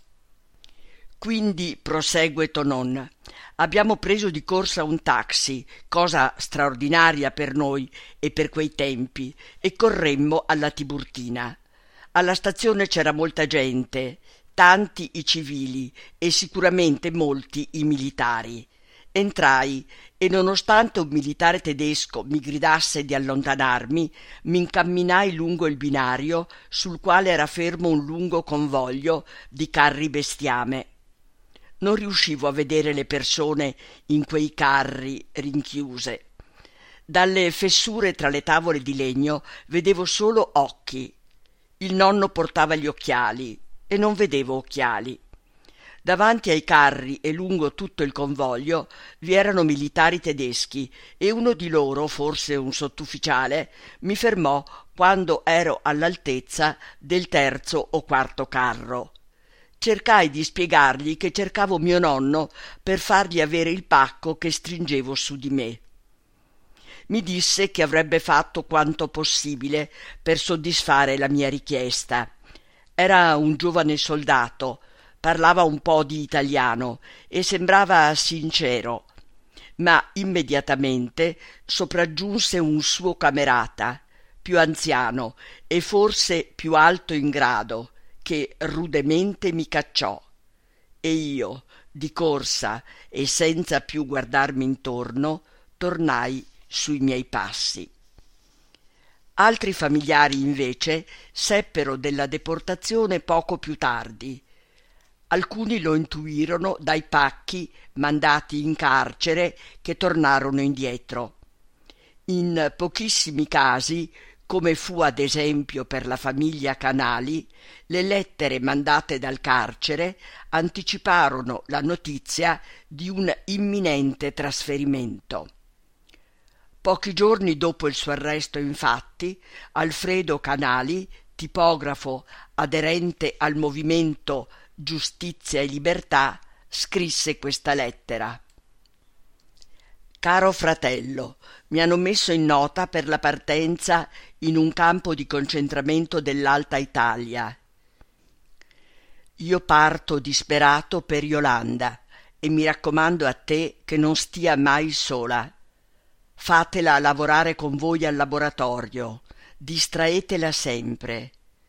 Quindi, prosegue Tonon, abbiamo preso di corsa un taxi, cosa straordinaria per noi e per quei tempi, e corremmo alla Tiburtina. Alla stazione c'era molta gente, tanti i civili e sicuramente molti i militari. Entrai e nonostante un militare tedesco mi gridasse di allontanarmi, mi incamminai lungo il binario sul quale era fermo un lungo convoglio di carri bestiame. Non riuscivo a vedere le persone in quei carri rinchiuse. Dalle fessure tra le tavole di legno vedevo solo occhi. Il nonno portava gli occhiali e non vedevo occhiali. Davanti ai carri e lungo tutto il convoglio vi erano militari tedeschi e uno di loro, forse un sottufficiale, mi fermò quando ero all'altezza del terzo o quarto carro. Cercai di spiegargli che cercavo mio nonno per fargli avere il pacco che stringevo su di me. Mi disse che avrebbe fatto quanto possibile per soddisfare la mia richiesta. Era un giovane soldato, parlava un po' di italiano e sembrava sincero, ma immediatamente sopraggiunse un suo camerata, più anziano e forse più alto in grado, che rudemente mi cacciò. E io, di corsa e senza più guardarmi intorno, tornai sui miei passi. Altri familiari invece seppero della deportazione poco più tardi. Alcuni lo intuirono dai pacchi mandati in carcere che tornarono indietro. In pochissimi casi, come fu ad esempio per la famiglia Canali, le lettere mandate dal carcere anticiparono la notizia di un imminente trasferimento. Pochi giorni dopo il suo arresto, infatti, Alfredo Canali, tipografo aderente al movimento Giustizia e Libertà, scrisse questa lettera. Caro fratello, mi hanno messo in nota per la partenza in un campo di concentramento dell'Alta Italia. Io parto disperato per Yolanda e mi raccomando a te che non stia mai sola. Fatela lavorare con voi al laboratorio, distraetela sempre.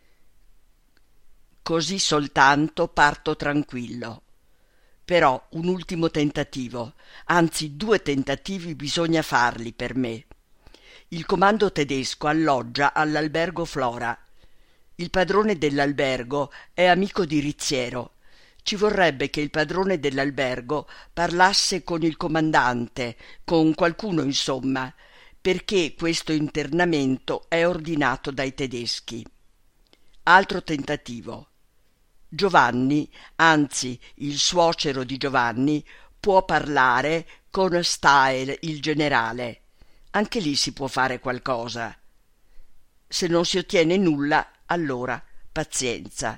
Così soltanto parto tranquillo. Però un ultimo tentativo, anzi 2 tentativi bisogna farli per me. Il comando tedesco alloggia all'albergo Flora. Il padrone dell'albergo è amico di Rizziero. Ci vorrebbe che il padrone dell'albergo parlasse con il comandante, con qualcuno insomma, perché questo internamento è ordinato dai tedeschi. Altro tentativo. Giovanni, anzi il suocero di Giovanni, può parlare con Stael, il generale. Anche lì si può fare qualcosa. Se non si ottiene nulla, allora pazienza.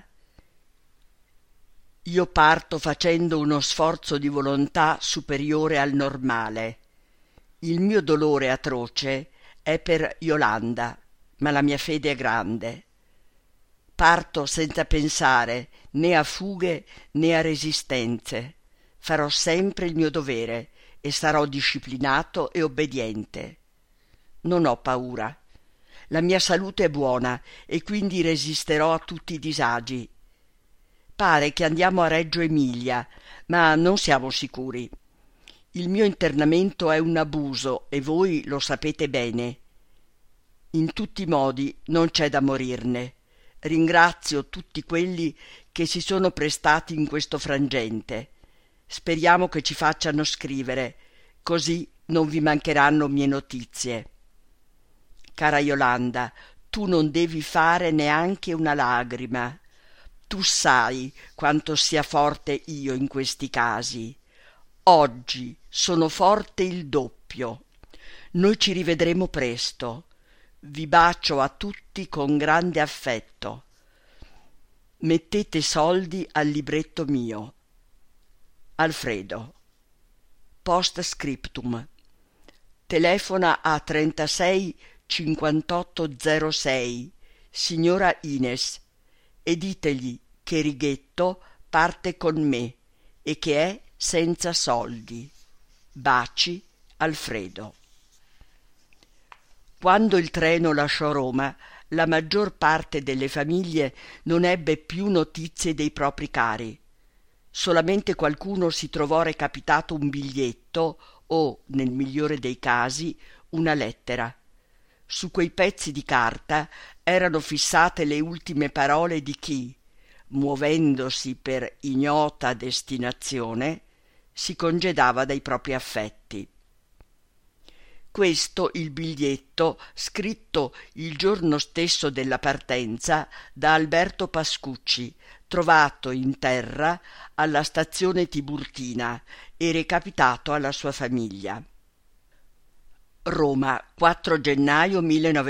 Io parto facendo uno sforzo di volontà superiore al normale. Il mio dolore atroce è per Yolanda, ma la mia fede è grande. Parto senza pensare né a fughe né a resistenze. Farò sempre il mio dovere e sarò disciplinato e obbediente. Non ho paura. La mia salute è buona e quindi resisterò a tutti i disagi. Pare che andiamo a Reggio Emilia, ma non siamo sicuri. Il mio internamento è un abuso e voi lo sapete bene. In tutti i modi non c'è da morirne. Ringrazio tutti quelli che si sono prestati in questo frangente. Speriamo che ci facciano scrivere, così non vi mancheranno mie notizie. Cara Yolanda, tu non devi fare neanche una lagrima. Tu sai quanto sia forte io in questi casi. Oggi sono forte il doppio. Noi ci rivedremo presto. Vi bacio a tutti con grande affetto. Mettete soldi al libretto mio. Alfredo. Post scriptum. Telefona a 36 5806, signora Ines, e ditegli che Righetto parte con me e che è senza soldi. Baci, Alfredo. Quando il treno lasciò Roma, la maggior parte delle famiglie non ebbe più notizie dei propri cari. Solamente qualcuno si trovò recapitato un biglietto o, nel migliore dei casi, una lettera. Su quei pezzi di carta erano fissate le ultime parole di chi, muovendosi per ignota destinazione, si congedava dai propri affetti. Questo il biglietto scritto il giorno stesso della partenza da Alberto Pascucci, trovato in terra alla stazione Tiburtina e recapitato alla sua famiglia. Roma, 4 gennaio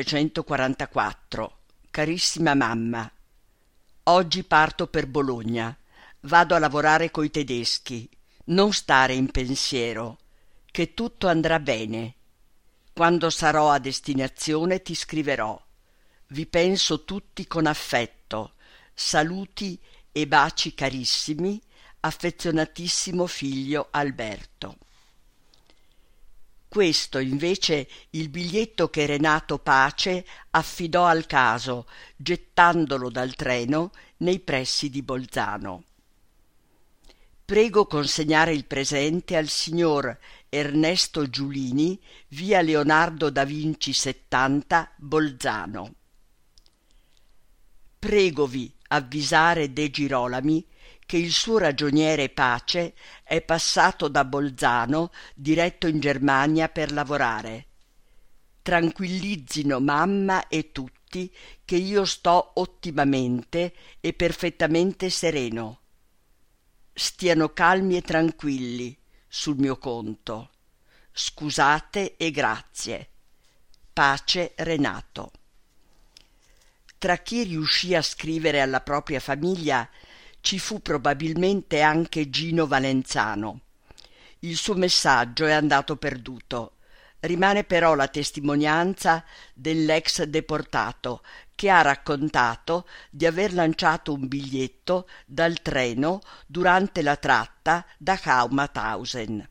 1944. Carissima mamma, oggi parto per Bologna. Vado a lavorare coi tedeschi. Non stare in pensiero, che tutto andrà bene. Quando sarò a destinazione ti scriverò. Vi penso tutti con affetto. Saluti e baci carissimi, affezionatissimo figlio Alberto. Questo invece il biglietto che Renato Pace affidò al caso, gettandolo dal treno nei pressi di Bolzano. Prego consegnare il presente al signor Ernesto Giulini, via Leonardo da Vinci 70, Bolzano. Pregovi avvisare De Girolami che il suo ragioniere Pace è passato da Bolzano diretto in Germania per lavorare. Tranquillizzino mamma e tutti che io sto ottimamente e perfettamente sereno. Stiano calmi e tranquilli sul mio conto. Scusate e grazie. Pace Renato. Tra chi riuscì a scrivere alla propria famiglia ci fu probabilmente anche Gino Valenzano. Il suo messaggio è andato perduto. Rimane però la testimonianza dell'ex deportato che ha raccontato di aver lanciato un biglietto dal treno durante la tratta da Haumathausen.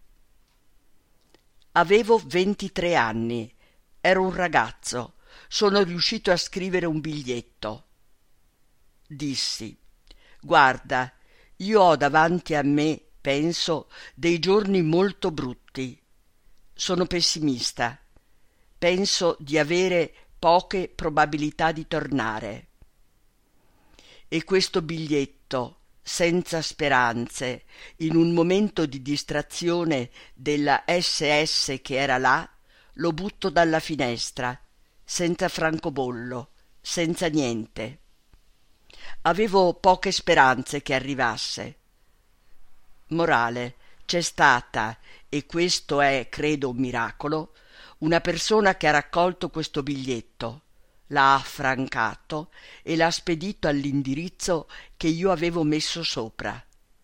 Avevo 23 anni, ero un ragazzo, sono riuscito a scrivere un biglietto. Dissi: guarda, io ho davanti a me, penso, dei giorni molto brutti. Sono pessimista. Penso di avere poche probabilità di tornare. E questo biglietto, senza speranze, in un momento di distrazione della SS che era là, lo butto dalla finestra, senza francobollo, senza niente. Avevo poche speranze che arrivasse. Morale, c'è stata, e questo è, credo, un miracolo, una persona che ha raccolto questo biglietto, l'ha affrancato e l'ha spedito all'indirizzo che io avevo messo sopra.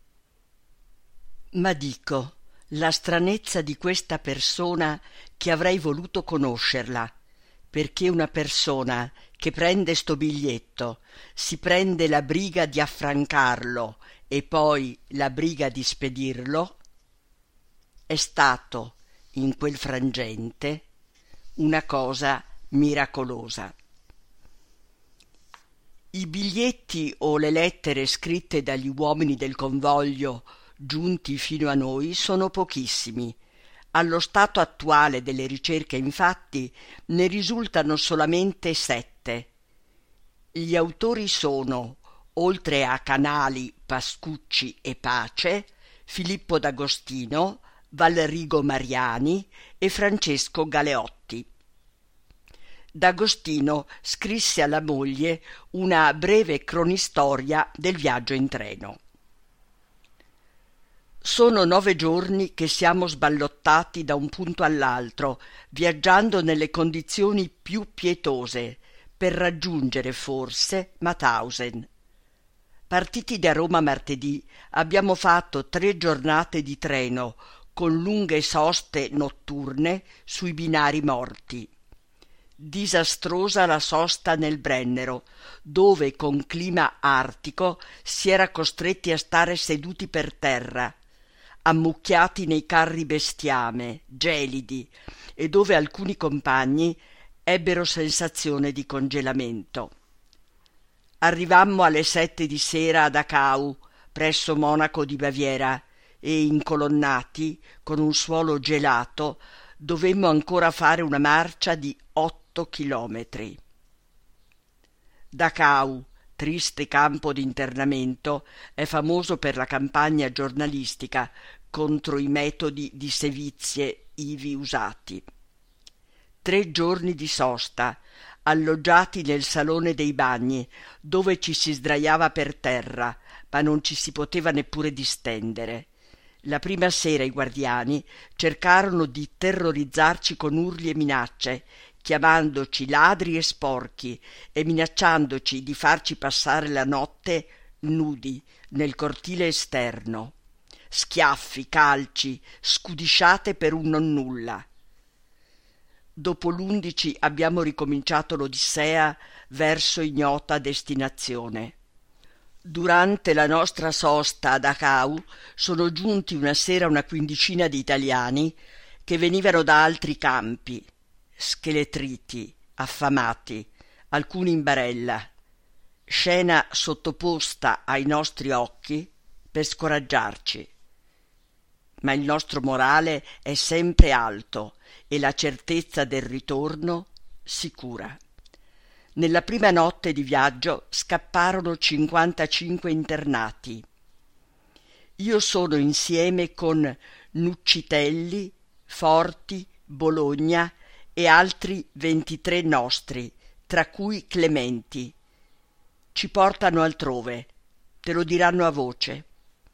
Ma dico, la stranezza di questa persona che avrei voluto conoscerla, perché una persona che prende sto biglietto si prende la briga di affrancarlo e poi la briga di spedirlo, è stato, in quel frangente, una cosa miracolosa. I biglietti o le lettere scritte dagli uomini del convoglio giunti fino a noi sono pochissimi. Allo stato attuale delle ricerche, infatti, ne risultano solamente 7. Gli autori sono, oltre a Canali, Pascucci e Pace, Filippo D'Agostino, Valerigo Mariani e Francesco Galeotti. D'Agostino scrisse alla moglie una breve cronistoria del viaggio in treno. Sono 9 giorni che siamo sballottati da un punto all'altro, viaggiando nelle condizioni più pietose, per raggiungere forse Mauthausen. Partiti da Roma martedì, abbiamo fatto 3 giornate di treno, con lunghe soste notturne sui binari morti. Disastrosa la sosta nel Brennero, dove con clima artico si era costretti a stare seduti per terra, ammucchiati nei carri bestiame, gelidi, e dove alcuni compagni ebbero sensazione di congelamento. Arrivammo alle 7 di sera a Dachau, presso Monaco di Baviera, e incolonnati, con un suolo gelato, dovemmo ancora fare una marcia di 8 chilometri. Dachau, triste campo di internamento, è famoso per la campagna giornalistica contro i metodi di sevizie ivi usati. 3 giorni di sosta, alloggiati nel salone dei bagni, dove ci si sdraiava per terra, ma non ci si poteva neppure distendere. La prima sera i guardiani cercarono di terrorizzarci con urli e minacce, chiamandoci ladri e sporchi e minacciandoci di farci passare la notte nudi nel cortile esterno. Schiaffi, calci, scudisciate per un nonnulla. Dopo l'11 abbiamo ricominciato l'odissea verso ignota destinazione. Durante la nostra sosta a Dachau sono giunti una sera una quindicina di italiani che venivano da altri campi, scheletriti, affamati, alcuni in barella, scena sottoposta ai nostri occhi per scoraggiarci. Ma il nostro morale è sempre alto e la certezza del ritorno sicura. Nella prima notte di viaggio scapparono 55 internati. Io sono insieme con Nuccitelli, Forti, Bologna e altri 23 nostri, tra cui Clementi. Ci portano altrove, te lo diranno a voce.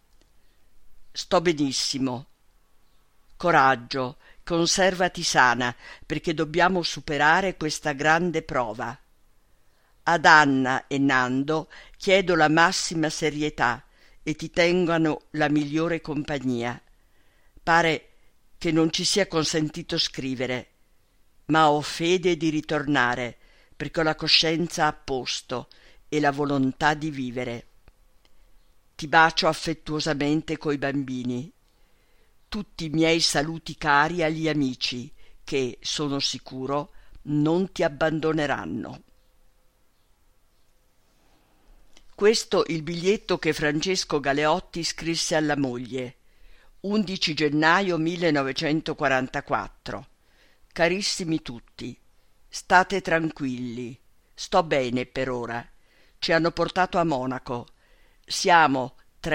Sto benissimo. Coraggio, conservati sana, perché dobbiamo superare questa grande prova. Ad Anna e Nando chiedo la massima serietà e ti tengano la migliore compagnia. Pare che non ci sia consentito scrivere, ma ho fede di ritornare, perché ho la coscienza a posto e la volontà di vivere. Ti bacio affettuosamente coi bambini. Tutti i miei saluti cari agli amici che, sono sicuro, non ti abbandoneranno. Questo il biglietto che Francesco Galeotti scrisse alla moglie. 11 gennaio 1944. Carissimi tutti, state tranquilli, sto bene per ora. Ci hanno portato a Monaco. Siamo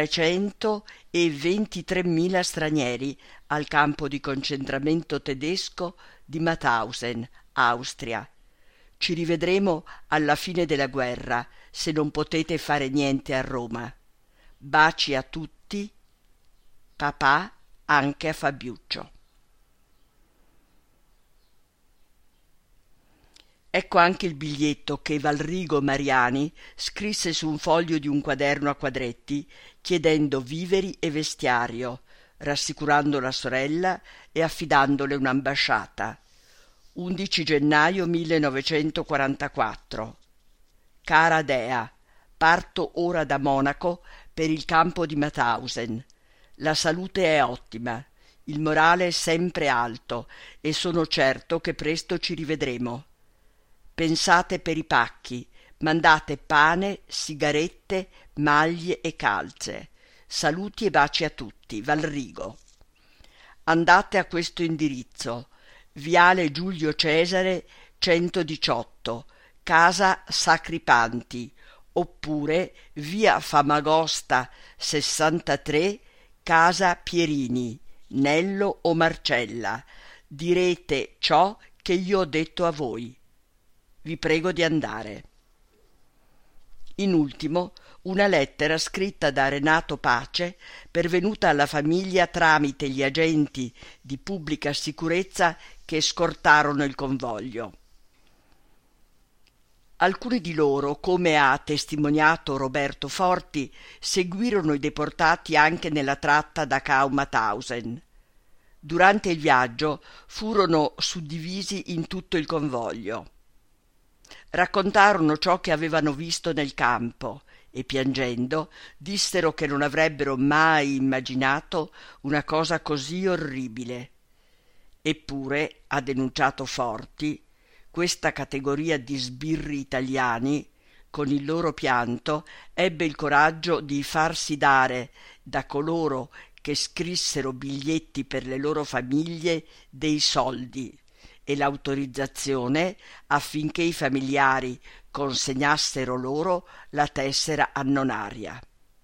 323.000 stranieri al campo di concentramento tedesco di Mauthausen, Austria. Ci rivedremo alla fine della guerra, se non potete fare niente a Roma. Baci a tutti, papà, anche a Fabiuccio. Ecco anche il biglietto che Valrigo Mariani scrisse su un foglio di un quaderno a quadretti, chiedendo viveri e vestiario, rassicurando la sorella e affidandole un'ambasciata. 11 gennaio 1944. Cara Dea, parto ora da Monaco per il campo di Mauthausen. La salute è ottima, il morale è sempre alto e sono certo che presto ci rivedremo. Pensate per i pacchi, mandate pane, sigarette, maglie e calze. Saluti e baci a tutti, Valrigo. Andate a questo indirizzo: Viale Giulio Cesare 118, Casa Sacripanti, oppure via Famagosta 63, Casa Pierini, Nello o Marcella. Direte ciò che io ho detto a voi. Vi prego di andare. In ultimo, una lettera scritta da Renato Pace, pervenuta alla famiglia tramite gli agenti di pubblica sicurezza che scortarono il convoglio. Alcuni di loro, come ha testimoniato Roberto Forti, seguirono i deportati anche nella tratta Dachau-Mauthausen. Durante il viaggio furono suddivisi in tutto il convoglio. Raccontarono ciò che avevano visto nel campo e, piangendo, dissero che non avrebbero mai immaginato una cosa così orribile. Eppure, ha denunciato Forti, questa categoria di sbirri italiani, con il loro pianto, ebbe il coraggio di farsi dare da coloro che scrissero biglietti per le loro famiglie dei soldi e l'autorizzazione affinché i familiari consegnassero loro la tessera annonaria.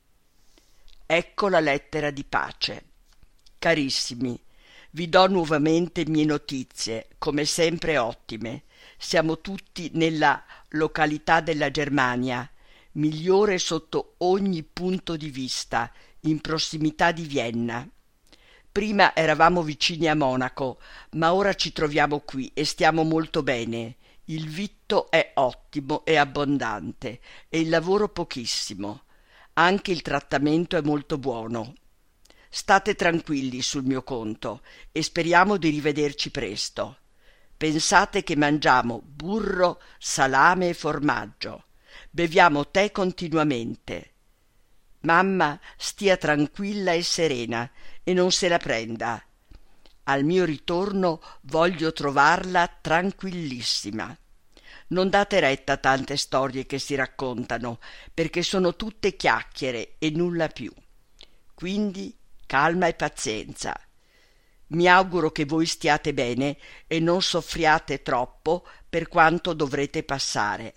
Ecco la lettera di pace. Carissimi, vi do nuovamente mie notizie, come sempre ottime. Siamo tutti nella località della Germania, migliore sotto ogni punto di vista, in prossimità di Vienna. Prima eravamo vicini a Monaco, ma ora ci troviamo qui e stiamo molto bene. Il vitto è ottimo e abbondante e il lavoro pochissimo. Anche il trattamento è molto buono. State tranquilli sul mio conto e speriamo di rivederci presto. Pensate che mangiamo burro, salame e formaggio. Beviamo tè continuamente. Mamma stia tranquilla e serena e non se la prenda. Al mio ritorno voglio trovarla tranquillissima. Non date retta a tante storie che si raccontano, perché sono tutte chiacchiere e nulla più. Quindi calma e pazienza. Mi auguro che voi stiate bene e non soffriate troppo per quanto dovrete passare.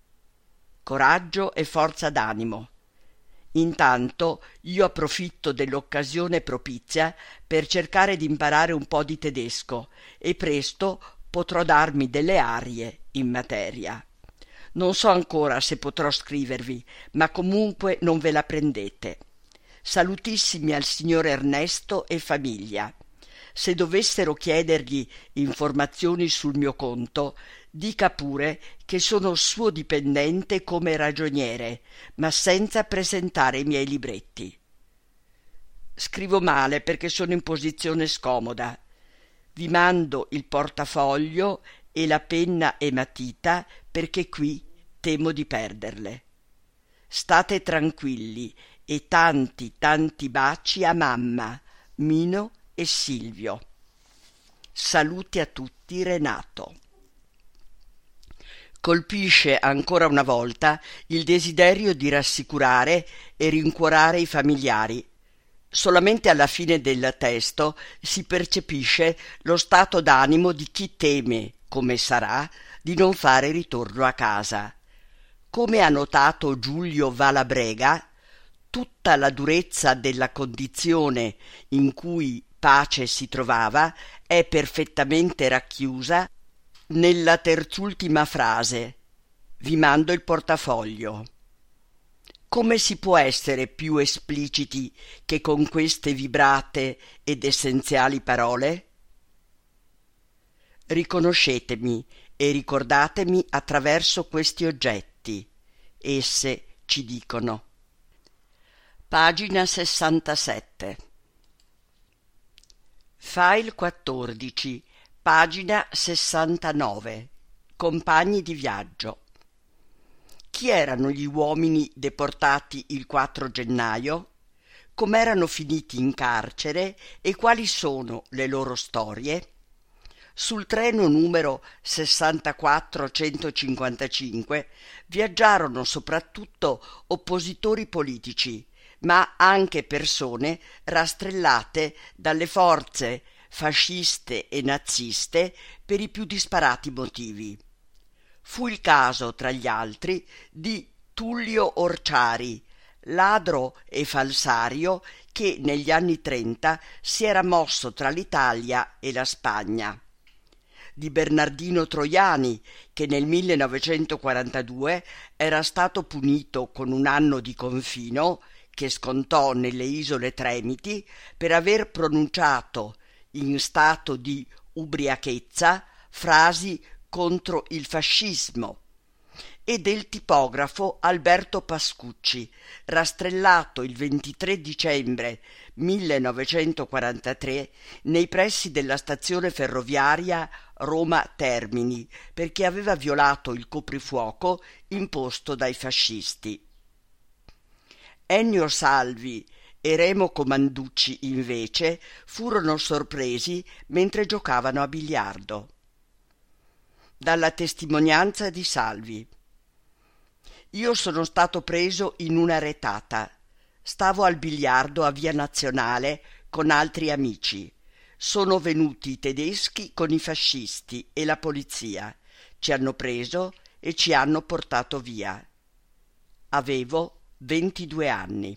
Coraggio e forza d'animo. Intanto io approfitto dell'occasione propizia per cercare di imparare un po' di tedesco e presto potrò darmi delle arie in materia. Non so ancora se potrò scrivervi, ma comunque non ve la prendete. Salutissimi al signor Ernesto e famiglia. Se dovessero chiedergli informazioni sul mio conto, dica pure che sono suo dipendente come ragioniere, ma senza presentare i miei libretti. Scrivo male perché sono in posizione scomoda. Vi mando il portafoglio e la penna e matita perché qui temo di perderle. State tranquilli e tanti baci a mamma, Mino e Silvio. Saluti a tutti, Renato. Colpisce ancora una volta il desiderio di rassicurare e rincuorare i familiari. Solamente alla fine del testo si percepisce lo stato d'animo di chi teme, come sarà, di non fare ritorno a casa. Come ha notato Giulio Valabrega, tutta la durezza della condizione in cui Pace si trovava è perfettamente racchiusa nella terzultima frase: vi mando il portafoglio. Come si può essere più espliciti che con queste vibrate ed essenziali parole? Riconoscetemi e ricordatemi attraverso questi oggetti. Esse ci dicono. Pagina 67. File 14, pagina 69. Compagni di viaggio. Chi erano gli uomini deportati il 4 gennaio? Com'erano finiti in carcere e quali sono le loro storie? Sul treno numero 64155 viaggiarono soprattutto oppositori politici, ma anche persone rastrellate dalle forze fasciste e naziste per i più disparati motivi. Fu il caso, tra gli altri, di Tullio Orciari, ladro e falsario che negli anni 30 si era mosso tra l'Italia e la Spagna, di Bernardino Troiani, che nel 1942 era stato punito con 1 anno di confino che scontò nelle isole Tremiti per aver pronunciato in stato di ubriachezza frasi contro il fascismo, e del tipografo Alberto Pascucci, rastrellato il 23 dicembre 1943 nei pressi della stazione ferroviaria Roma Termini perché aveva violato il coprifuoco imposto dai fascisti. Ennio Salvi e Remo Comanducci, invece, furono sorpresi mentre giocavano a biliardo. Dalla testimonianza di Salvi: io sono stato preso in una retata. Stavo al biliardo a Via Nazionale con altri amici. Sono venuti i tedeschi con i fascisti e la polizia. Ci hanno preso e ci hanno portato via. Avevo 22 anni.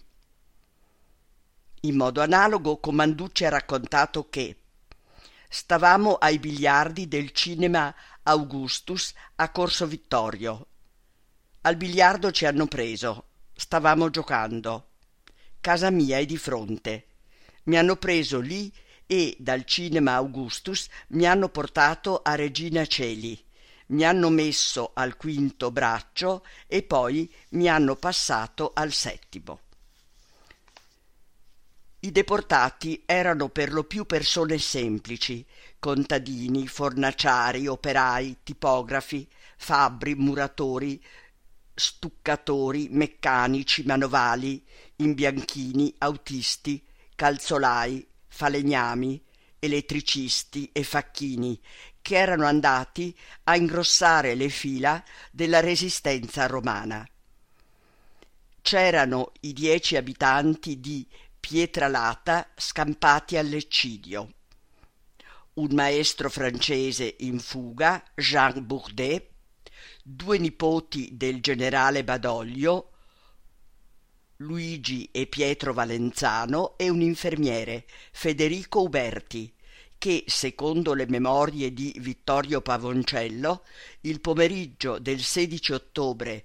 In modo analogo Comanducci ha raccontato che stavamo ai biliardi del cinema Augustus a Corso Vittorio. Al biliardo ci hanno preso. Stavamo giocando. Casa mia è di fronte. Mi hanno preso lì e dal cinema Augustus mi hanno portato a Regina Coeli. Mi hanno messo al quinto braccio e poi mi hanno passato al settimo. I deportati erano per lo più persone semplici, contadini, fornaciari, operai, tipografi, fabbri, muratori, stuccatori, meccanici, manovali, imbianchini, autisti, calzolai, falegnami, elettricisti e facchini, che erano andati a ingrossare le fila della resistenza romana. C'erano i 10 abitanti di Pietralata scampati all'eccidio, un maestro francese in fuga, Jean Bourdet, 2 nipoti del generale Badoglio, Luigi e Pietro Valenzano, e un infermiere, Federico Uberti, che, secondo le memorie di Vittorio Pavoncello, il pomeriggio del 16 ottobre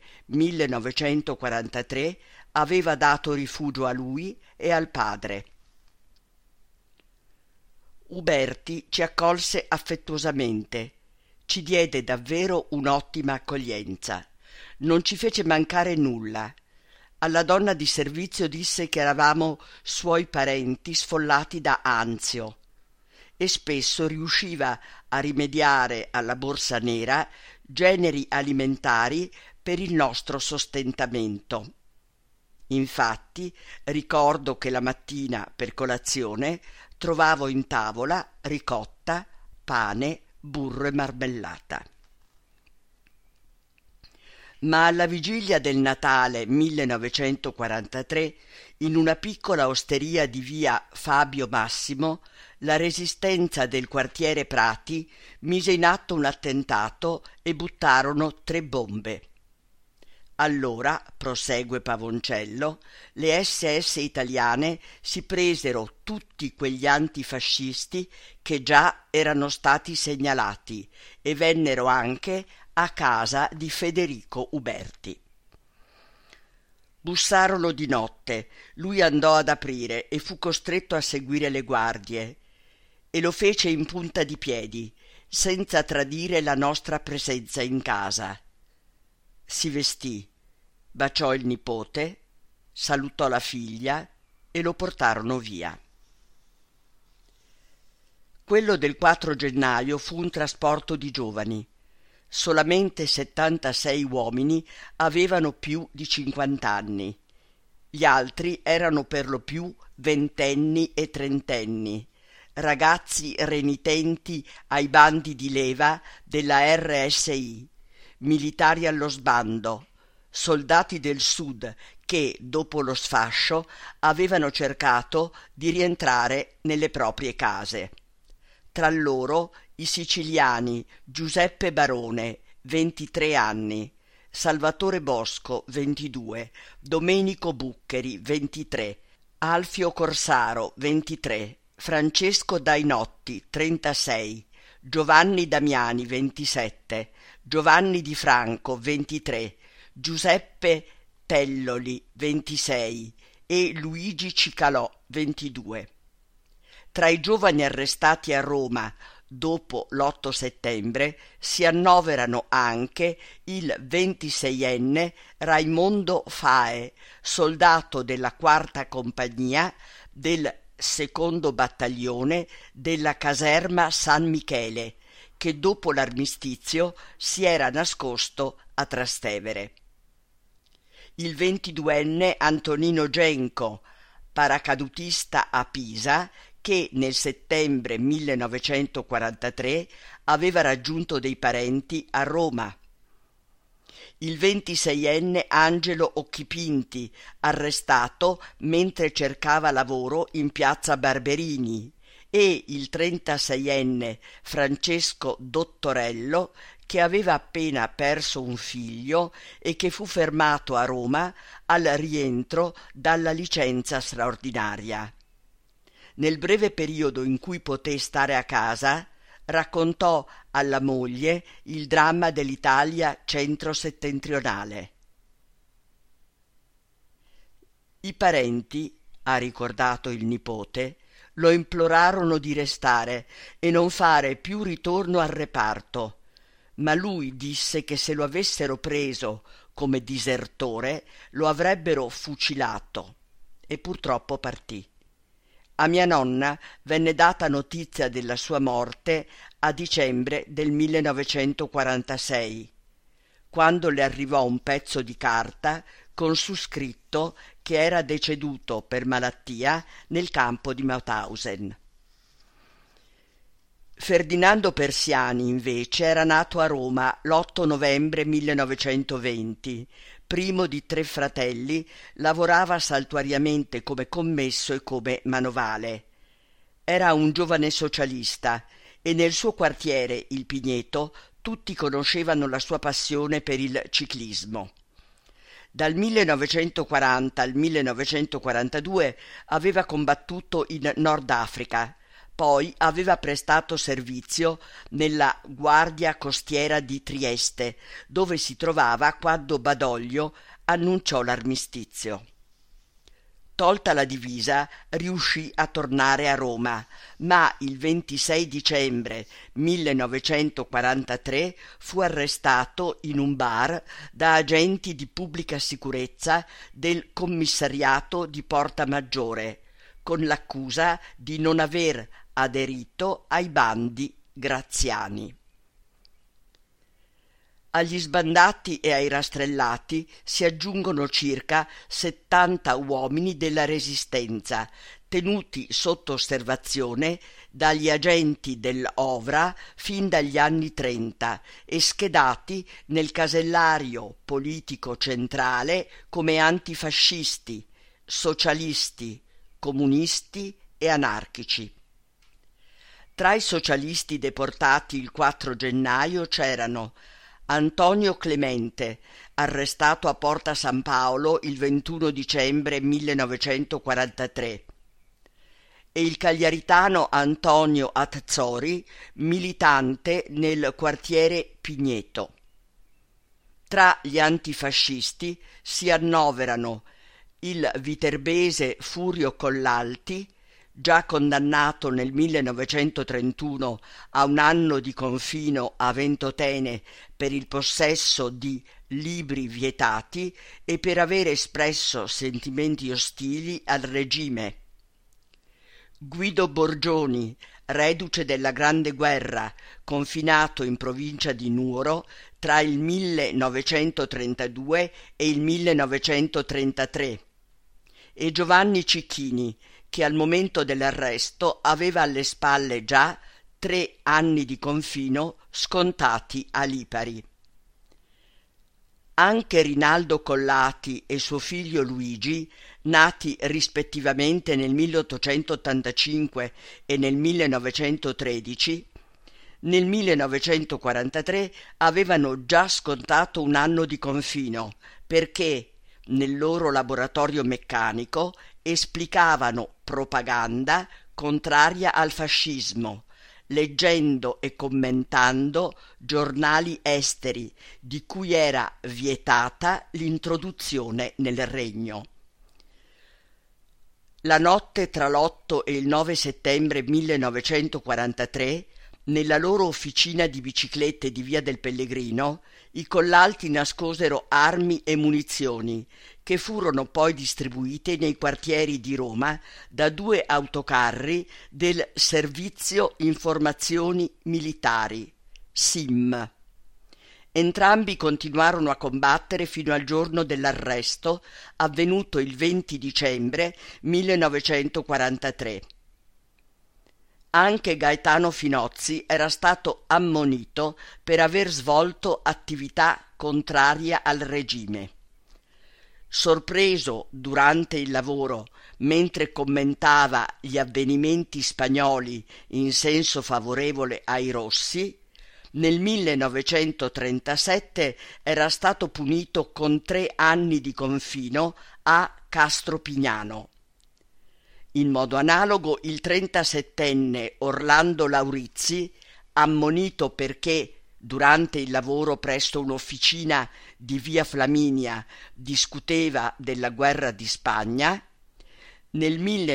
1943 aveva dato rifugio a lui e al padre. Uberti ci accolse affettuosamente, ci diede davvero un'ottima accoglienza, non ci fece mancare nulla. Alla donna di servizio disse che eravamo suoi parenti sfollati da anzio e spesso riusciva a rimediare alla borsa nera generi alimentari per il nostro sostentamento. Infatti ricordo che la mattina per colazione trovavo in tavola ricotta, pane, burro e marmellata. Ma alla vigilia del Natale 1943, in una piccola osteria di via Fabio Massimo, la resistenza del quartiere Prati mise in atto un attentato e buttarono 3 bombe. Allora, prosegue Pavoncello, le SS italiane si presero tutti quegli antifascisti che già erano stati segnalati e vennero anche a casa di Federico Uberti. Bussarono di notte, lui andò ad aprire e fu costretto a seguire le guardie, e lo fece in punta di piedi, senza tradire la nostra presenza in casa. Si vestì, baciò il nipote, salutò la figlia e lo portarono via. Quello del 4 gennaio fu un trasporto di giovani. Solamente 76 uomini avevano più di 50 anni. Gli altri erano per lo più ventenni e trentenni, ragazzi renitenti ai bandi di leva della RSI, militari allo sbando, soldati del Sud che, dopo lo sfascio, avevano cercato di rientrare nelle proprie case. Tra loro i siciliani Giuseppe Barone, 23 anni, Salvatore Bosco, 22, Domenico Buccheri, 23, Alfio Corsaro, 23, Francesco Dainotti, 36, Giovanni Damiani, 27, Giovanni Di Franco, 23, Giuseppe Telloli, 26 e Luigi Cicalò, 22. Tra i giovani arrestati a Roma dopo l'8 settembre, si annoverano anche il 26enne Raimondo Fae, soldato della quarta compagnia del secondo battaglione della caserma San Michele, che dopo l'armistizio si era nascosto a Trastevere. Il 22enne Antonino Genco, paracadutista a Pisa, che nel settembre 1943 aveva raggiunto dei parenti a Roma. Il 26enne Angelo Occhipinti, arrestato mentre cercava lavoro in piazza Barberini, e il 36enne Francesco Dottorello, che aveva appena perso un figlio e che fu fermato a Roma al rientro dalla licenza straordinaria. Nel breve periodo in cui poté stare a casa, raccontò alla moglie il dramma dell'Italia centro-settentrionale. I parenti, ha ricordato il nipote, lo implorarono di restare e non fare più ritorno al reparto, ma lui disse che se lo avessero preso come disertore lo avrebbero fucilato, e purtroppo partì. A mia nonna venne data notizia della sua morte a dicembre del 1946, quando le arrivò un pezzo di carta con su scritto che era deceduto per malattia nel campo di Mauthausen. Ferdinando Persiani, invece, era nato a Roma l'8 novembre 1920. Primo di 3 fratelli, lavorava saltuariamente come commesso e come manovale. Era un giovane socialista e nel suo quartiere, il Pigneto, tutti conoscevano la sua passione per il ciclismo. Dal 1940 al 1942 aveva combattuto in Nord Africa. Poi aveva prestato servizio nella Guardia Costiera di Trieste, dove si trovava quando Badoglio annunciò l'armistizio. Tolta la divisa, riuscì a tornare a Roma, ma il 26 dicembre 1943 fu arrestato in un bar da agenti di pubblica sicurezza del commissariato di Porta Maggiore, con l'accusa di non aver aderito ai bandi graziani. Agli sbandati e ai rastrellati si aggiungono circa 70 uomini della Resistenza, tenuti sotto osservazione dagli agenti dell'Ovra fin dagli anni 30 e schedati nel casellario politico centrale come antifascisti, socialisti, comunisti e anarchici. Tra i socialisti deportati il 4 gennaio c'erano Antonio Clemente, arrestato a Porta San Paolo il 21 dicembre 1943, e il cagliaritano Antonio Azzori, militante nel quartiere Pigneto. Tra gli antifascisti si annoverano il viterbese Furio Collalti, già condannato nel 1931 a 1 anno di confino a Ventotene per il possesso di libri vietati e per aver espresso sentimenti ostili al regime. Guido Borgioni, reduce della Grande Guerra, confinato in provincia di Nuoro tra il 1932 e il 1933, e Giovanni Cicchini, che al momento dell'arresto aveva alle spalle già 3 anni di confino scontati a Lipari. Anche Rinaldo Collati e suo figlio Luigi, nati rispettivamente nel 1885 e nel 1913, nel 1943 avevano già scontato 1 anno di confino perché nel loro laboratorio meccanico esplicavano propaganda contraria al fascismo, leggendo e commentando giornali esteri di cui era vietata l'introduzione nel regno. La notte tra l'8 e il 9 settembre 1943, Nella loro officina di biciclette di Via del Pellegrino, i collalti nascosero armi e munizioni che furono poi distribuite nei quartieri di Roma da 2 autocarri del Servizio Informazioni Militari, SIM. Entrambi continuarono a combattere fino al giorno dell'arresto, avvenuto il 20 dicembre 1943. Anche Gaetano Finozzi era stato ammonito per aver svolto attività contraria al regime. Sorpreso durante il lavoro, mentre commentava gli avvenimenti spagnoli in senso favorevole ai rossi, nel 1937 era stato punito con 3 anni di confino a Castropignano. In modo analogo il 37enne Orlando Laurizzi, ammonito perché durante il lavoro presso un'officina di Via Flaminia discuteva della guerra di Spagna, nel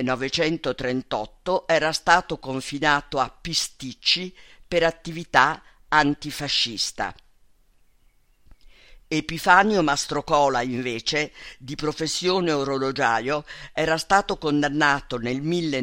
1938 era stato confinato a Pisticci per attività antifascista. Epifanio Mastrocola, invece, di professione orologiaio, era stato condannato nel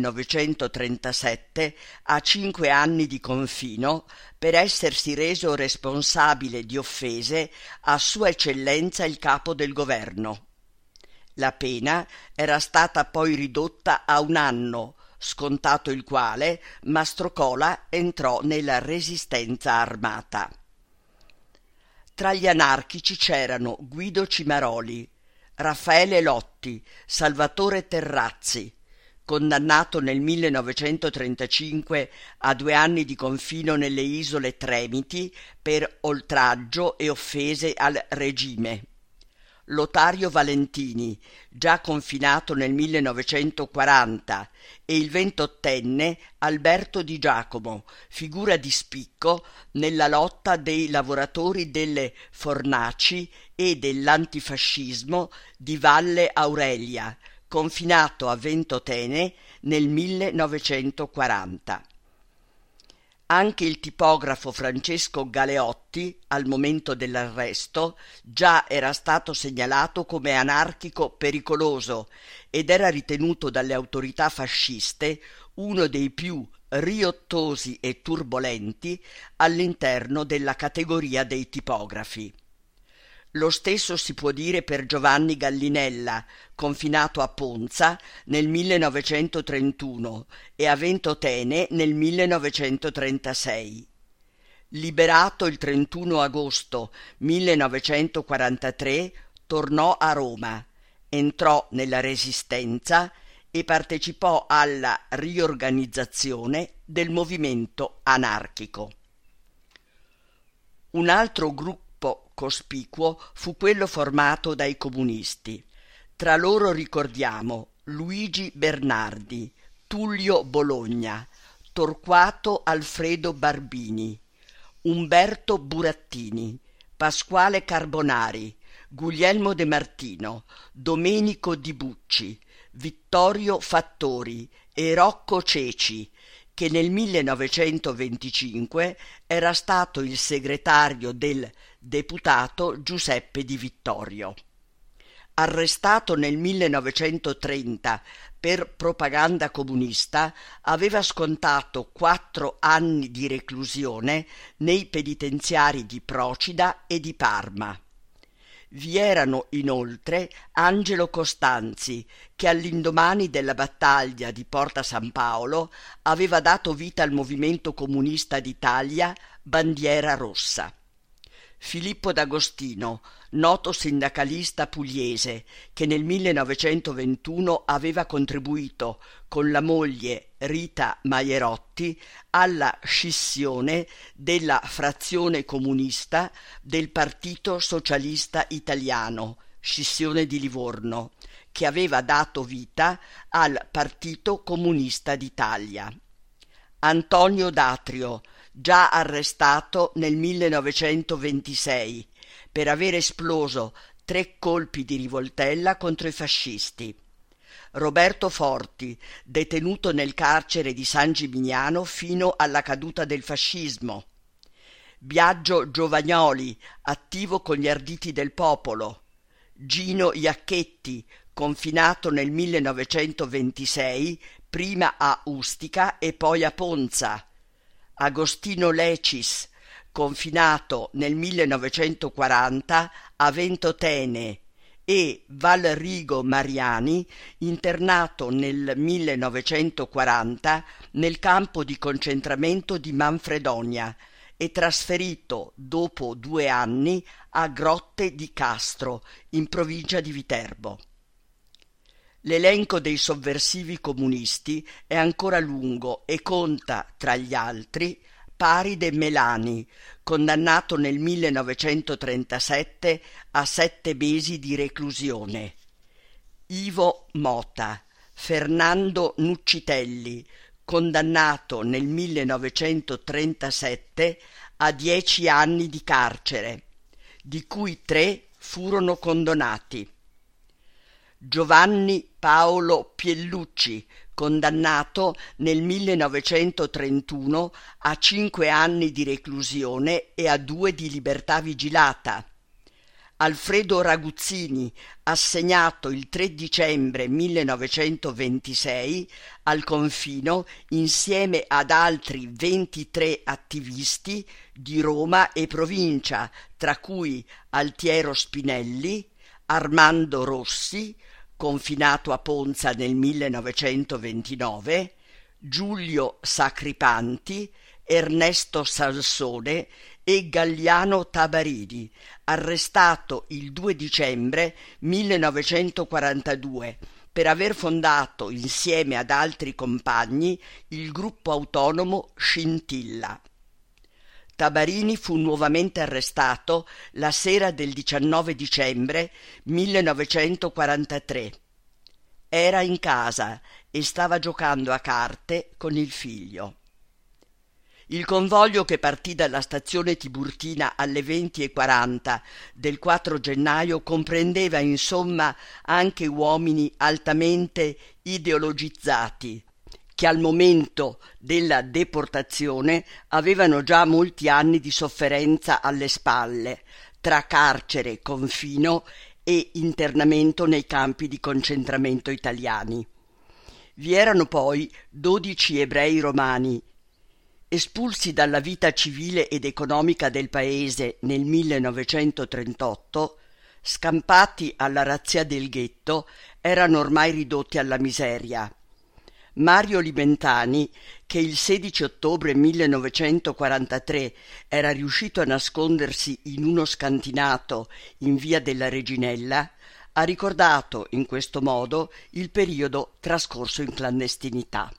1937 a 5 anni di confino per essersi reso responsabile di offese a Sua Eccellenza il Capo del Governo. La pena era stata poi ridotta a 1 anno, scontato il quale Mastrocola entrò nella Resistenza armata. Tra gli anarchici c'erano Guido Cimaroli, Raffaele Lotti, Salvatore Terrazzi, condannato nel 1935 a 2 anni di confino nelle isole Tremiti per oltraggio e offese al regime. Lotario Valentini, già confinato nel 1940, e il 28enne Alberto Di Giacomo, figura di spicco nella lotta dei lavoratori delle fornaci e dell'antifascismo di Valle Aurelia, confinato a Ventotene nel 1940. Anche il tipografo Francesco Galeotti, al momento dell'arresto, già era stato segnalato come anarchico pericoloso ed era ritenuto dalle autorità fasciste uno dei più riottosi e turbolenti all'interno della categoria dei tipografi. Lo stesso si può dire per Giovanni Gallinella, confinato a Ponza nel 1931 e a Ventotene nel 1936. Liberato il 31 agosto 1943, tornò a Roma, entrò nella Resistenza e partecipò alla riorganizzazione del movimento anarchico. Un altro gruppo cospicuo fu quello formato dai comunisti. Tra loro ricordiamo Luigi Bernardi, Tullio Bologna, Torquato Alfredo Barbini, Umberto Burattini, Pasquale Carbonari, Guglielmo De Martino, Domenico Di Bucci, Vittorio Fattori e Rocco Ceci, che nel 1925 era stato il segretario del deputato Giuseppe Di Vittorio. Arrestato nel 1930 per propaganda comunista, aveva scontato 4 anni di reclusione nei penitenziari di Procida e di Parma. Vi erano inoltre Angelo Costanzi, che all'indomani della battaglia di Porta San Paolo aveva dato vita al movimento comunista d'Italia Bandiera Rossa. Filippo D'Agostino, noto sindacalista pugliese, che nel 1921 aveva contribuito con la moglie Rita Maierotti alla scissione della frazione comunista del Partito Socialista Italiano, scissione di Livorno, che aveva dato vita al Partito Comunista d'Italia. Antonio D'Atrio, già arrestato nel 1926 per aver esploso 3 colpi di rivoltella contro i fascisti. Roberto Forti, detenuto nel carcere di San Gimignano fino alla caduta del fascismo; Biagio Giovagnoli, attivo con gli Arditi del Popolo; Gino Iacchetti, confinato nel 1926, prima a Ustica e poi a Ponza; Agostino Lecis, confinato nel 1940 a Ventotene, e Valrigo Mariani, internato nel 1940 nel campo di concentramento di Manfredonia e trasferito dopo 2 anni a Grotte di Castro, in provincia di Viterbo. L'elenco dei sovversivi comunisti è ancora lungo e conta, tra gli altri, Paride Melani, condannato nel 1937 a 7 mesi di reclusione; Ivo Mota, Fernando Nuccitelli, condannato nel 1937 a 10 anni di carcere, di cui 3 furono condonati; Giovanni Paolo Piellucci, condannato nel 1931 a 5 anni di reclusione e a 2 di libertà vigilata; Alfredo Raguzzini, assegnato il 3 dicembre 1926 al confino insieme ad altri 23 attivisti di Roma e provincia, tra cui Altiero Spinelli, Armando Rossi, confinato a Ponza nel 1929, Giulio Sacripanti, Ernesto Sansone e Galliano Tabarini, arrestato il 2 dicembre 1942 per aver fondato insieme ad altri compagni il gruppo autonomo Scintilla. Tabarini fu nuovamente arrestato la sera del 19 dicembre 1943. Era in casa e stava giocando a carte con il figlio. Il convoglio che partì dalla stazione Tiburtina alle 20:40 del 4 gennaio comprendeva insomma anche uomini altamente ideologizzati, che al momento della deportazione avevano già molti anni di sofferenza alle spalle, tra carcere, confino e internamento nei campi di concentramento italiani. Vi erano poi 12 ebrei romani, espulsi dalla vita civile ed economica del paese nel 1938, scampati alla razzia del ghetto, erano ormai ridotti alla miseria. Mario Limentani, che il 16 ottobre 1943 era riuscito a nascondersi in uno scantinato in via della Reginella, ha ricordato in questo modo il periodo trascorso in clandestinità.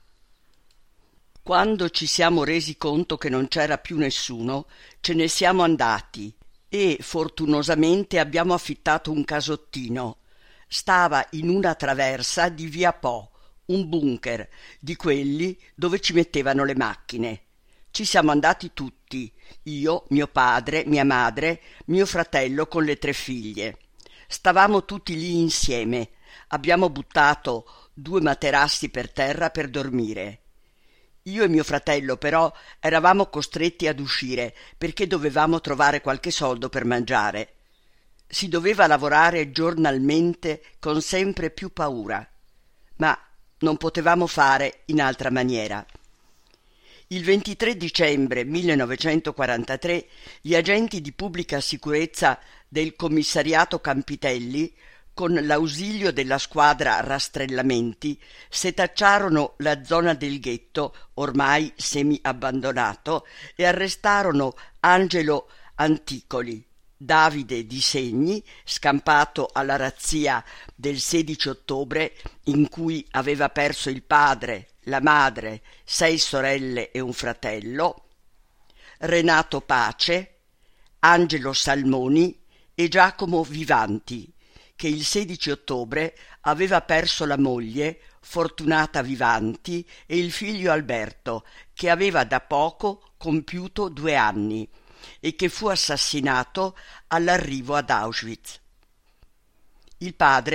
Quando ci siamo resi conto che non c'era più nessuno, ce ne siamo andati e fortunosamente abbiamo affittato un casottino. Stava in una traversa di via Po, un bunker di quelli dove ci mettevano le macchine. Ci siamo andati tutti, io, mio padre, mia madre, mio fratello con le 3 figlie. Stavamo tutti lì insieme. Abbiamo buttato 2 materassi per terra per dormire. Io e mio fratello però eravamo costretti ad uscire perché dovevamo trovare qualche soldo per mangiare. Si doveva lavorare giornalmente con sempre più paura, ma non potevamo fare in altra maniera. Il 23 dicembre 1943 gli agenti di pubblica sicurezza del commissariato Campitelli, con l'ausilio della squadra rastrellamenti, setacciarono la zona del ghetto, ormai semi-abbandonato, e arrestarono Angelo Anticoli, Davide Di Segni, scampato alla razzia del 16 ottobre in cui aveva perso il padre, la madre, 6 sorelle e un fratello, Renato Pace, Angelo Salmoni e Giacomo Vivanti, che il 16 ottobre aveva perso la moglie, Fortunata Vivanti, e il figlio Alberto, che aveva da poco compiuto 2 anni e che fu assassinato all'arrivo ad Auschwitz. Il padre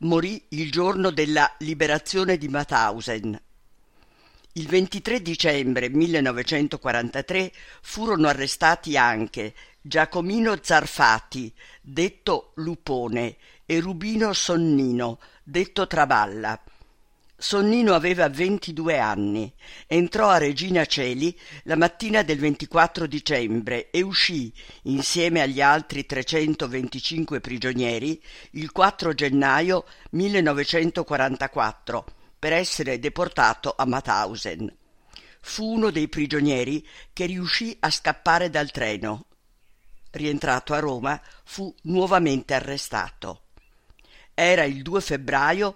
morì il giorno della liberazione di Mauthausen. Il 23 dicembre 1943 furono arrestati anche Giacomino Zarfati, detto Lupone, e Rubino Sonnino, detto Traballa. Sonnino aveva 22 anni, entrò a Regina Coeli la mattina del 24 dicembre e uscì, insieme agli altri 325 prigionieri, il 4 gennaio 1944 per essere deportato a Mauthausen. Fu uno dei prigionieri che riuscì a scappare dal treno. Rientrato a Roma, fu nuovamente arrestato. Era il 2 febbraio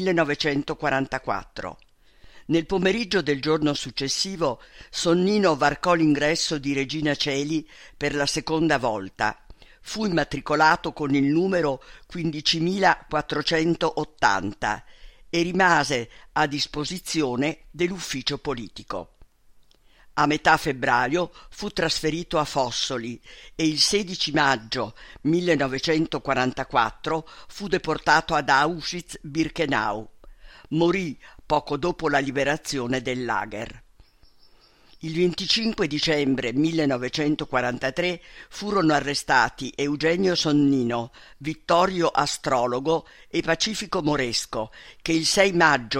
1944. Nel pomeriggio del giorno successivo Sonnino varcò l'ingresso di Regina Coeli per la seconda volta. Fu immatricolato con il numero 15.480 e rimase a disposizione dell'ufficio politico. A metà febbraio fu trasferito a Fossoli e il 16 maggio 1944 fu deportato ad Auschwitz-Birkenau. Morì poco dopo la liberazione del lager. Il 25 dicembre 1943 furono arrestati Eugenio Sonnino, Vittorio Astrologo e Pacifico Moresco, che il 6 maggio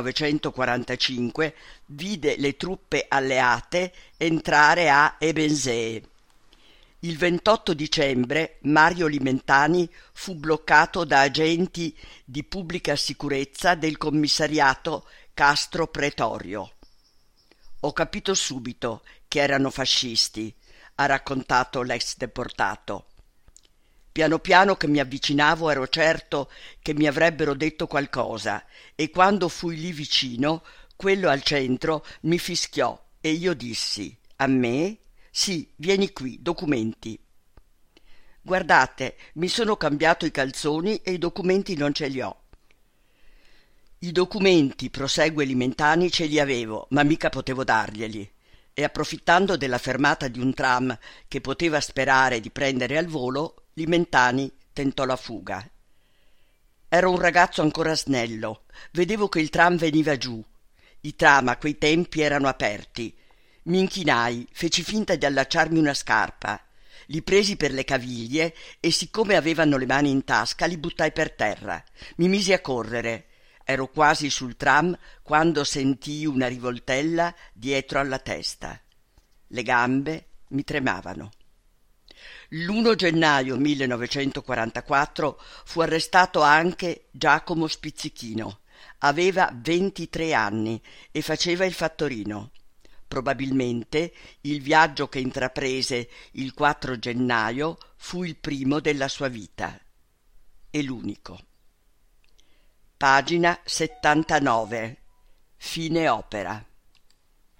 1945 vide le truppe alleate entrare a Ebensee. Il 28 dicembre Mario Limentani fu bloccato da agenti di pubblica sicurezza del commissariato Castro Pretorio. Ho capito subito che erano fascisti, ha raccontato l'ex deportato. Piano piano che mi avvicinavo ero certo che mi avrebbero detto qualcosa e quando fui lì vicino, quello al centro mi fischiò e io dissi: «A me? Sì, vieni qui, documenti». «Guardate, mi sono cambiato i calzoni e i documenti non ce li ho». «I documenti», prosegue Limentani, «ce li avevo, ma mica potevo darglieli». E approfittando della fermata di un tram che poteva sperare di prendere al volo, Limentani tentò la fuga. Ero un ragazzo ancora snello, vedevo che il tram veniva giù. I tram a quei tempi erano aperti. Mi inchinai, feci finta di allacciarmi una scarpa. Li presi per le caviglie e, siccome avevano le mani in tasca, li buttai per terra. Mi misi a correre. Ero quasi sul tram quando sentii una rivoltella dietro alla testa. Le gambe mi tremavano. L'1 gennaio 1944 fu arrestato anche Giacomo Spizzichino. Aveva 23 anni e faceva il fattorino. Probabilmente il viaggio che intraprese il 4 gennaio fu il primo della sua vita e l'unico. Pagina 79. Fine opera.